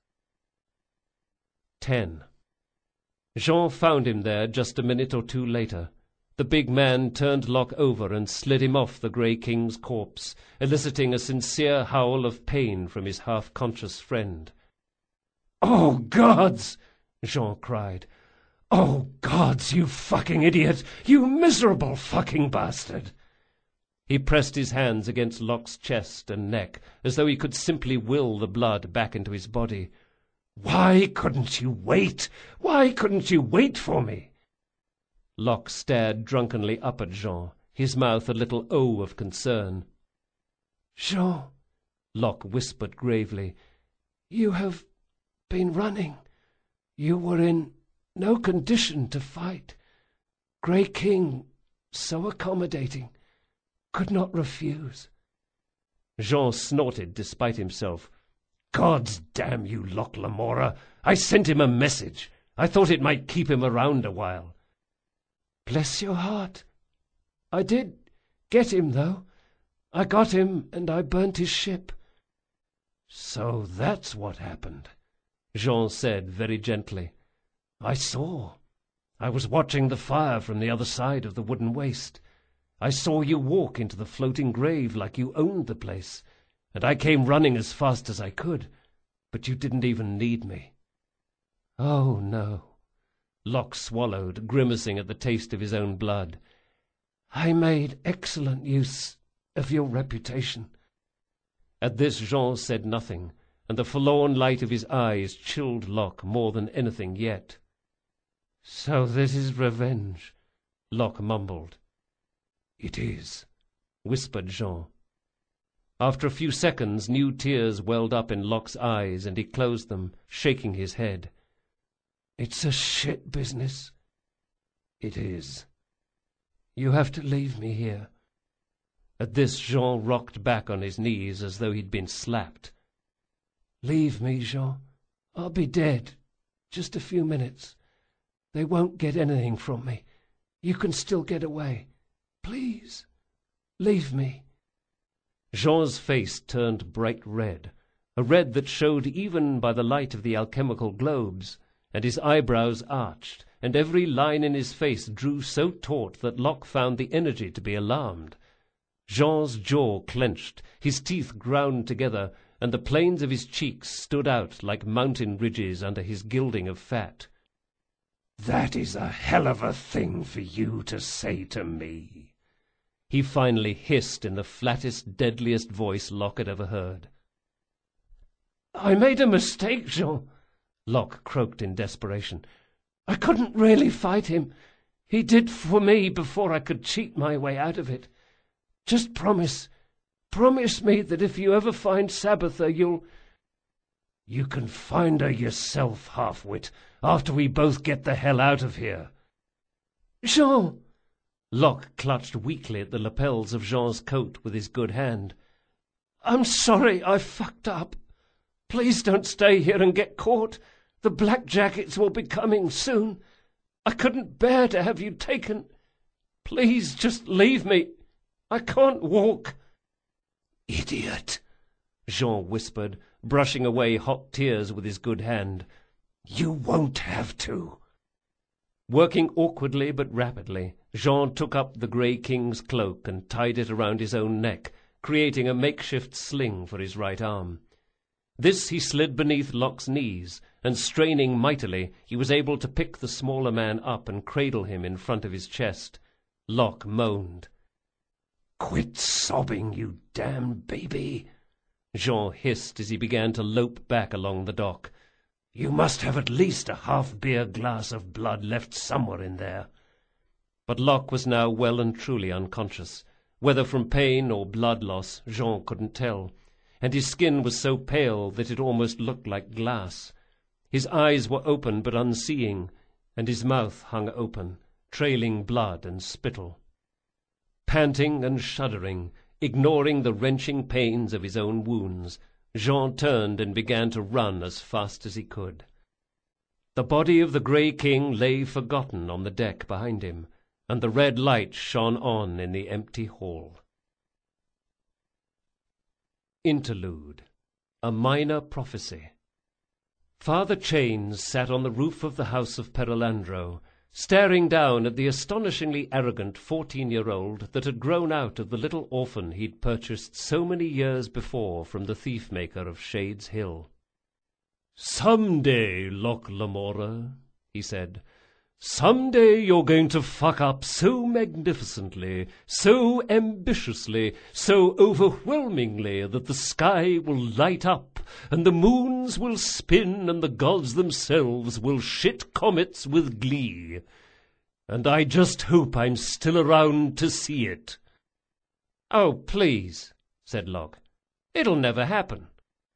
10. Jean found him there just a minute or two later. The big man turned Locke over and slid him off the Grey King's corpse, eliciting a sincere howl of pain from his half-conscious friend. "Oh, gods!" Jean cried. "Oh, gods, you fucking idiot! You miserable fucking bastard!" He pressed his hands against Locke's chest and neck, as though he could simply will the blood back into his body. "Why couldn't you wait? Why couldn't you wait for me?" Locke stared drunkenly up at Jean, his mouth a little O of concern. "Jean," Locke whispered gravely, "you have been running. You were in no condition to fight. Grey King, so accommodating, could not refuse." Jean snorted despite himself. "Gods damn you, Locke Lamora! I sent him a message. I thought it might keep him around a while." "Bless your heart. I did get him, though. I got him, and I burnt his ship." "So that's what happened," Jean said very gently. "I saw. I was watching the fire from the other side of the wooden waste. I saw you walk into the floating grave like you owned the place, and I came running as fast as I could, but you didn't even need me." "Oh, no." Locke swallowed, grimacing at the taste of his own blood. "I made excellent use of your reputation." At this Jean said nothing, and the forlorn light of his eyes chilled Locke more than anything yet. "So this is revenge," Locke mumbled. "It is," whispered Jean. After a few seconds, new tears welled up in Locke's eyes, and he closed them, shaking his head. "It's a shit business." "It is." "You have to leave me here." At this Jean rocked back on his knees as though he'd been slapped. "Leave me, Jean. I'll be dead. Just a few minutes. They won't get anything from me. You can still get away. Please, leave me." Jean's face turned bright red, a red that showed even by the light of the alchemical globes, and his eyebrows arched, and every line in his face drew so taut that Locke found the energy to be alarmed. Jean's jaw clenched, his teeth ground together, and the planes of his cheeks stood out like mountain ridges under his gilding of fat. "That is a hell of a thing for you to say to me," he finally hissed in the flattest, deadliest voice Locke had ever heard. "I made a mistake, Jean," Locke croaked in desperation. "I couldn't really fight him. He did for me before I could cheat my way out of it. Just promise me that if you ever find Sabbatha, you'll—" "You can find her yourself, half-wit, after we both get the hell out of here." "Jean!" Locke clutched weakly at the lapels of Jean's coat with his good hand. "I'm sorry I fucked up. Please don't stay here and get caught. The Black Jackets will be coming soon. I couldn't bear to have you taken. Please just leave me. I can't walk." "Idiot," Jean whispered, brushing away hot tears with his good hand. "You won't have to." Working awkwardly but rapidly, Jean took up the Grey King's cloak and tied it around his own neck, creating a makeshift sling for his right arm. This he slid beneath Locke's knees, and straining mightily, he was able to pick the smaller man up and cradle him in front of his chest. Locke moaned. "Quit sobbing, you damn baby," Jean hissed as he began to lope back along the dock. "You must have at least a half-beer glass of blood left somewhere in there." But Locke was now well and truly unconscious. Whether from pain or blood loss, Jean couldn't tell, and his skin was so pale that it almost looked like glass. His eyes were open but unseeing, and his mouth hung open, trailing blood and spittle. Panting and shuddering, ignoring the wrenching pains of his own wounds, Jean turned and began to run as fast as he could. The body of the Grey King lay forgotten on the deck behind him, and the red light shone on in the empty hall. Interlude. A Minor Prophecy. Father Chains sat on the roof of the house of Perilandro, staring down at the astonishingly arrogant 14-year-old that had grown out of the little orphan he'd purchased so many years before from the thief-maker of Shades Hill. "Some day, Loch Lamora," he said, "some day you're going to fuck up so magnificently, so ambitiously, so overwhelmingly that the sky will light up, and the moons will spin, and the gods themselves will shit comets with glee. And I just hope I'm still around to see it." "Oh, please," said Loch. "It'll never happen."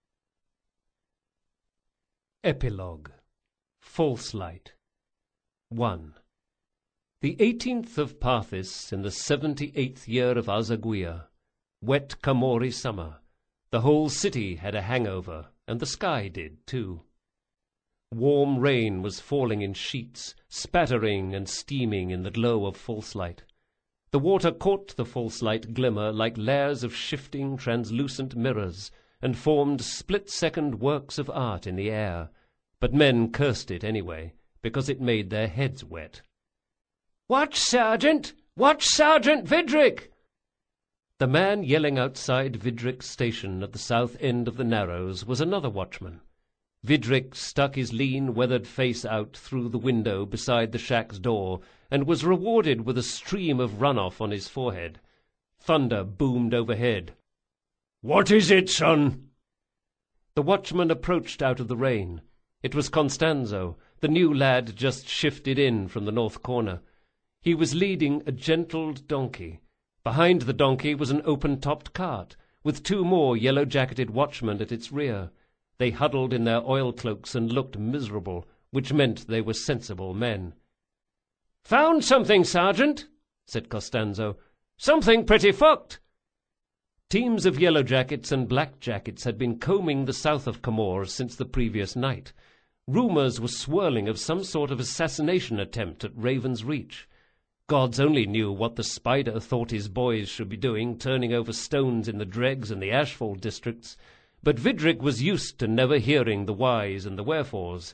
Epilogue. False Light. 1. The 18th of Parthis in the 78th year of Azaguia. Wet Kamori summer. The whole city had a hangover, and the sky did too. Warm rain was falling in sheets, spattering and steaming in the glow of false light. The water caught the false light glimmer like layers of shifting, translucent mirrors, and formed split-second works of art in the air, but men cursed it anyway, because it made their heads wet. "Watch, Sergeant! Watch Sergeant Vidrick!" The man yelling outside Vidrick's station at the south end of the Narrows was another watchman. Vidrick stuck his lean, weathered face out through the window beside the shack's door, and was rewarded with a stream of runoff on his forehead. Thunder boomed overhead. "What is it, son?" The watchman approached out of the rain. It was Constanzo, the new lad just shifted in from the north corner. He was leading a gentled donkey. Behind the donkey was an open-topped cart, with two more yellow-jacketed watchmen at its rear. They huddled in their oilcloaks and looked miserable, which meant they were sensible men. "Found something, Sergeant," said Costanzo. "Something pretty fucked." Teams of yellow-jackets and black-jackets had been combing the south of Camorr since the previous night. Rumors were swirling of some sort of assassination attempt at Raven's Reach. Gods only knew what the Spider thought his boys should be doing, turning over stones in the dregs and the ashfall districts, but Vidrick was used to never hearing the whys and the wherefores.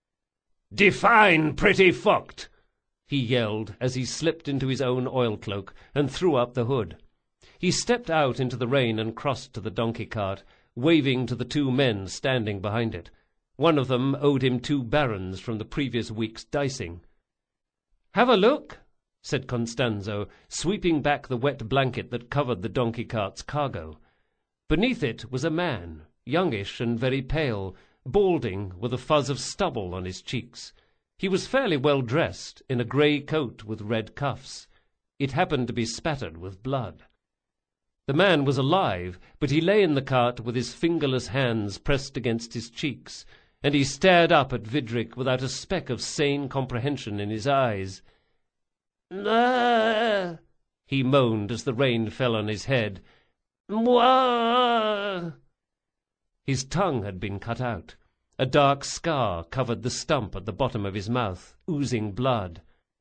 "Define pretty fucked!" he yelled as he slipped into his own oilcloak and threw up the hood. He stepped out into the rain and crossed to the donkey cart, waving to the two men standing behind it. One of them owed him 2 barons from the previous week's dicing. "Have a look," said Constanzo, sweeping back the wet blanket that covered the donkey cart's cargo. Beneath it was a man, youngish and very pale, balding, with a fuzz of stubble on his cheeks. He was fairly well dressed, in a grey coat with red cuffs. It happened to be spattered with blood. The man was alive, but he lay in the cart with his fingerless hands pressed against his cheeks, and he stared up at Vidrick without a speck of sane comprehension in his eyes. "Ah!" he moaned as the rain fell on his head. "Mwah!" His tongue had been cut out. A dark scar covered the stump at the bottom of his mouth, oozing blood.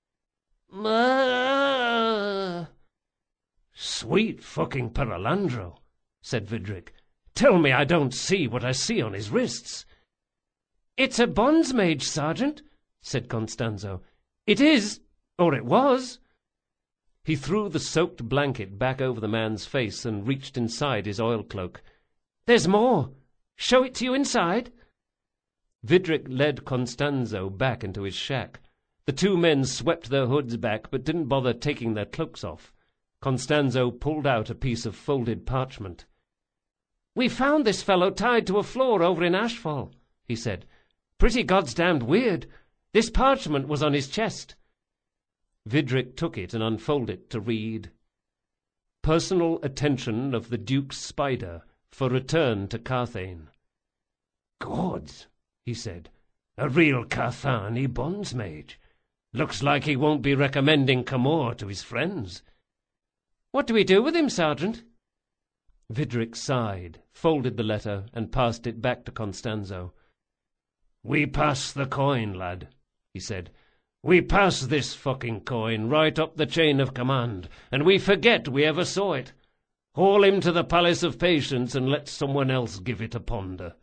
"Ah!" "Sweet fucking Perilandro," said Vidrick. "Tell me I don't see what I see on his wrists." "It's a bonds mage, Sergeant," said Constanzo. "It is, or it was." He threw the soaked blanket back over the man's face and reached inside his oilcloak. "There's more. Show it to you inside." Vidrick led Constanzo back into his shack. The two men swept their hoods back but didn't bother taking their cloaks off. Constanzo pulled out a piece of folded parchment. "We found this fellow tied to a floor over in Ashfall," he said. "Pretty goddamned weird. This parchment was on his chest." Vidrick took it and unfolded it to read: "Personal attention of the Duke's Spider for return to Carthane." "Gods," he said. "A real Carthani bonds mage. Looks like he won't be recommending Camorr to his friends." "What do we do with him, Sergeant?" Vidrick sighed, folded the letter, and passed it back to Constanzo. "We pass the coin, lad," he said. "We pass this fucking coin right up the chain of command, and we forget we ever saw it. Haul him to the Palace of Patience, and let someone else give it a ponder.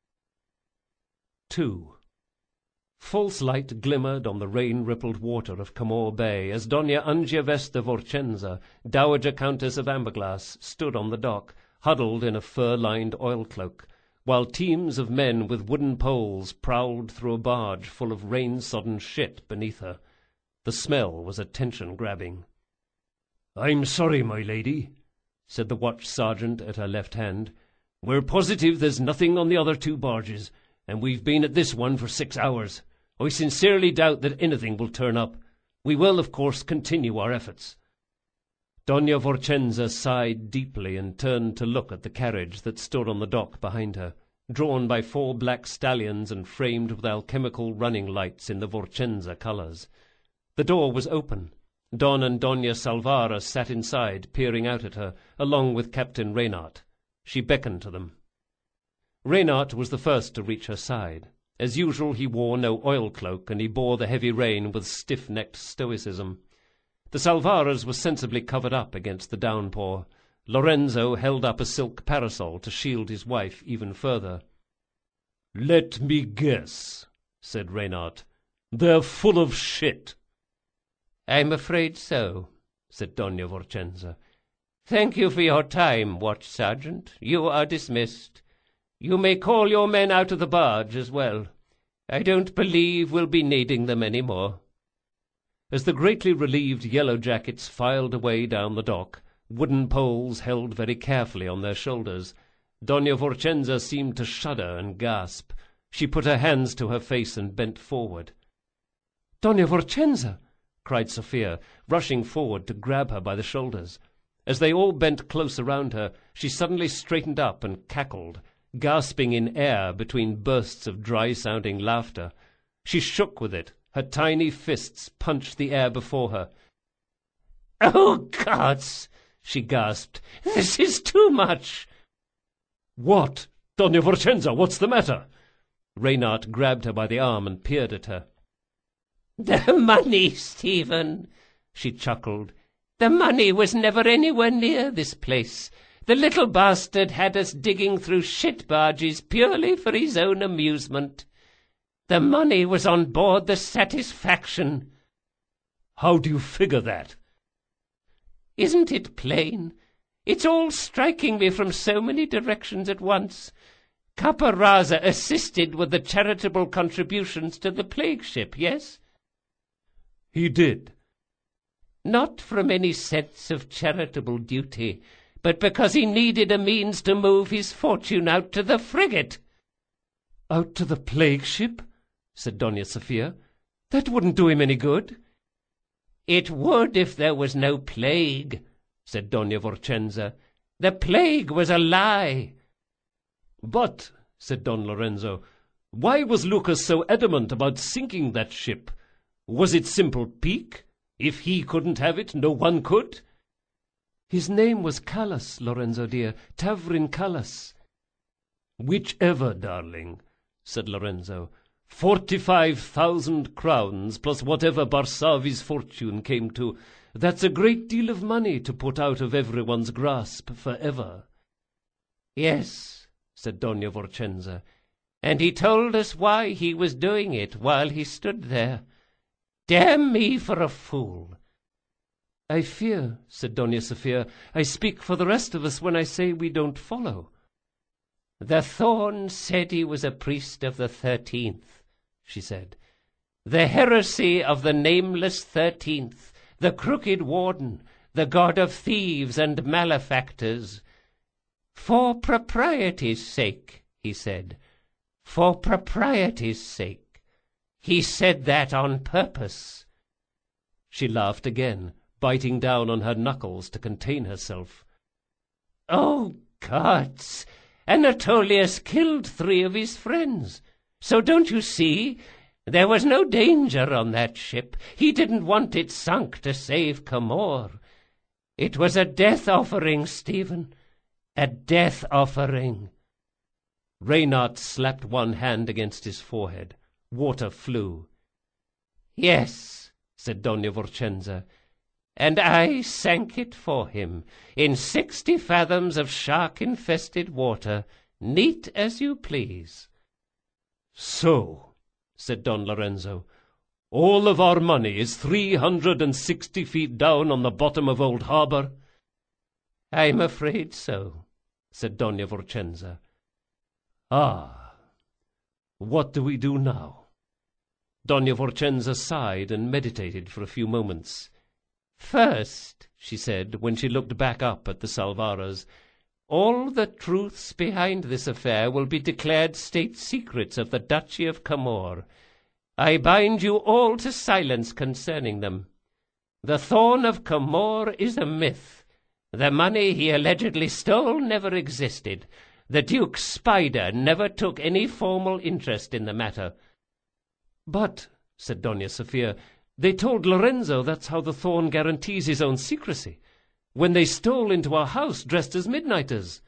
2. False light glimmered on the rain-rippled water of Camor Bay as Dona Angiavesta Vorcenza, Dowager Countess of Amberglass, stood on the dock, huddled in a fur-lined oilcloak, while teams of men with wooden poles prowled through a barge full of rain-sodden shit beneath her. The smell was attention-grabbing. "I'm sorry, my lady," said the watch sergeant at her left hand. "We're positive there's nothing on the other 2 barges, and we've been at this one for 6 hours. I sincerely doubt that anything will turn up. We will, of course, continue our efforts." Dona Vorcenza sighed deeply and turned to look at the carriage that stood on the dock behind her, drawn by 4 black stallions and framed with alchemical running lights in the Vorcenza colours. The door was open. Don and Dona Salvara sat inside, peering out at her, along with Captain Reynard. She beckoned to them. Reynard was the first to reach her side. As usual, he wore no oil-cloak, and he bore the heavy rain with stiff-necked stoicism. The Salvaras were sensibly covered up against the downpour. Lorenzo held up a silk parasol to shield his wife even further. "Let me guess," said Reynard. "They're full of shit." "I'm afraid so," said Dona Vorcenza. "Thank you for your time, watch sergeant. You are dismissed. You may call your men out of the barge as well. I don't believe we'll be needing them any more." As the greatly relieved yellow jackets filed away down the dock, wooden poles held very carefully on their shoulders, Dona Vorcenza seemed to shudder and gasp. She put her hands to her face and bent forward. "Dona Vorcenza!" cried Sophia, rushing forward to grab her by the shoulders. As they all bent close around her, she suddenly straightened up and cackled, gasping in air between bursts of dry-sounding laughter. She shook with it. Her tiny fists punched the air before her. "Oh, gods!" she gasped. "This is too much!" "What? Dona Vorcenza, what's the matter?" Reynard grabbed her by the arm and peered at her. "The money, Stephen," she chuckled. "The money was never anywhere near this place. The little bastard had us digging through shit barges purely for his own amusement. The money was on board the Satisfaction." "How do you figure that?" "Isn't it plain? It's all striking me from so many directions at once. Caparraza assisted with the charitable contributions to the plague ship, yes?" "He did." "Not from any sense of charitable duty, but because he needed a means to move his fortune out to the frigate." "Out to the plague ship?" said Dona Sophia. "That wouldn't do him any good." "It would if there was no plague," said Dona Vorcenza. "The plague was a lie." "But," said Don Lorenzo, "why was Lucas so adamant about sinking that ship? Was it simple pique? If he couldn't have it, no one could?" "His name was Callas, Lorenzo dear, Tavrin Callas." "Whichever, darling," said Lorenzo. 45,000 crowns, plus whatever Barsavi's fortune came to. That's a great deal of money to put out of everyone's grasp forever." "Yes," said Dona Vorcenza, "and he told us why he was doing it while he stood there. Damn me for a fool." "I fear," said Dona Sophia, "I speak for the rest of us when I say we don't follow." "The Thorn said he was a priest of the 13th, she said. "The heresy of the nameless 13th, the crooked warden, the god of thieves and malefactors. For propriety's sake, he said. For propriety's sake. He said that on purpose." She laughed again, biting down on her knuckles to contain herself. "Oh, gods! Anatolius killed 3 of his friends. So don't you see? There was no danger on that ship. He didn't want it sunk to save Camor. It was a death offering, Stephen. A death offering." Reynard slapped one hand against his forehead. Water flew. "Yes," said Dona Vorcenza. and I sank it for him in 60 fathoms of shark-infested water, neat as you please." "So," said Don Lorenzo, "all of our money is 360 feet down on the bottom of Old Harbor?" "I'm afraid so," said Dona Vorchenza. "Ah, what do we do now?" Dona Vorchenza sighed and meditated for a few moments. "First," she said, when she looked back up at the Salvaras, "all the truths behind this affair will be declared state secrets of the Duchy of Camor. I bind you all to silence concerning them. The Thorn of Camor is a myth. The money he allegedly stole never existed. The Duke's spider never took any formal interest in the matter." "But," said Dona Sofia, "they told Lorenzo that's how the Thorn guarantees his own secrecy, when they stole into our house dressed as midnighters."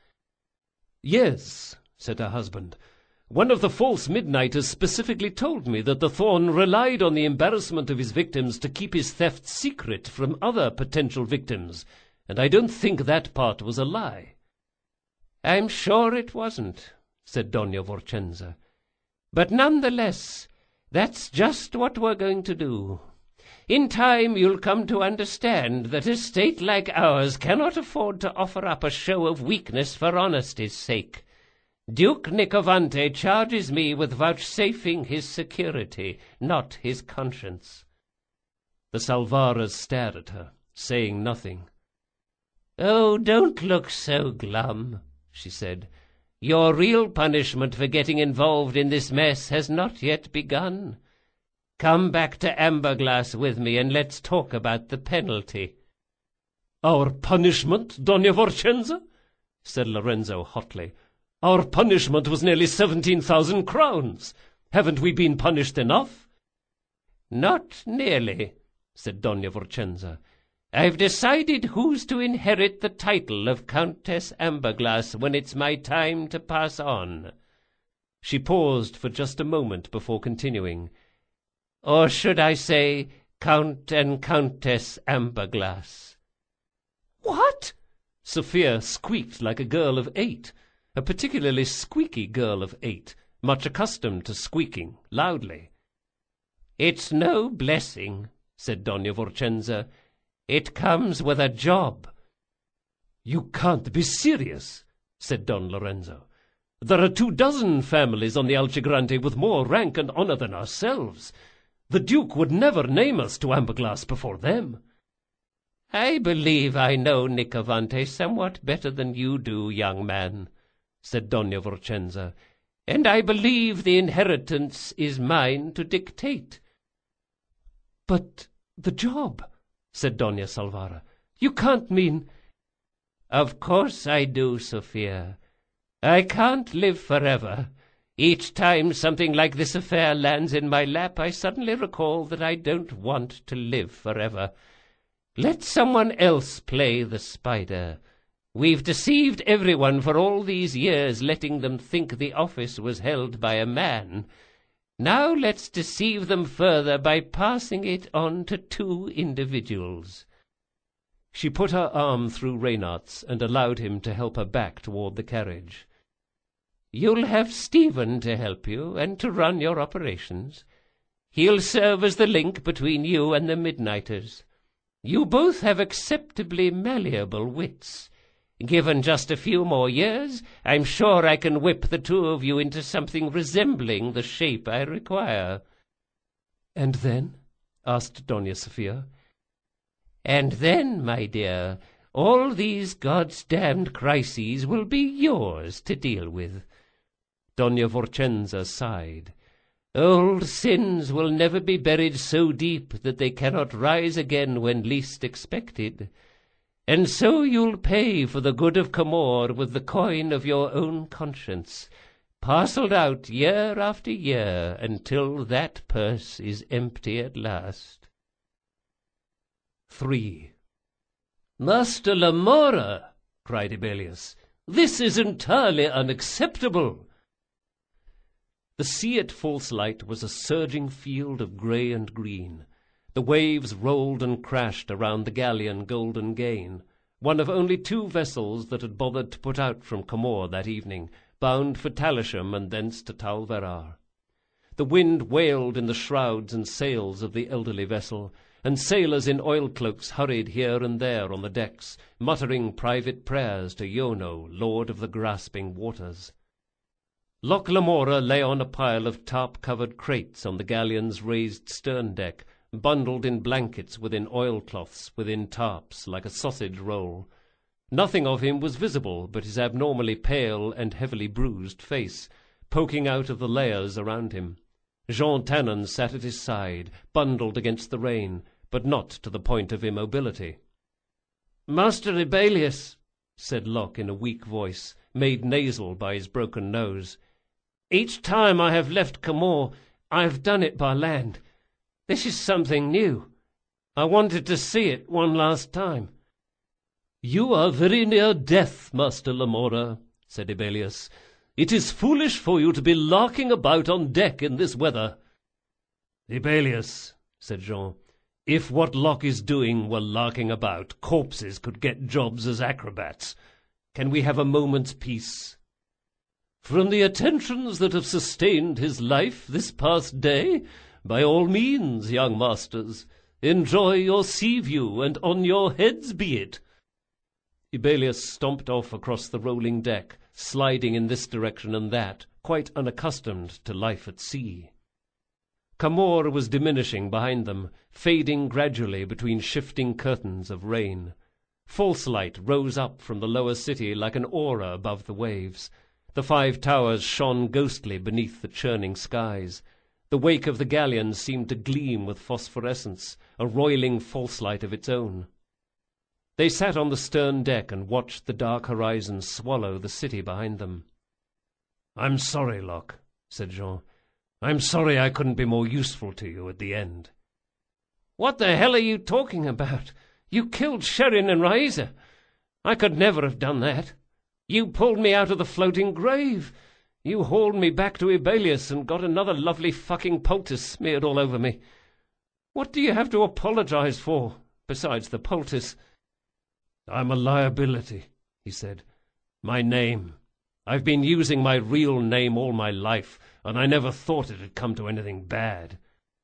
"Yes," said her husband. "One of the false midnighters specifically told me that the Thorn relied on the embarrassment of his victims to keep his theft secret from other potential victims, and I don't think that part was a lie." "I'm sure it wasn't," said Dona Vorchenza. "But nonetheless, that's just what we're going to do. In time you'll come to understand that a state like ours cannot afford to offer up a show of weakness for honesty's sake. Duke Nicovante charges me with vouchsafing his security, not his conscience." The Salvaras stared at her, saying nothing. "Oh, don't look so glum," she said. "Your real punishment for getting involved in this mess has not yet begun. Come back to Amberglass with me, and let's talk about the penalty." "Our punishment, Dona Vorchenza?" said Lorenzo hotly. "Our punishment was nearly 17,000 crowns. Haven't we been punished enough?" "Not nearly," said Dona Vorchenza. "I've decided who's to inherit the title of Countess Amberglass when it's my time to pass on." She paused for just a moment before continuing. "Or should I say Count and Countess Amberglass?" "What?" Sophia squeaked like a girl of 8, a particularly squeaky girl of 8, much accustomed to squeaking loudly. "It's no blessing," said Dona Vorchenza. "It comes with a job." "You can't be serious," said Don Lorenzo. "There are 24 families on the Alcigrande with more rank and honor than ourselves. The Duke would never name us to Amberglass before them." "I believe I know Nicovante somewhat better than you do, young man," said Dona Vorchenza, "and I believe the inheritance is mine to dictate." "But the job," said Dona Salvara. "You can't mean—" "Of course I do, Sophia. I can't live forever. Each time something like this affair lands in my lap, I suddenly recall that I don't want to live forever. Let someone else play the spider. We've deceived everyone for all these years, letting them think the office was held by a man. Now let's deceive them further by passing it on to 2 individuals." She put her arm through Reynard's and allowed him to help her back toward the carriage. "You'll have Stephen to help you and to run your operations. He'll serve as the link between you and the Midnighters. You both have acceptably malleable wits. Given just a few more years, I'm sure I can whip the 2 of you into something resembling the shape I require." "And then?" asked Dona Sofia. "And then, my dear, all these God's-damned crises will be yours to deal with." Dona Vorchenza sighed. "Old sins will never be buried so deep that they cannot rise again when least expected. And so you'll pay for the good of Camor with the coin of your own conscience, parcelled out year after year until that purse is empty at last." 3. "Master Lamora," cried Ebelius, "this is entirely unacceptable." The sea at false light was a surging field of grey and green. The waves rolled and crashed around the galleon Golden Gain, one of only 2 vessels that had bothered to put out from Comore that evening, bound for Talisham and thence to Talverar. The wind wailed in the shrouds and sails of the elderly vessel, and sailors in oilcloaks hurried here and there on the decks, muttering private prayers to Yono, lord of the grasping waters. Loch Lamora lay on a pile of tarp-covered crates on the galleon's raised stern deck, bundled in blankets within oilcloths, within tarps, like a sausage roll. Nothing of him was visible but his abnormally pale and heavily bruised face, poking out of the layers around him. Jean Tannen sat at his side, bundled against the rain, but not to the point of immobility. "Master Ebalius," said Locke in a weak voice, made nasal by his broken nose, "each time I have left Comore, I have done it by land. This is something new. I wanted to see it one last time." "You are very near death, Master Lamora," said Ebalius. "It is foolish for you to be larking about on deck in this weather." "Ebalius," said Jean, "if what Locke is doing were larking about, corpses could get jobs as acrobats. Can we have a moment's peace?" "From the attentions that have sustained his life this past day, by all means, young masters. Enjoy your sea view, and on your heads be it." Ebalius stomped off across the rolling deck, sliding in this direction and that, quite unaccustomed to life at sea. Comore was diminishing behind them, fading gradually between shifting curtains of rain. False light rose up from the lower city like an aura above the waves. The 5 towers shone ghostly beneath the churning skies. The wake of the galleon seemed to gleam with phosphorescence, a roiling false light of its own. They sat on the stern deck and watched the dark horizon swallow the city behind them. "I'm sorry, Locke," said Jean. "I'm sorry I couldn't be more useful to you at the end." "What the hell are you talking about? You killed Sherin and Raisa. I could never have done that. You pulled me out of the floating grave. You hauled me back to Ebalius and got another lovely fucking poultice smeared all over me. What do you have to apologize for, besides the poultice?" "I'm a liability," he said. "My name. I've been using my real name all my life, and I never thought it had come to anything bad."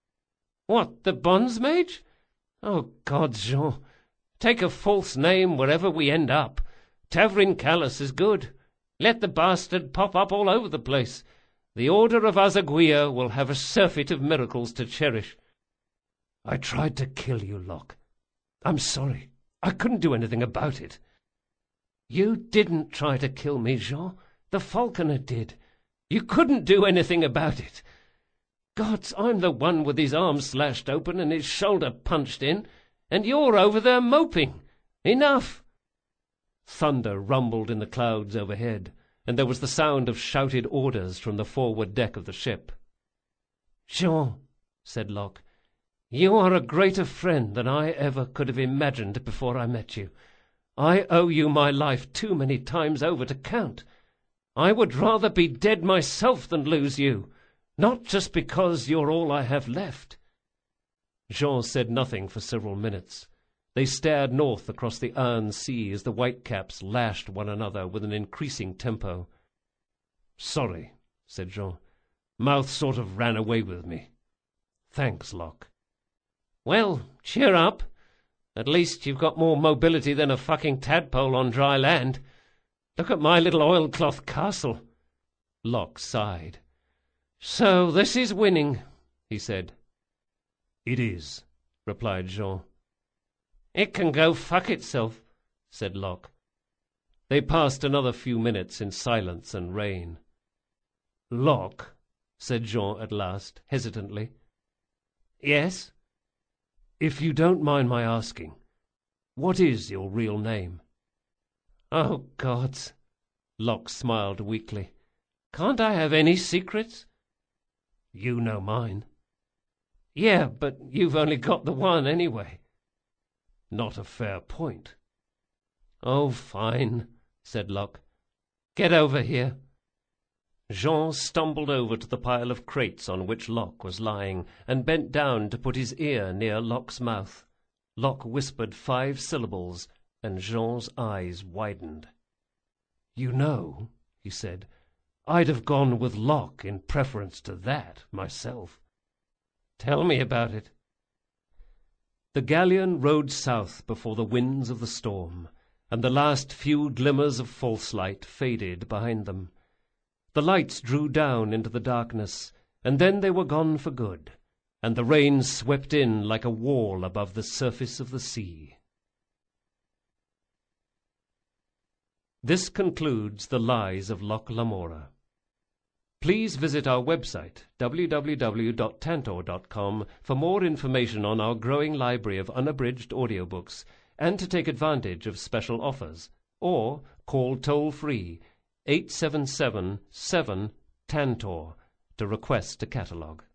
"What, the bondsmage? Oh, God, Jean. Take a false name wherever we end up. Tavrin Callis is good. Let the bastard pop up all over the place. The Order of Azaguia will have a surfeit of miracles to cherish." "I tried to kill you, Locke. I'm sorry. I couldn't do anything about it." "You didn't try to kill me, Jean. The falconer did. You couldn't do anything about it. Gods, I'm the one with his arm slashed open and his shoulder punched in, and you're over there moping. Enough!" Thunder rumbled in the clouds overhead, and there was the sound of shouted orders from the forward deck of the ship. "Jean," said Locke, "you are a greater friend than I ever could have imagined before I met you. I owe you my life too many times over to count. I would rather be dead myself than lose you, not just because you're all I have left." Jean said nothing for several minutes. They stared north across the iron sea as the whitecaps lashed one another with an increasing tempo. "Sorry," said Jean. "Mouth sort of ran away with me. Thanks, Locke." "Well, cheer up. At least you've got more mobility than a fucking tadpole on dry land. Look at my little oilcloth castle." Locke sighed. "So this is winning," he said. "It is," replied Jean. "It can go fuck itself," said Locke. They passed another few minutes in silence and rain. "Locke," said Jean at last, hesitantly. "Yes?" "If you don't mind my asking, what is your real name?" "Oh, gods!" Locke smiled weakly. "Can't I have any secrets?" "You know mine." "Yeah, but you've only got the one anyway." "Not a fair point." "Oh, fine," said Locke. "Get over here." Jean stumbled over to the pile of crates on which Locke was lying, and bent down to put his ear near Locke's mouth. Locke whispered 5 syllables, and Jean's eyes widened. "You know," he said, "I'd have gone with Locke in preference to that, myself." "Tell me about it." The galleon rode south before the winds of the storm, and the last few glimmers of false light faded behind them. The lights drew down into the darkness, and then they were gone for good, and the rain swept in like a wall above the surface of the sea. This concludes The Lies of Locke Lamora. Please visit our website, www.tantor.com, for more information on our growing library of unabridged audiobooks and to take advantage of special offers, or call toll-free 877-7-TANTOR to request a catalog.